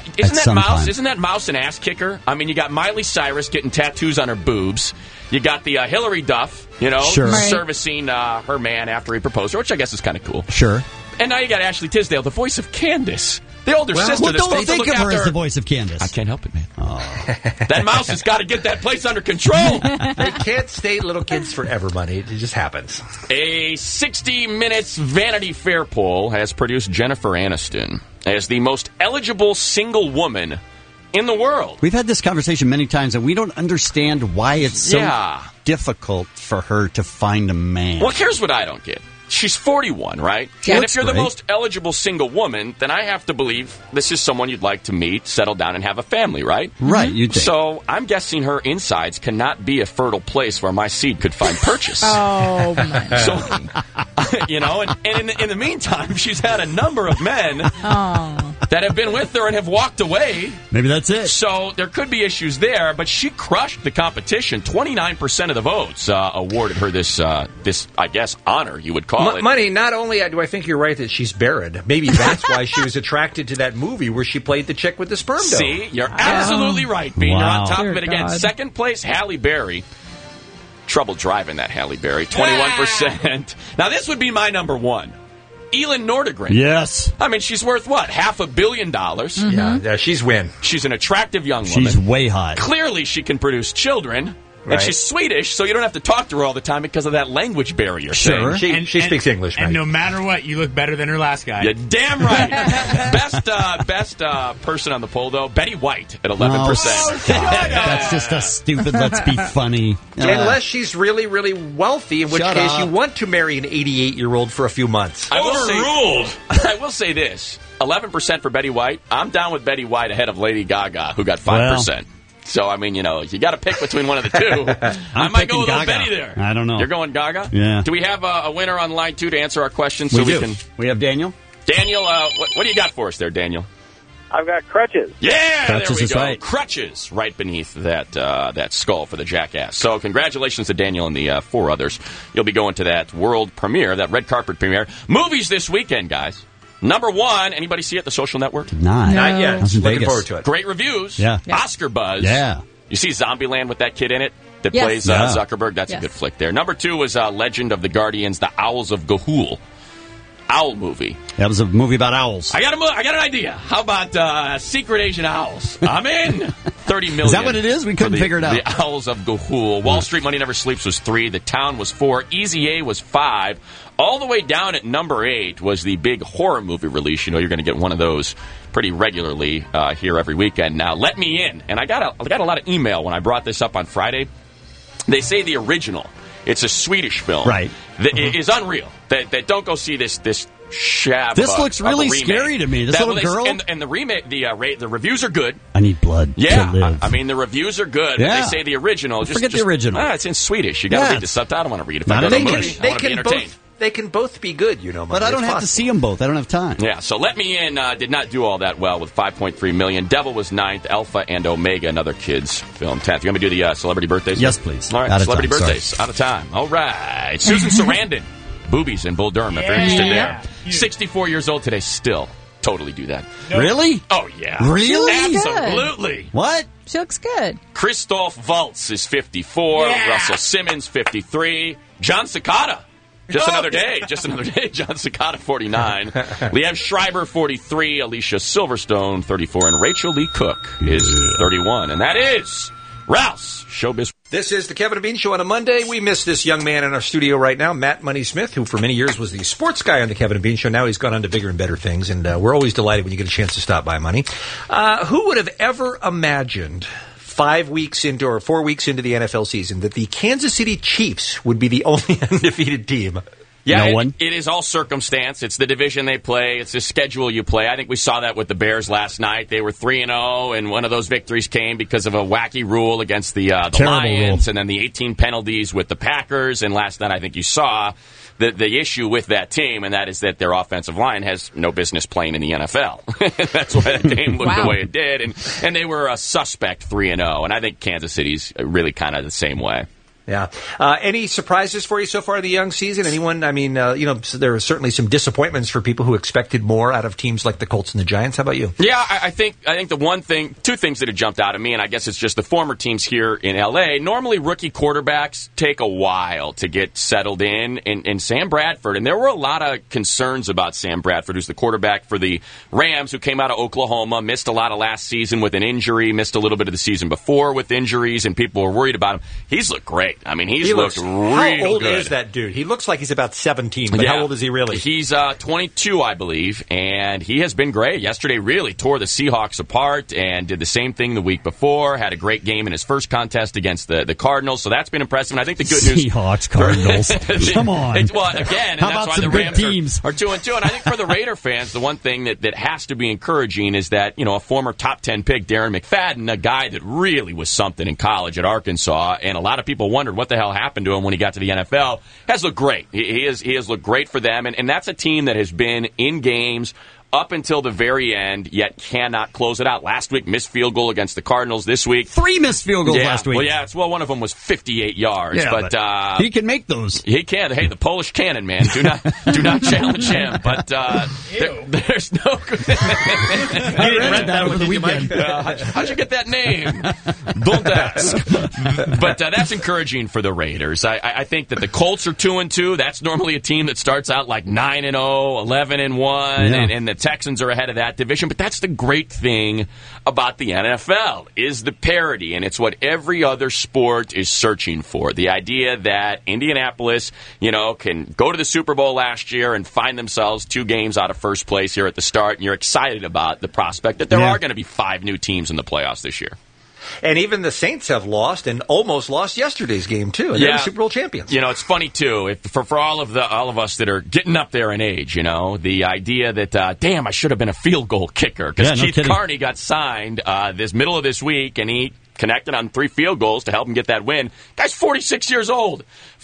Isn't that Mouse an ass kicker? I mean, you got Miley Cyrus getting tattoos on her boobs. You got the Hillary Duff, Sure. Right. servicing her man after he proposed her, which I guess is kind of cool. Sure. And now you got Ashley Tisdale, the voice of Candace, the older sister. Well, that's don't supposed to think look of her after as the voice of Candace. I can't help it, man. Oh. That mouse has got to get that place under control. They can't stay little kids forever, Money. It just happens. A 60 Minutes Vanity Fair poll has produced Jennifer Aniston as the most eligible single woman in the world. We've had this conversation many times, and we don't understand why it's so Yeah. difficult for her to find a man. Well, here's what I don't get. She's 41, right? Yeah, and that's if you're the great. most eligible single woman, then I have to believe this is someone you'd like to meet, settle down, and have a family, right? Right, you'd think. So I'm guessing her insides cannot be a fertile place where my seed could find purchase. Oh, my. So, and in the meantime, she's had a number of men that have been with her and have walked away. Maybe that's it. So there could be issues there, but she crushed the competition. 29% of the votes awarded her this, I guess, honor, you would call it. Money, not only do I think you're right that she's barren, maybe that's why she was attracted to that movie where she played the chick with the sperm donor. See, you're absolutely right, Bean. Wow. You're on top Dear of it again. God. Second place, Halle Berry. Trouble driving that Halle Berry. 21%. Now, this would be my number one. Elin Nordegren. Yes. I mean, she's worth what? $500 million. Yeah, she's win. She's an attractive young woman. She's way hot. Clearly, she can produce children. Right. And she's Swedish, so you don't have to talk to her all the time because of that language barrier. Sure. Thing. She speaks English, And mate. no matter what, you look better than her last guy. You're damn right. Best person on the poll, though, Betty White at 11%. Oh, that's just a stupid, let's be funny. Unless she's really, really wealthy, in which Shut case up. you want to marry an 88-year-old for a few months. I will say this. 11% for Betty White. I'm down with Betty White ahead of Lady Gaga, who got 5%. So, I mean, you got to pick between one of the two. I might go with little Betty there. I don't know. You're going Gaga? Yeah. Do we have a winner on line 2 to answer our questions? We so do. We can. We have Daniel. Daniel, what do you got for us there, Daniel? I've got crutches. Yeah, Crutches there we is go. right. Crutches right beneath that skull for the jackass. So congratulations to Daniel and the 4 others. You'll be going to that world premiere, that red carpet premiere. Movies this weekend, guys. Number 1, anybody see it, The Social Network? Not yet. I was in Looking Vegas. forward to it. Great reviews. Yeah. Oscar buzz. Yeah. You see Zombieland with that kid in it that Yes. plays Yeah. Zuckerberg? That's a good flick there. Number 2 was Legend of the Guardians, The Owls of Ga'Hoole. Owl movie. That was a movie about owls. I got an idea. How about Secret Agent Owls? I'm in. $30 million. Is that what it is? We couldn't for figure it out. The Owls of Ga'Hoole. Wall Street Money Never Sleeps was 3. The Town was 4. Easy A was 5. All the way down at number 8 was the big horror movie release. You know, you're going to get one of those pretty regularly here every weekend. Now, Let Me In. And I got a lot of email when I brought this up on Friday. They say the original. It's a Swedish film. Right. That is unreal. That don't go see this shab. This looks really scary to me. This little girl. And the remake, the reviews are good. I need blood Yeah, to live. I mean the reviews are good. Yeah. They say the original. Forget the original. It's in Swedish. You got to Yeah. read the subtitle. I don't want to read it. If Not I go in to a English. movie, I want to be entertained. They can both be good, But I don't have to see them both. I don't have time. Yeah, so Let Me In did not do all that well with 5.3 million. Devil was 9th. Alpha and Omega, another kids film, 10th. You want me to do the celebrity birthdays? Yes, please. All right, Out of celebrity time. birthdays. Sorry. Out of time. All right. Susan Sarandon. Boobies in Bull Durham, if you're interested Yeah. there. 64 years old today. Still totally do that. Really? Oh, yeah. Really? Absolutely. What? She looks good. Christoph Waltz is 54. Yeah. Russell Simmons, 53. John Cicada. Just another day. John Cicada, 49. Liev Schreiber, 43. Alicia Silverstone, 34. And Rachel Lee Cook is 31. And that is Rouse Showbiz. This is the Kevin and Bean Show on a Monday. We miss this young man in our studio right now, Matt Money Smith, who for many years was the sports guy on the Kevin and Bean Show. Now he's gone on to bigger and better things, and we're always delighted when you get a chance to stop by, Money. Who would have ever imagined 5 weeks into or 4 weeks into the NFL season that the Kansas City Chiefs would be the only undefeated team? Yeah, No one? it is all circumstance. It's the division they play. It's the schedule you play. I think we saw that with the Bears last night. They were 3-0, and one of those victories came because of a wacky rule against the Lions, and then the 18 penalties with the Packers. And last night, I think you saw the issue with that team, and that is that their offensive line has no business playing in the NFL. That's why that game looked the way it did, and they were a suspect 3-0. And I think Kansas City's really kind of the same way. Yeah. Any surprises for you so far in the young season? Anyone? I mean, so there are certainly some disappointments for people who expected more out of teams like the Colts and the Giants. How about you? Yeah, I think the two things that have jumped out at me, and I guess it's just the former teams here in L.A. Normally, rookie quarterbacks take a while to get settled in, and Sam Bradford, and there were a lot of concerns about Sam Bradford, who's the quarterback for the Rams, who came out of Oklahoma, missed a lot of last season with an injury, missed a little bit of the season before with injuries, and people were worried about him. He's looked great. I mean, he looked real good. How old is that dude? He looks like he's about 17, but how old is he really? He's 22, I believe, and he has been great. Yesterday really tore the Seahawks apart and did the same thing the week before, had a great game in his first contest against the Cardinals, so that's been impressive. And I think the good news... Seahawks, Cardinals. Come on. Well, again, and how that's about why some the good Rams teams? are 2-2. And I think for the Raider fans, the one thing that has to be encouraging is that, a former top 10 pick, Darren McFadden, a guy that really was something in college at Arkansas, and a lot of people wondered what the hell happened to him when he got to the NFL, has looked great. He has looked great for them, and that's a team that has been in games up until the very end, yet cannot close it out. Last week, missed field goal against the Cardinals. This week, 3 missed field goals last week. Well, one of them was 58 yards. Yeah, but he can make those. He can. Hey, the Polish cannon, man. Do not challenge him. But there's no. I read that over the weekend. How'd you get that name? Don't ask. But that's encouraging for the Raiders. I think that the Colts are 2-2. That's normally a team that starts out like 9-0, 11-1, and the Texans are ahead of that division. But that's the great thing about the NFL is the parity, and it's what every other sport is searching for. The idea that Indianapolis, can go to the Super Bowl last year and find themselves 2 games out of first place here at the start, and you're excited about the prospect that there are going to be 5 new teams in the playoffs this year. And even the Saints have lost and almost lost yesterday's game, too. And they're the Super Bowl champions. It's funny, too. For all of us that are getting up there in age, the idea that, damn, I should have been a field goal kicker. Because Keith Carney got signed this middle of this week, and he connected on 3 field goals to help him get that win. Guy's 46 years old.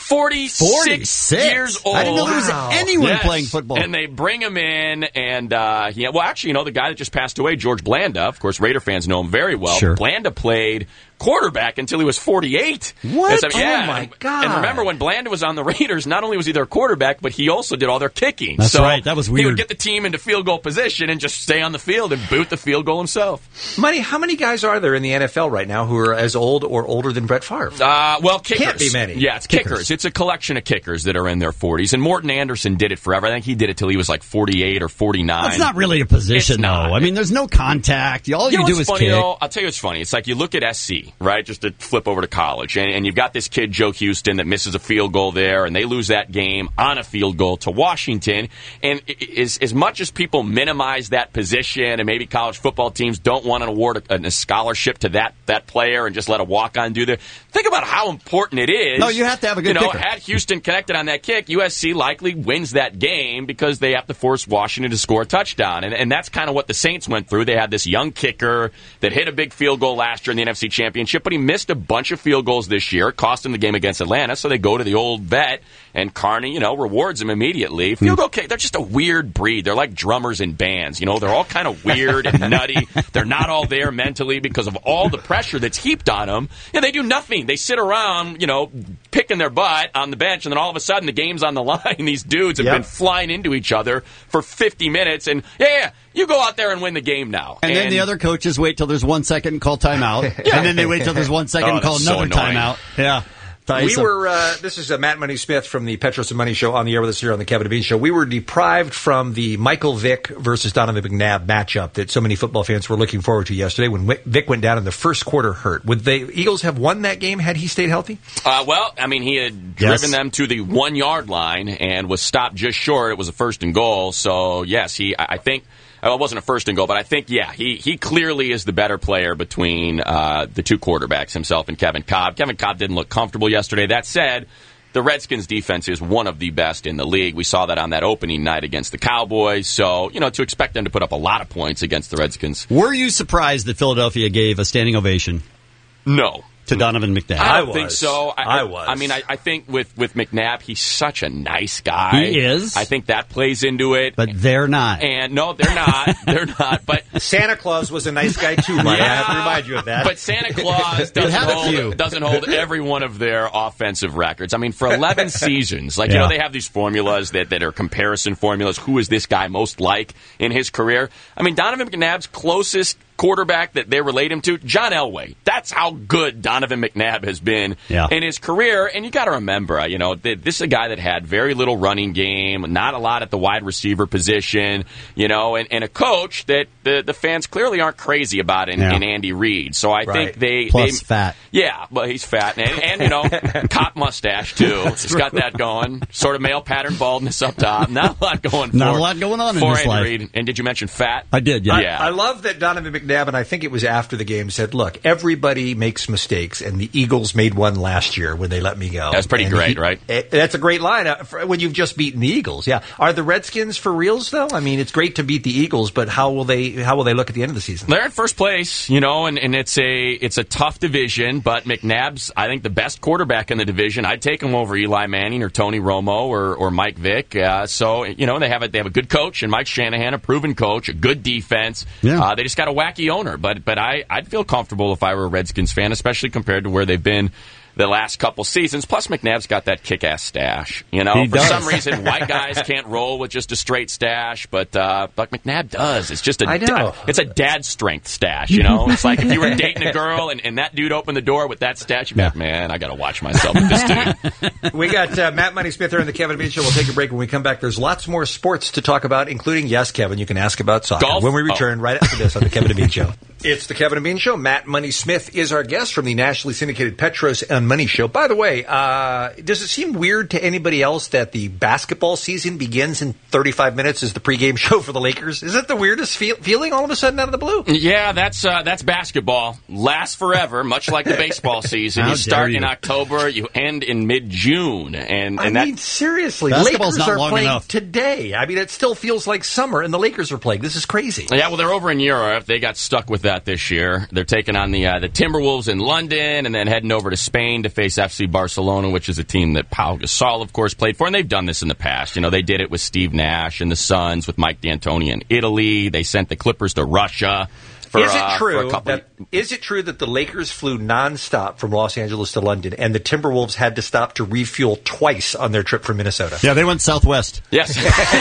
46 years old. I didn't know there was anyone playing football. And they bring him in, and the guy that just passed away, George Blanda, of course, Raider fans know him very well. Sure. Blanda played quarterback until he was 48. What? Oh, my God. And remember, when Blanda was on the Raiders, not only was he their quarterback, but he also did all their kicking. That's right. That was weird. He would get the team into field goal position and just stay on the field and boot the field goal himself. Money, how many guys are there in the NFL right now who are as old or older than Brett Favre? Kickers. Can't be many. Yeah, it's kickers. It's a collection of kickers that are in their 40s. And Morton Anderson did it forever. I think he did it till he was like 48 or 49. That's not really a position, though. I mean, there's no contact. All you do is funny, kick. Though? I'll tell you what's funny. It's like you look at SC, right, just to flip over to college, and you've got this kid, Joe Houston, that misses a field goal there, and they lose that game on a field goal to Washington. And as much as people minimize that position, and maybe college football teams don't want to award a scholarship to that player and just let a walk-on do that, think about how important it is. No, you have to have a good kicker. Had Houston connected on that kick, USC likely wins that game because they have to force Washington to score a touchdown. And that's kind of what the Saints went through. They had this young kicker that hit a big field goal last year in the NFC Championship, but he missed a bunch of field goals this year. It cost him the game against Atlanta, so they go to the old vet, and Carney, rewards him immediately. Field goal kick, they're just a weird breed. They're like drummers in bands. They're all kind of weird and nutty. They're not all there mentally because of all the pressure that's heaped on them. And they do nothing. They sit around, picking their butt on the bench, and then all of a sudden the game's on the line. These dudes have been flying into each other for 50 minutes, and you go out there and win the game now. And then the other coaches wait till there's 1 second and call timeout. And then they wait till there's 1 second and call another timeout. Yeah. We were, this is Matt Money Smith from the Petros and Money Show on the air with us here on the Kevin and Bean Show. We were deprived from the Michael Vick versus Donovan McNabb matchup that so many football fans were looking forward to yesterday when Vick went down in the first quarter hurt. Would the Eagles have won that game had he stayed healthy? He had driven them to the 1 yard line and was stopped just short. It was a 1st and goal. So, yes, I think... Well, it wasn't a 1st and goal, but I think, he clearly is the better player between the 2 quarterbacks, himself and Kevin Kolb. Kevin Kolb didn't look comfortable yesterday. That said, the Redskins' defense is one of the best in the league. We saw that on that opening night against the Cowboys. So, to expect them to put up a lot of points against the Redskins. Were you surprised that Philadelphia gave a standing ovation? No. To Donovan McNabb. I don't think so. I was. I think with McNabb, he's such a nice guy. He is. I think that plays into it. But they're not. And no, they're not. They're not. But Santa Claus was a nice guy too, Mike. I have to remind you of that. But Santa Claus doesn't hold every one of their offensive records. I mean, for 11 seasons, they have these formulas that are comparison formulas. Who is this guy most like in his career? I mean, Donovan McNabb's closest quarterback that they relate him to, John Elway. That's how good Donovan McNabb has been in his career. And you got to remember, this is a guy that had very little running game, not a lot at the wide receiver position, and a coach that the fans clearly aren't crazy about in Andy Reid. So I think they fat. Yeah, well, he's fat and cop mustache too. He's got that going. Sort of male pattern baldness up top. Not a lot going. Not a lot going on in his life. Reid. And did you mention fat? I did. Yeah. I love that Donovan McNabb McNabb, and I think it was after the game, said, look, everybody makes mistakes, and the Eagles made one last year when they let me go. That's pretty great, right? That's a great line when you've just beaten the Eagles, yeah. Are the Redskins for reals, though? I mean, it's great to beat the Eagles, but how will they look at the end of the season? They're in first place, and it's a tough division, but McNabb's, I think, the best quarterback in the division. I'd take him over Eli Manning or Tony Romo or Mike Vick. So, they have a good coach, and Mike Shanahan, a proven coach, a good defense. Yeah. They just got a wacky owner, but I'd feel comfortable if I were a Redskins fan, especially compared to where they've been the last couple seasons. Plus, McNabb's got that kick-ass stash. For some reason, white guys can't roll with just a straight stash, but McNabb does. It's just it's a dad strength stash. It's like if you were dating a girl and that dude opened the door with that stash, you'd be like, man, I got to watch myself with this dude. We got Matt Money Smith here on the Kevin and Bean Show. We'll take a break. When we come back, there's lots more sports to talk about, including, yes, Kevin, you can ask about soccer. Golf? When we return right after this on the Kevin and Bean Show. It's the Kevin and Bean Show. Matt Money Smith is our guest from the nationally syndicated Petros and Money Show. By the way, does it seem weird to anybody else that the basketball season begins in 35 minutes as the pregame show for the Lakers? Is that the weirdest feeling all of a sudden out of the blue? Yeah, that's basketball. Lasts forever, much like the baseball season. You start in October, you end in mid-June. And seriously, basketball's Lakers not are long playing enough. today. I mean, it still feels like summer, and the Lakers are playing. This is crazy. Yeah, well, they're over in Europe. They got stuck with that this year. They're taking on the Timberwolves in London and then heading over to Spain to face FC Barcelona, which is a team that Pau Gasol, of course, played for. And they've done this in the past. They did it with Steve Nash and the Suns, with Mike D'Antoni in Italy. They sent the Clippers to Russia. Is it true that the Lakers flew nonstop from Los Angeles to London, and the Timberwolves had to stop to refuel twice on their trip from Minnesota? Yeah, they went Southwest. Yes.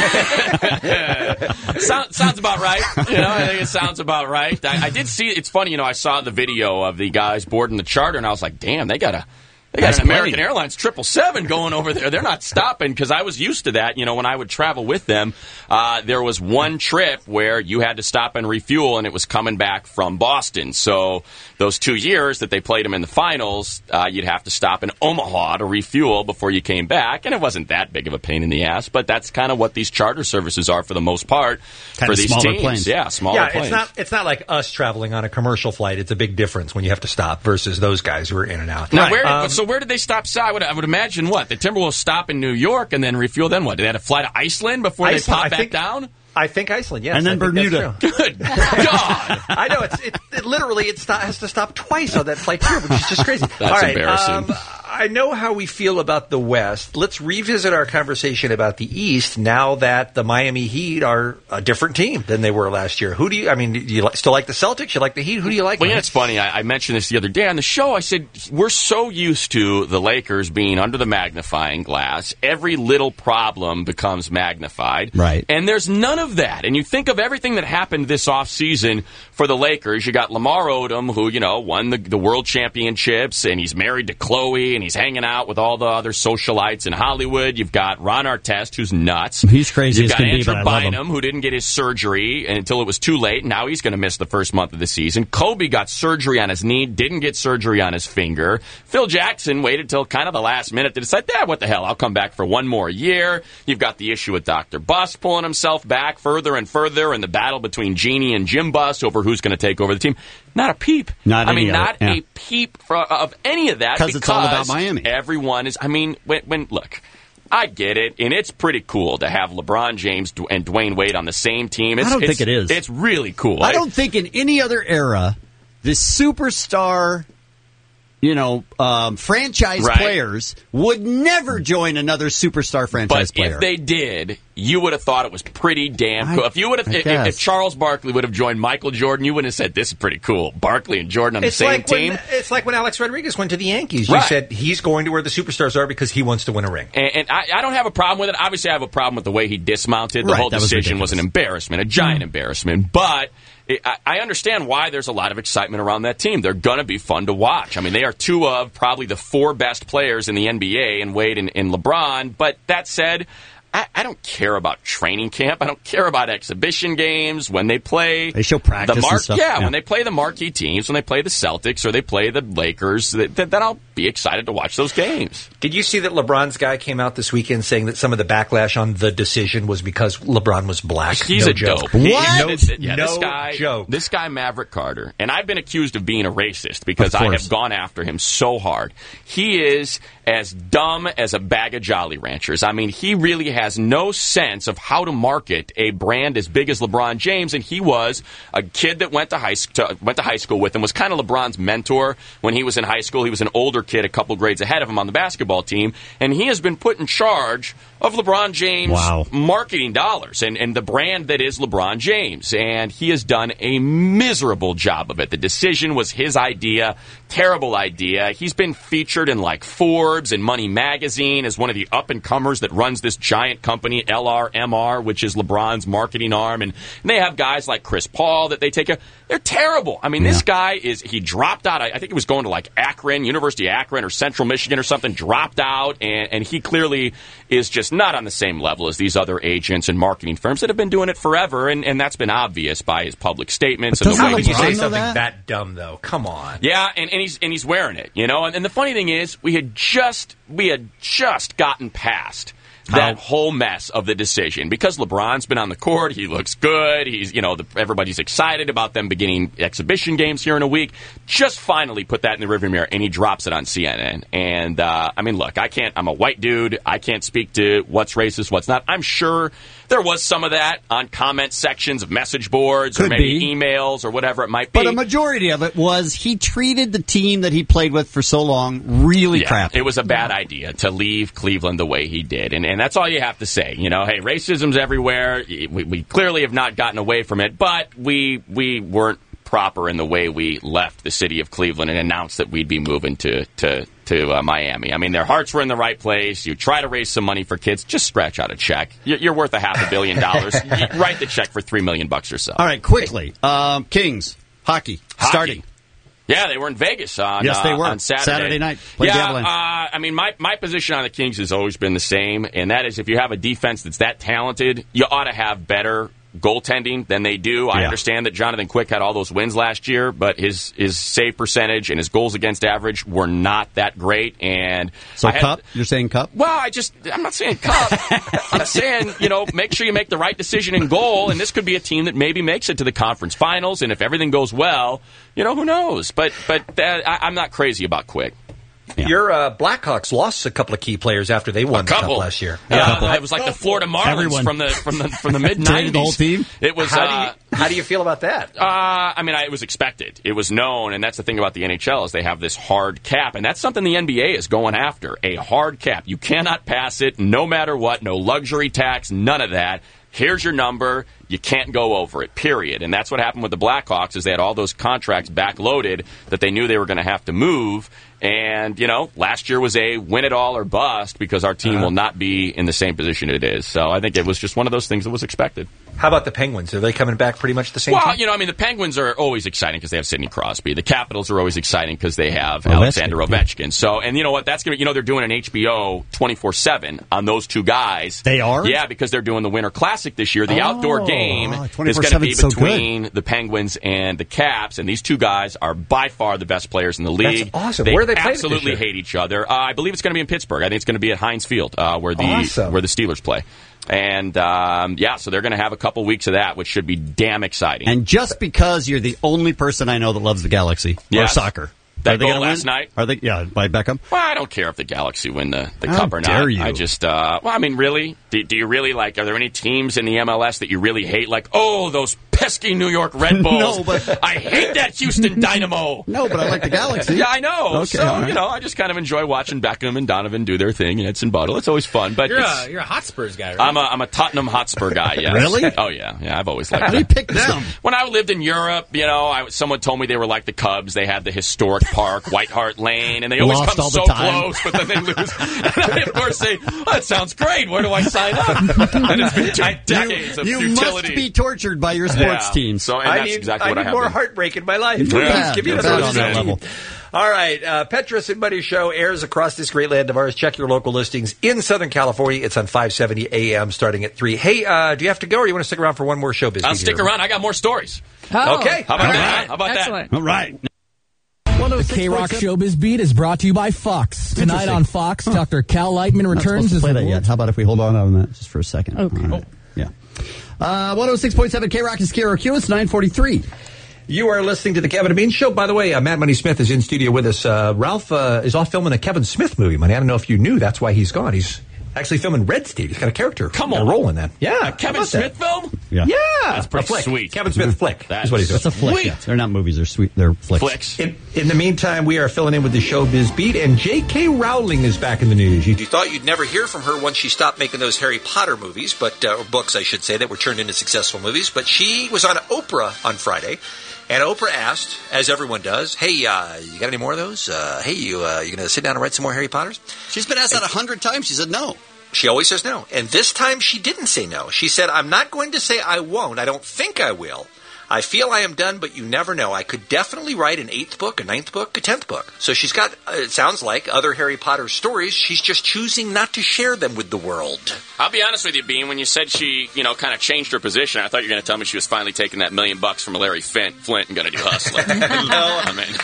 Sounds about right. I think it sounds about right. I did see, it's funny, I saw the video of the guys boarding the charter, and I was like, damn, they got an American Airlines 777 going over there. They're not stopping, because I was used to that. When I would travel with them, there was one trip where you had to stop and refuel, and it was coming back from Boston. So those 2 years that they played them in the finals, you'd have to stop in Omaha to refuel before you came back. And it wasn't that big of a pain in the ass, but that's kind of what these charter services are for the most part for these teams. Planes. Yeah, smaller planes. It's not like us traveling on a commercial flight. It's a big difference when you have to stop versus those guys who are in and out. Now, So where did they stop? I would imagine what? The Timberwolves stop in New York and then refuel. Then what? Did they have to fly to Iceland before they pop back down? I think Iceland, yes. And then Bermuda. Good God. I know. It literally has to stop twice on that flight here, which is just crazy. That's embarrassing. I know how we feel about the West. Let's revisit our conversation about the East now that the Miami Heat are a different team than they were last year. Do you still like the Celtics? You like the Heat? Who do you like? Well, it's funny. I mentioned this the other day on the show. I said, we're so used to the Lakers being under the magnifying glass. Every little problem becomes magnified. Right. And there's none of that. And you think of everything that happened this offseason for the Lakers. You got Lamar Odom, who, won the world championships, and he's married to Chloe, and he's hanging out with all the other socialites in Hollywood. You've got Ron Artest, who's nuts. He's crazy. You've got Andrew Bynum, who didn't get his surgery until it was too late. Now he's going to miss the first month of the season. Kobe got surgery on his knee, didn't get surgery on his finger. Phil Jackson waited till kind of the last minute to decide, what the hell, I'll come back for one more year. You've got the issue with Dr. Buss pulling himself back further and further, and the battle between Jeannie and Jim Buss over who's going to take over the team. Not a peep. Not a peep of any of that. Because it's all about Miami. Everyone is, when look, I get it, and it's pretty cool to have LeBron James and Dwayne Wade on the same team. I don't think it is. It's really cool. I don't think in any other era, the superstar, franchise players would never join another superstar franchise player. But if they did, you would have thought it was pretty damn cool. If Charles Barkley would have joined Michael Jordan, you wouldn't have said, this is pretty cool. Barkley and Jordan on the same team. It's like when Alex Rodriguez went to the Yankees. You said he's going to where the superstars are because he wants to win a ring. And I don't have a problem with it. Obviously, I have a problem with the way he dismounted. The whole decision was an embarrassment, a giant embarrassment. But I understand why there's a lot of excitement around that team. They're going to be fun to watch. They are two of probably the four best players in the NBA, in Wade and LeBron. But that said, I don't care about training camp. I don't care about exhibition games when they play. They show practice and stuff. Yeah, when they play the marquee teams, when they play the Celtics or they play the Lakers, then I'll be excited to watch those games. Did you see that LeBron's guy came out this weekend saying that some of the backlash on the decision was because LeBron was black? He's no a joke. dope. Joke. This guy, Maverick Carter, and I've been accused of being a racist because I have gone after him so hard. He is as dumb as a bag of Jolly Ranchers. I mean, he really has no sense of how to market a brand as big as LeBron James, and he was a kid that went to high school with him, was kind of LeBron's mentor when he was in high school. He was an older kid, a couple grades ahead of him on the basketball team, and he has been put in charge of LeBron James' marketing dollars and the brand that is LeBron James. And he has done a miserable job of it. The decision was his idea. Terrible idea. He's been featured in like Forbes and Money Magazine as one of the up-and-comers that runs this giant company, LRMR, which is LeBron's marketing arm. And they have guys like Chris Paul that they take care of. They're terrible. I mean, this guy he dropped out. I think he was going to like Akron, University of Akron or Central Michigan or something, dropped out. And he clearly is just not on the same level as these other agents and marketing firms that have been doing it forever. And that's been obvious by his public statements. And the way you say something that dumb, though? Come on. Yeah, and he's wearing it, you know. And the funny thing is, we had just gotten past that whole mess of the decision because LeBron's been on the court. He looks good. He's, everybody's excited about them beginning exhibition games here in a week. Just finally put that in the rearview mirror, and he drops it on CNN. And I mean, look, I'm a white dude. I can't speak to what's racist, what's not. I'm sure there was some of that on comment sections of message boards or maybe emails or whatever it might be. But a majority of it was he treated the team that he played with for so long really crappy. It was a bad idea to leave Cleveland the way he did. And that's all you have to say. Hey, racism's everywhere. We clearly have not gotten away from it, but we weren't proper in the way we left the city of Cleveland and announced that we'd be moving to Miami. I mean, their hearts were in the right place. You try to raise some money for kids, just scratch out a check. You're worth $500 million. Write the check for $3 million or so. All right, quickly. Kings, hockey. Starting. Yeah, they were in Vegas on, yes, they were. On Saturday night. Played the Avalanche. I mean, my position on the Kings has always been the same, and that is if you have a defense that's that talented, you ought to have better goaltending than they do. I understand that Jonathan Quick had all those wins last year, but his save percentage and his goals against average were not that great. And Cup? You're saying Cup? Well, I'm not saying Cup. I'm saying, make sure you make the right decision in goal, and this could be a team that maybe makes it to the conference finals, and if everything goes well, who knows? But I'm not crazy about Quick. Yeah. Your Blackhawks lost a couple of key players after they won the Cup last year. Yeah, it was like the Florida Marlins from the mid '90s. The whole team. It was. How do you feel about that? I mean, it was expected. It was known, and that's the thing about the NHL is they have this hard cap, and that's something the NBA is going after. A hard cap. You cannot pass it, no matter what. No luxury tax. None of that. Here's your number. You can't go over it, period. And that's what happened with the Blackhawks is they had all those contracts backloaded that they knew they were going to have to move. And, last year was a win it all or bust because our team will not be in the same position it is. So I think it was just one of those things that was expected. How about the Penguins? Are they coming back pretty much the same time? Well, the Penguins are always exciting because they have Sidney Crosby. The Capitals are always exciting because they have Alexander Ovechkin. So, and you know what? That's going to, they're doing an HBO 24/7 on those two guys. They are? Yeah, because they're doing the Winter Classic this year. The outdoor game is going to be between the Penguins and the Caps, and these two guys are by far the best players in the league. That's awesome. Where are they playing absolutely hate each other. I believe it's going to be in Pittsburgh. I think it's going to be at Heinz Field, where the Steelers play. And, so they're going to have a couple weeks of that, which should be damn exciting. And just because you're the only person I know that loves the Galaxy or soccer. That goal last night? Are they? Yeah, by Beckham? Well, I don't care if the Galaxy win the Cup or not. Dare you? I just, really? Do you really are there any teams in the MLS that you really hate? Like, those pesky New York Red Bulls. No, but I hate that Houston Dynamo. No, but I like the Galaxy. Yeah, I know. Okay, so, right. I just kind of enjoy watching Beckham and Donovan do their thing, and Edson Buttle. It's always fun. But you're a Hotspurs guy, right? I'm a Tottenham Hotspur guy, yes. Really? Oh, yeah. Yeah, I've always liked them. How do you pick them? When I lived in Europe, someone told me they were like the Cubs. They had the historic park, White Hart Lane, and they always come so close, but then they lose. And I, of course, say, that sounds great. Where do I sign up? And it's been 2 decades of futility. You must be tortured by your sports teams. So, and that's exactly what I have. I need more heartbreak in my life. Please, give me another on that level. All right, Petros and Buddy Show airs across this great land of ours. Check your local listings in Southern California. It's on 570 AM starting at 3. Hey, do you have to go or do you want to stick around for one more showbiz? I'll stick around. I got more stories. Okay. How about that? How about Excellent. that? All right. The K-Rock Showbiz Beat is brought to you by Fox. Tonight on Fox, Dr. Cal Lightman returns. Not supposed to play that yet. How about if we hold on that just for a second? Okay. Right. Yeah. 106.7 K-Rock is KROQ. It's 9:43. You are listening to the Kevin and Bean Show. By the way, Matt Money Smith is in studio with us. Ralph is off filming a Kevin Smith movie. Money, I don't know if you knew that's why he's gone. He's actually filming Red State. He's got a character. A role in that. Yeah. A Kevin Smith film? Yeah. Yeah. That's pretty A flick. sweet. Kevin Smith flick. That's what he's doing. It's a flick. Yeah. They're not movies. They're sweet. They're flicks. In the meantime, we are filling in with the Showbiz Beat, and J.K. Rowling is back in the news. You thought you'd never hear from her once she stopped making those Harry Potter movies, or books, I should say, that were turned into successful movies. But she was on Oprah on Friday, and Oprah asked, as everyone does, "Hey, you got any more of those? Hey, you going to sit down and write some more Harry Potters?" She's been asked that 100 times. She said no. She always says no. And this time she didn't say no. She said, "I'm not going to say I won't. I don't think I will. I feel I am done, but you never know. I could definitely write an 8th book, a 9th book, a 10th book." So she's got, it sounds like, other Harry Potter stories. She's just choosing not to share them with the world. I'll be honest with you, Bean. When you said she, kind of changed her position, I thought you were going to tell me she was finally taking that $1 million from Larry Flint and going to do Hustler. No. I mean,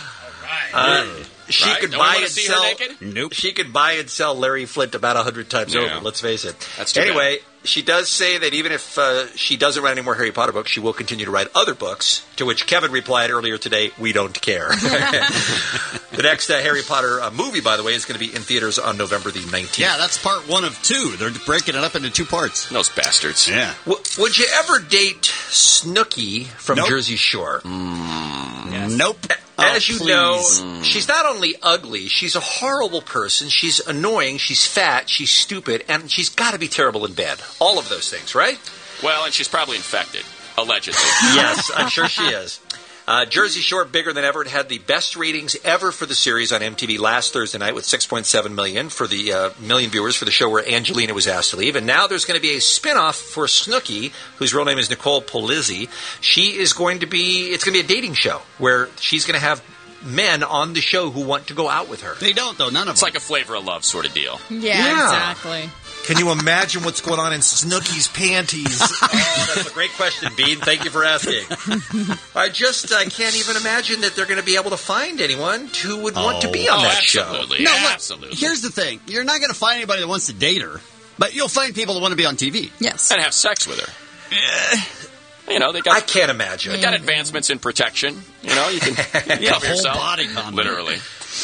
She right? could Don't we buy wanna and see her sell. naked? Nope. She could buy and sell Larry Flint about 100 times Yeah. over. Let's face it. That's too anyway, she does say that even if she doesn't write any more Harry Potter books, she will continue to write other books. To which Kevin replied earlier today, "We don't care." The next Harry Potter movie, by the way, is going to be in theaters on November the 19th. Yeah, that's part 1 of 2. They're breaking it up into 2 parts. Those bastards. Yeah. Would you ever date Snooki from Nope. Jersey Shore? Nope. As you know, Mm. she's not only ugly, she's a horrible person, she's annoying, she's fat, she's stupid, and she's got to be terrible in bed. All of those things, right? Well, and she's probably infected, allegedly. Yes, I'm sure she is. Jersey Shore, bigger than ever. It had the best ratings ever for the series on MTV last Thursday night with 6.7 million for the million viewers for the show where Angelina was asked to leave. And now there's going to be a spinoff for Snooki, whose real name is Nicole Polizzi. It's going to be a dating show where she's going to have men on the show who want to go out with her. They don't, though. None of them. It's like a Flavor of Love sort of deal. Yeah, exactly. Can you imagine what's going on in Snooki's panties? Oh, that's a great question, Bean. Thank you for asking. I can't even imagine that they're going to be able to find anyone who would want to be on that absolutely. show. No, absolutely. Look, here's the thing. You're not going to find anybody that wants to date her, but you'll find people that want to be on TV. Yes. And have sex with her. They got. I can't imagine. They got advancements in protection. You can Yeah, cover whole yourself. body condom. Literally.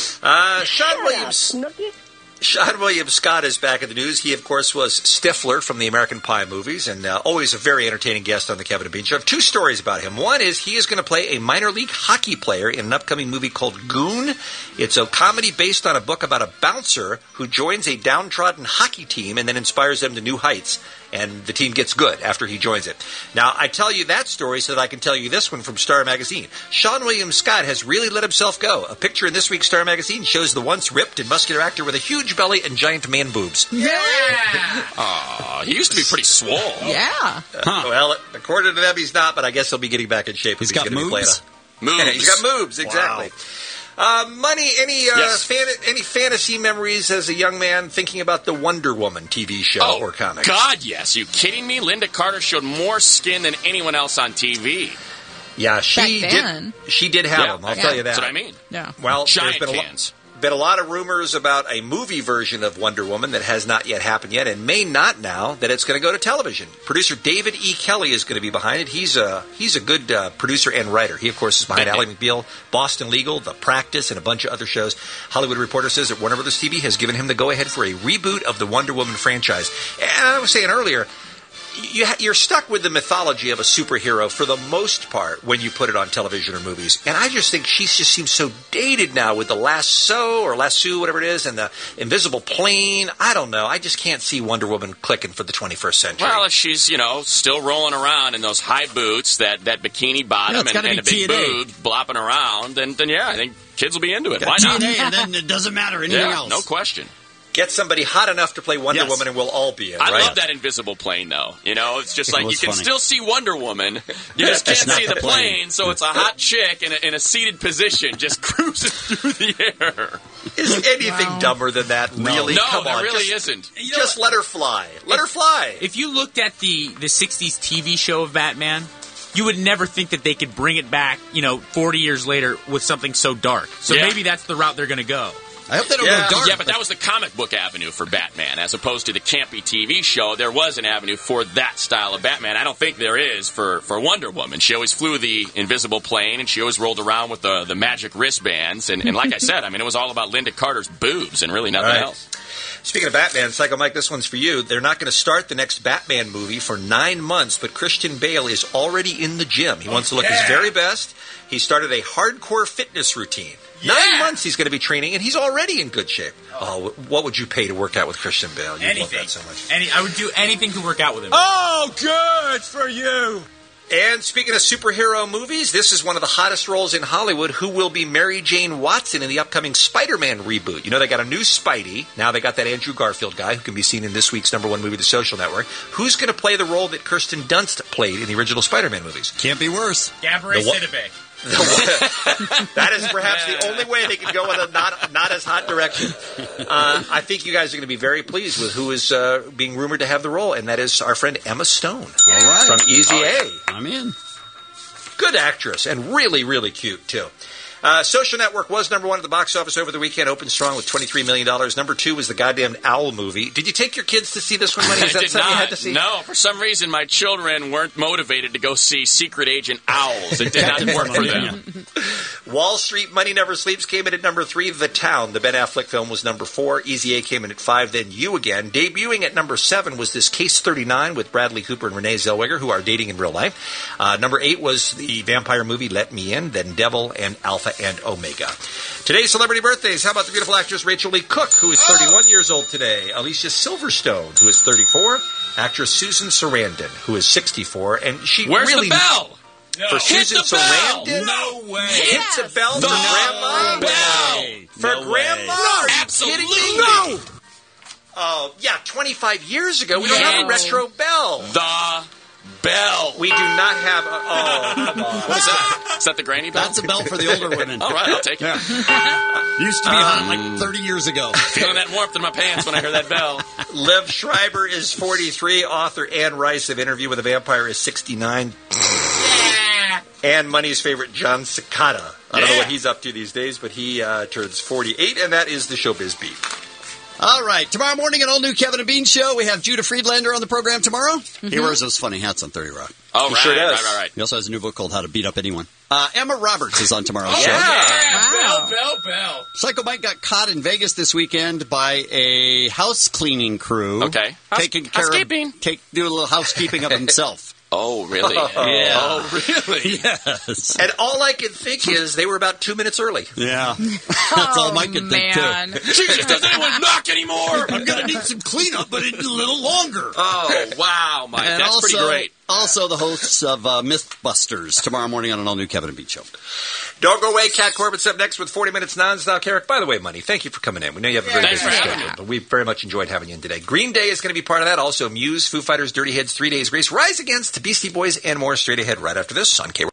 Sean William Scott is back in the news. He, of course, was Stifler from the American Pie movies and always a very entertaining guest on the Kevin and Bean Show. I have 2 stories about him. One is he is going to play a minor league hockey player in an upcoming movie called Goon. It's a comedy based on a book about a bouncer who joins a downtrodden hockey team and then inspires them to new heights. And the team gets good after he joins it. Now, I tell you that story so that I can tell you this one from Star Magazine. Sean William Scott has really let himself go. A picture in this week's Star Magazine shows the once ripped and muscular actor with a huge belly and giant man boobs. Yeah. He used to be pretty swole. Yeah. Well, according to them, he's not, but I guess he'll be getting back in shape. He's got moves? Yeah, he's got moves, exactly. Wow. Money, any fantasy memories as a young man thinking about the Wonder Woman TV show or comics? God, yes. You kidding me? Linda Carter showed more skin than anyone else on TV. Yeah, she did have them. I'll tell you that. That's what I mean. Yeah. Well, Giant there's cans. been a lot of rumors about a movie version of Wonder Woman that has not yet happened yet and may not now that it's going to go to television. Producer David E. Kelly is going to be behind it. He's a good producer and writer. He, of course, is behind Ally McBeal, Boston Legal, The Practice, and a bunch of other shows. Hollywood Reporter says that Warner Brothers TV has given him the go-ahead for a reboot of the Wonder Woman franchise. And I was saying earlier, you're stuck with the mythology of a superhero for the most part when you put it on television or movies. And I just think she just seems so dated now with the lasso, whatever it is, and the invisible plane. I don't know. I just can't see Wonder Woman clicking for the 21st century. Well, if she's, still rolling around in those high boots, that bikini bottom, and a big boob flopping around, then yeah, I think kids will be into it. Why not? TNA, and then it doesn't matter anything else. No question. Get somebody hot enough to play Wonder Woman and we'll all be in, I right? love that invisible plane, though. It's just like you can still see Wonder Woman. You just can't see the plane, so it's a hot chick in a seated position just cruising through the air. Is anything dumber than that, really? No, Come there on, really just, isn't. Just let her fly. Let her fly. If you looked at the 60s TV show of Batman, you would never think that they could bring it back, 40 years later with something so dark. So maybe that's the route they're going to go. I hope they don't go dark. Yeah, but that was the comic book avenue for Batman, as opposed to the campy TV show. There was an avenue for that style of Batman. I don't think there is for Wonder Woman. She always flew the invisible plane, and she always rolled around with the magic wristbands. And like I said, it was all about Linda Carter's boobs and really nothing else. Speaking of Batman, Psycho Mike, this one's for you. They're not going to start the next Batman movie for 9 months, but Christian Bale is already in the gym. He wants to look his very best. He started a hardcore fitness routine. 9 months he's going to be training, and he's already in good shape. Oh, what would you pay to work out with Christian Bale? You'd love that so much. I would do anything to work out with him. Oh, good for you. And speaking of superhero movies, this is one of the hottest roles in Hollywood. Who will be Mary Jane Watson in the upcoming Spider-Man reboot? They got a new Spidey. Now they got that Andrew Garfield guy who can be seen in this week's #1 movie, The Social Network. Who's going to play the role that Kirsten Dunst played in the original Spider-Man movies? Can't be worse. Gabrielle Sidibe. That is perhaps the only way they can go in a not as hot direction. I think you guys are going to be very pleased with who is being rumored to have the role, and that is our friend Emma Stone from Easy A. I'm in. Good actress, and really, really cute, too. Social Network was #1 at the box office over the weekend, opened strong with $23 million. #2 was the goddamn Owl movie. Did you take your kids to see this one, Money? Is that something you had to see? No, for some reason my children weren't motivated to go see Secret Agent Owls. It did not work for them. Wall Street Money Never Sleeps came in at #3. The Town, the Ben Affleck film, was #4. Easy A came in at 5. Then You Again. Debuting at #7 was this Case 39 with Bradley Cooper and Renee Zellweger, who are dating in real life. #8 was the vampire movie Let Me In. Then Devil and Alpha and Omega. Today's celebrity birthdays. How about the beautiful actress Rachel Lee Cook, who is 31 years old today? Alicia Silverstone, who is 34. Actress Susan Sarandon, who is 64. And she Where's really... the bell? No. For Susan Sarandon? No way. Hits a bell for Grandma? Bell. For Grandma? No, Are you absolutely. kidding me? No. Oh, yeah, 25 years ago. We don't have a retro bell. The bell. We do not have a... What is that? Is that the granny bell? That's a bell for the older women. All right, I'll take it. Used to be hot like 30 years ago. Feeling that warmth in my pants when I hear that bell. Liv Schreiber is 43. Author Anne Rice of Interview with a Vampire is 69. And Money's favorite, John Cicada. I don't know what he's up to these days, but he turns 48, and that is the Showbiz Beat. All right. Tomorrow morning, an all-new Kevin and Bean show. We have Judah Friedlander on the program tomorrow. He wears those funny hats on 30 Rock. Oh, he sure does. Right. He also has a new book called How to Beat Up Anyone. Emma Roberts is on tomorrow's show. Yeah. Bell. Psycho Mike got caught in Vegas this weekend by a house cleaning crew. Okay. Taking care housekeeping. Do a little housekeeping of himself. Oh, really? Yeah. Oh, really? Yes. And all I can think is they were about 2 minutes early. Yeah. That's all Mike can think, too. Jesus, does anyone knock anymore? I'm going to need some cleanup, but it's a little longer. Oh, wow, Mike. And that's pretty great. Also the hosts of Mythbusters tomorrow morning on an all-new Kevin and Bean show. Don't go away. Cat Corbett's up next with 40 Minutes Non-Stop. Carrick, by the way, Money, thank you for coming in. We know you have a very busy schedule, but we very much enjoyed having you in today. Green Day is going to be part of that. Also, Muse, Foo Fighters, Dirty Heads, 3 Days Grace, Rise Against, Beastie Boys, and more straight ahead right after this on K.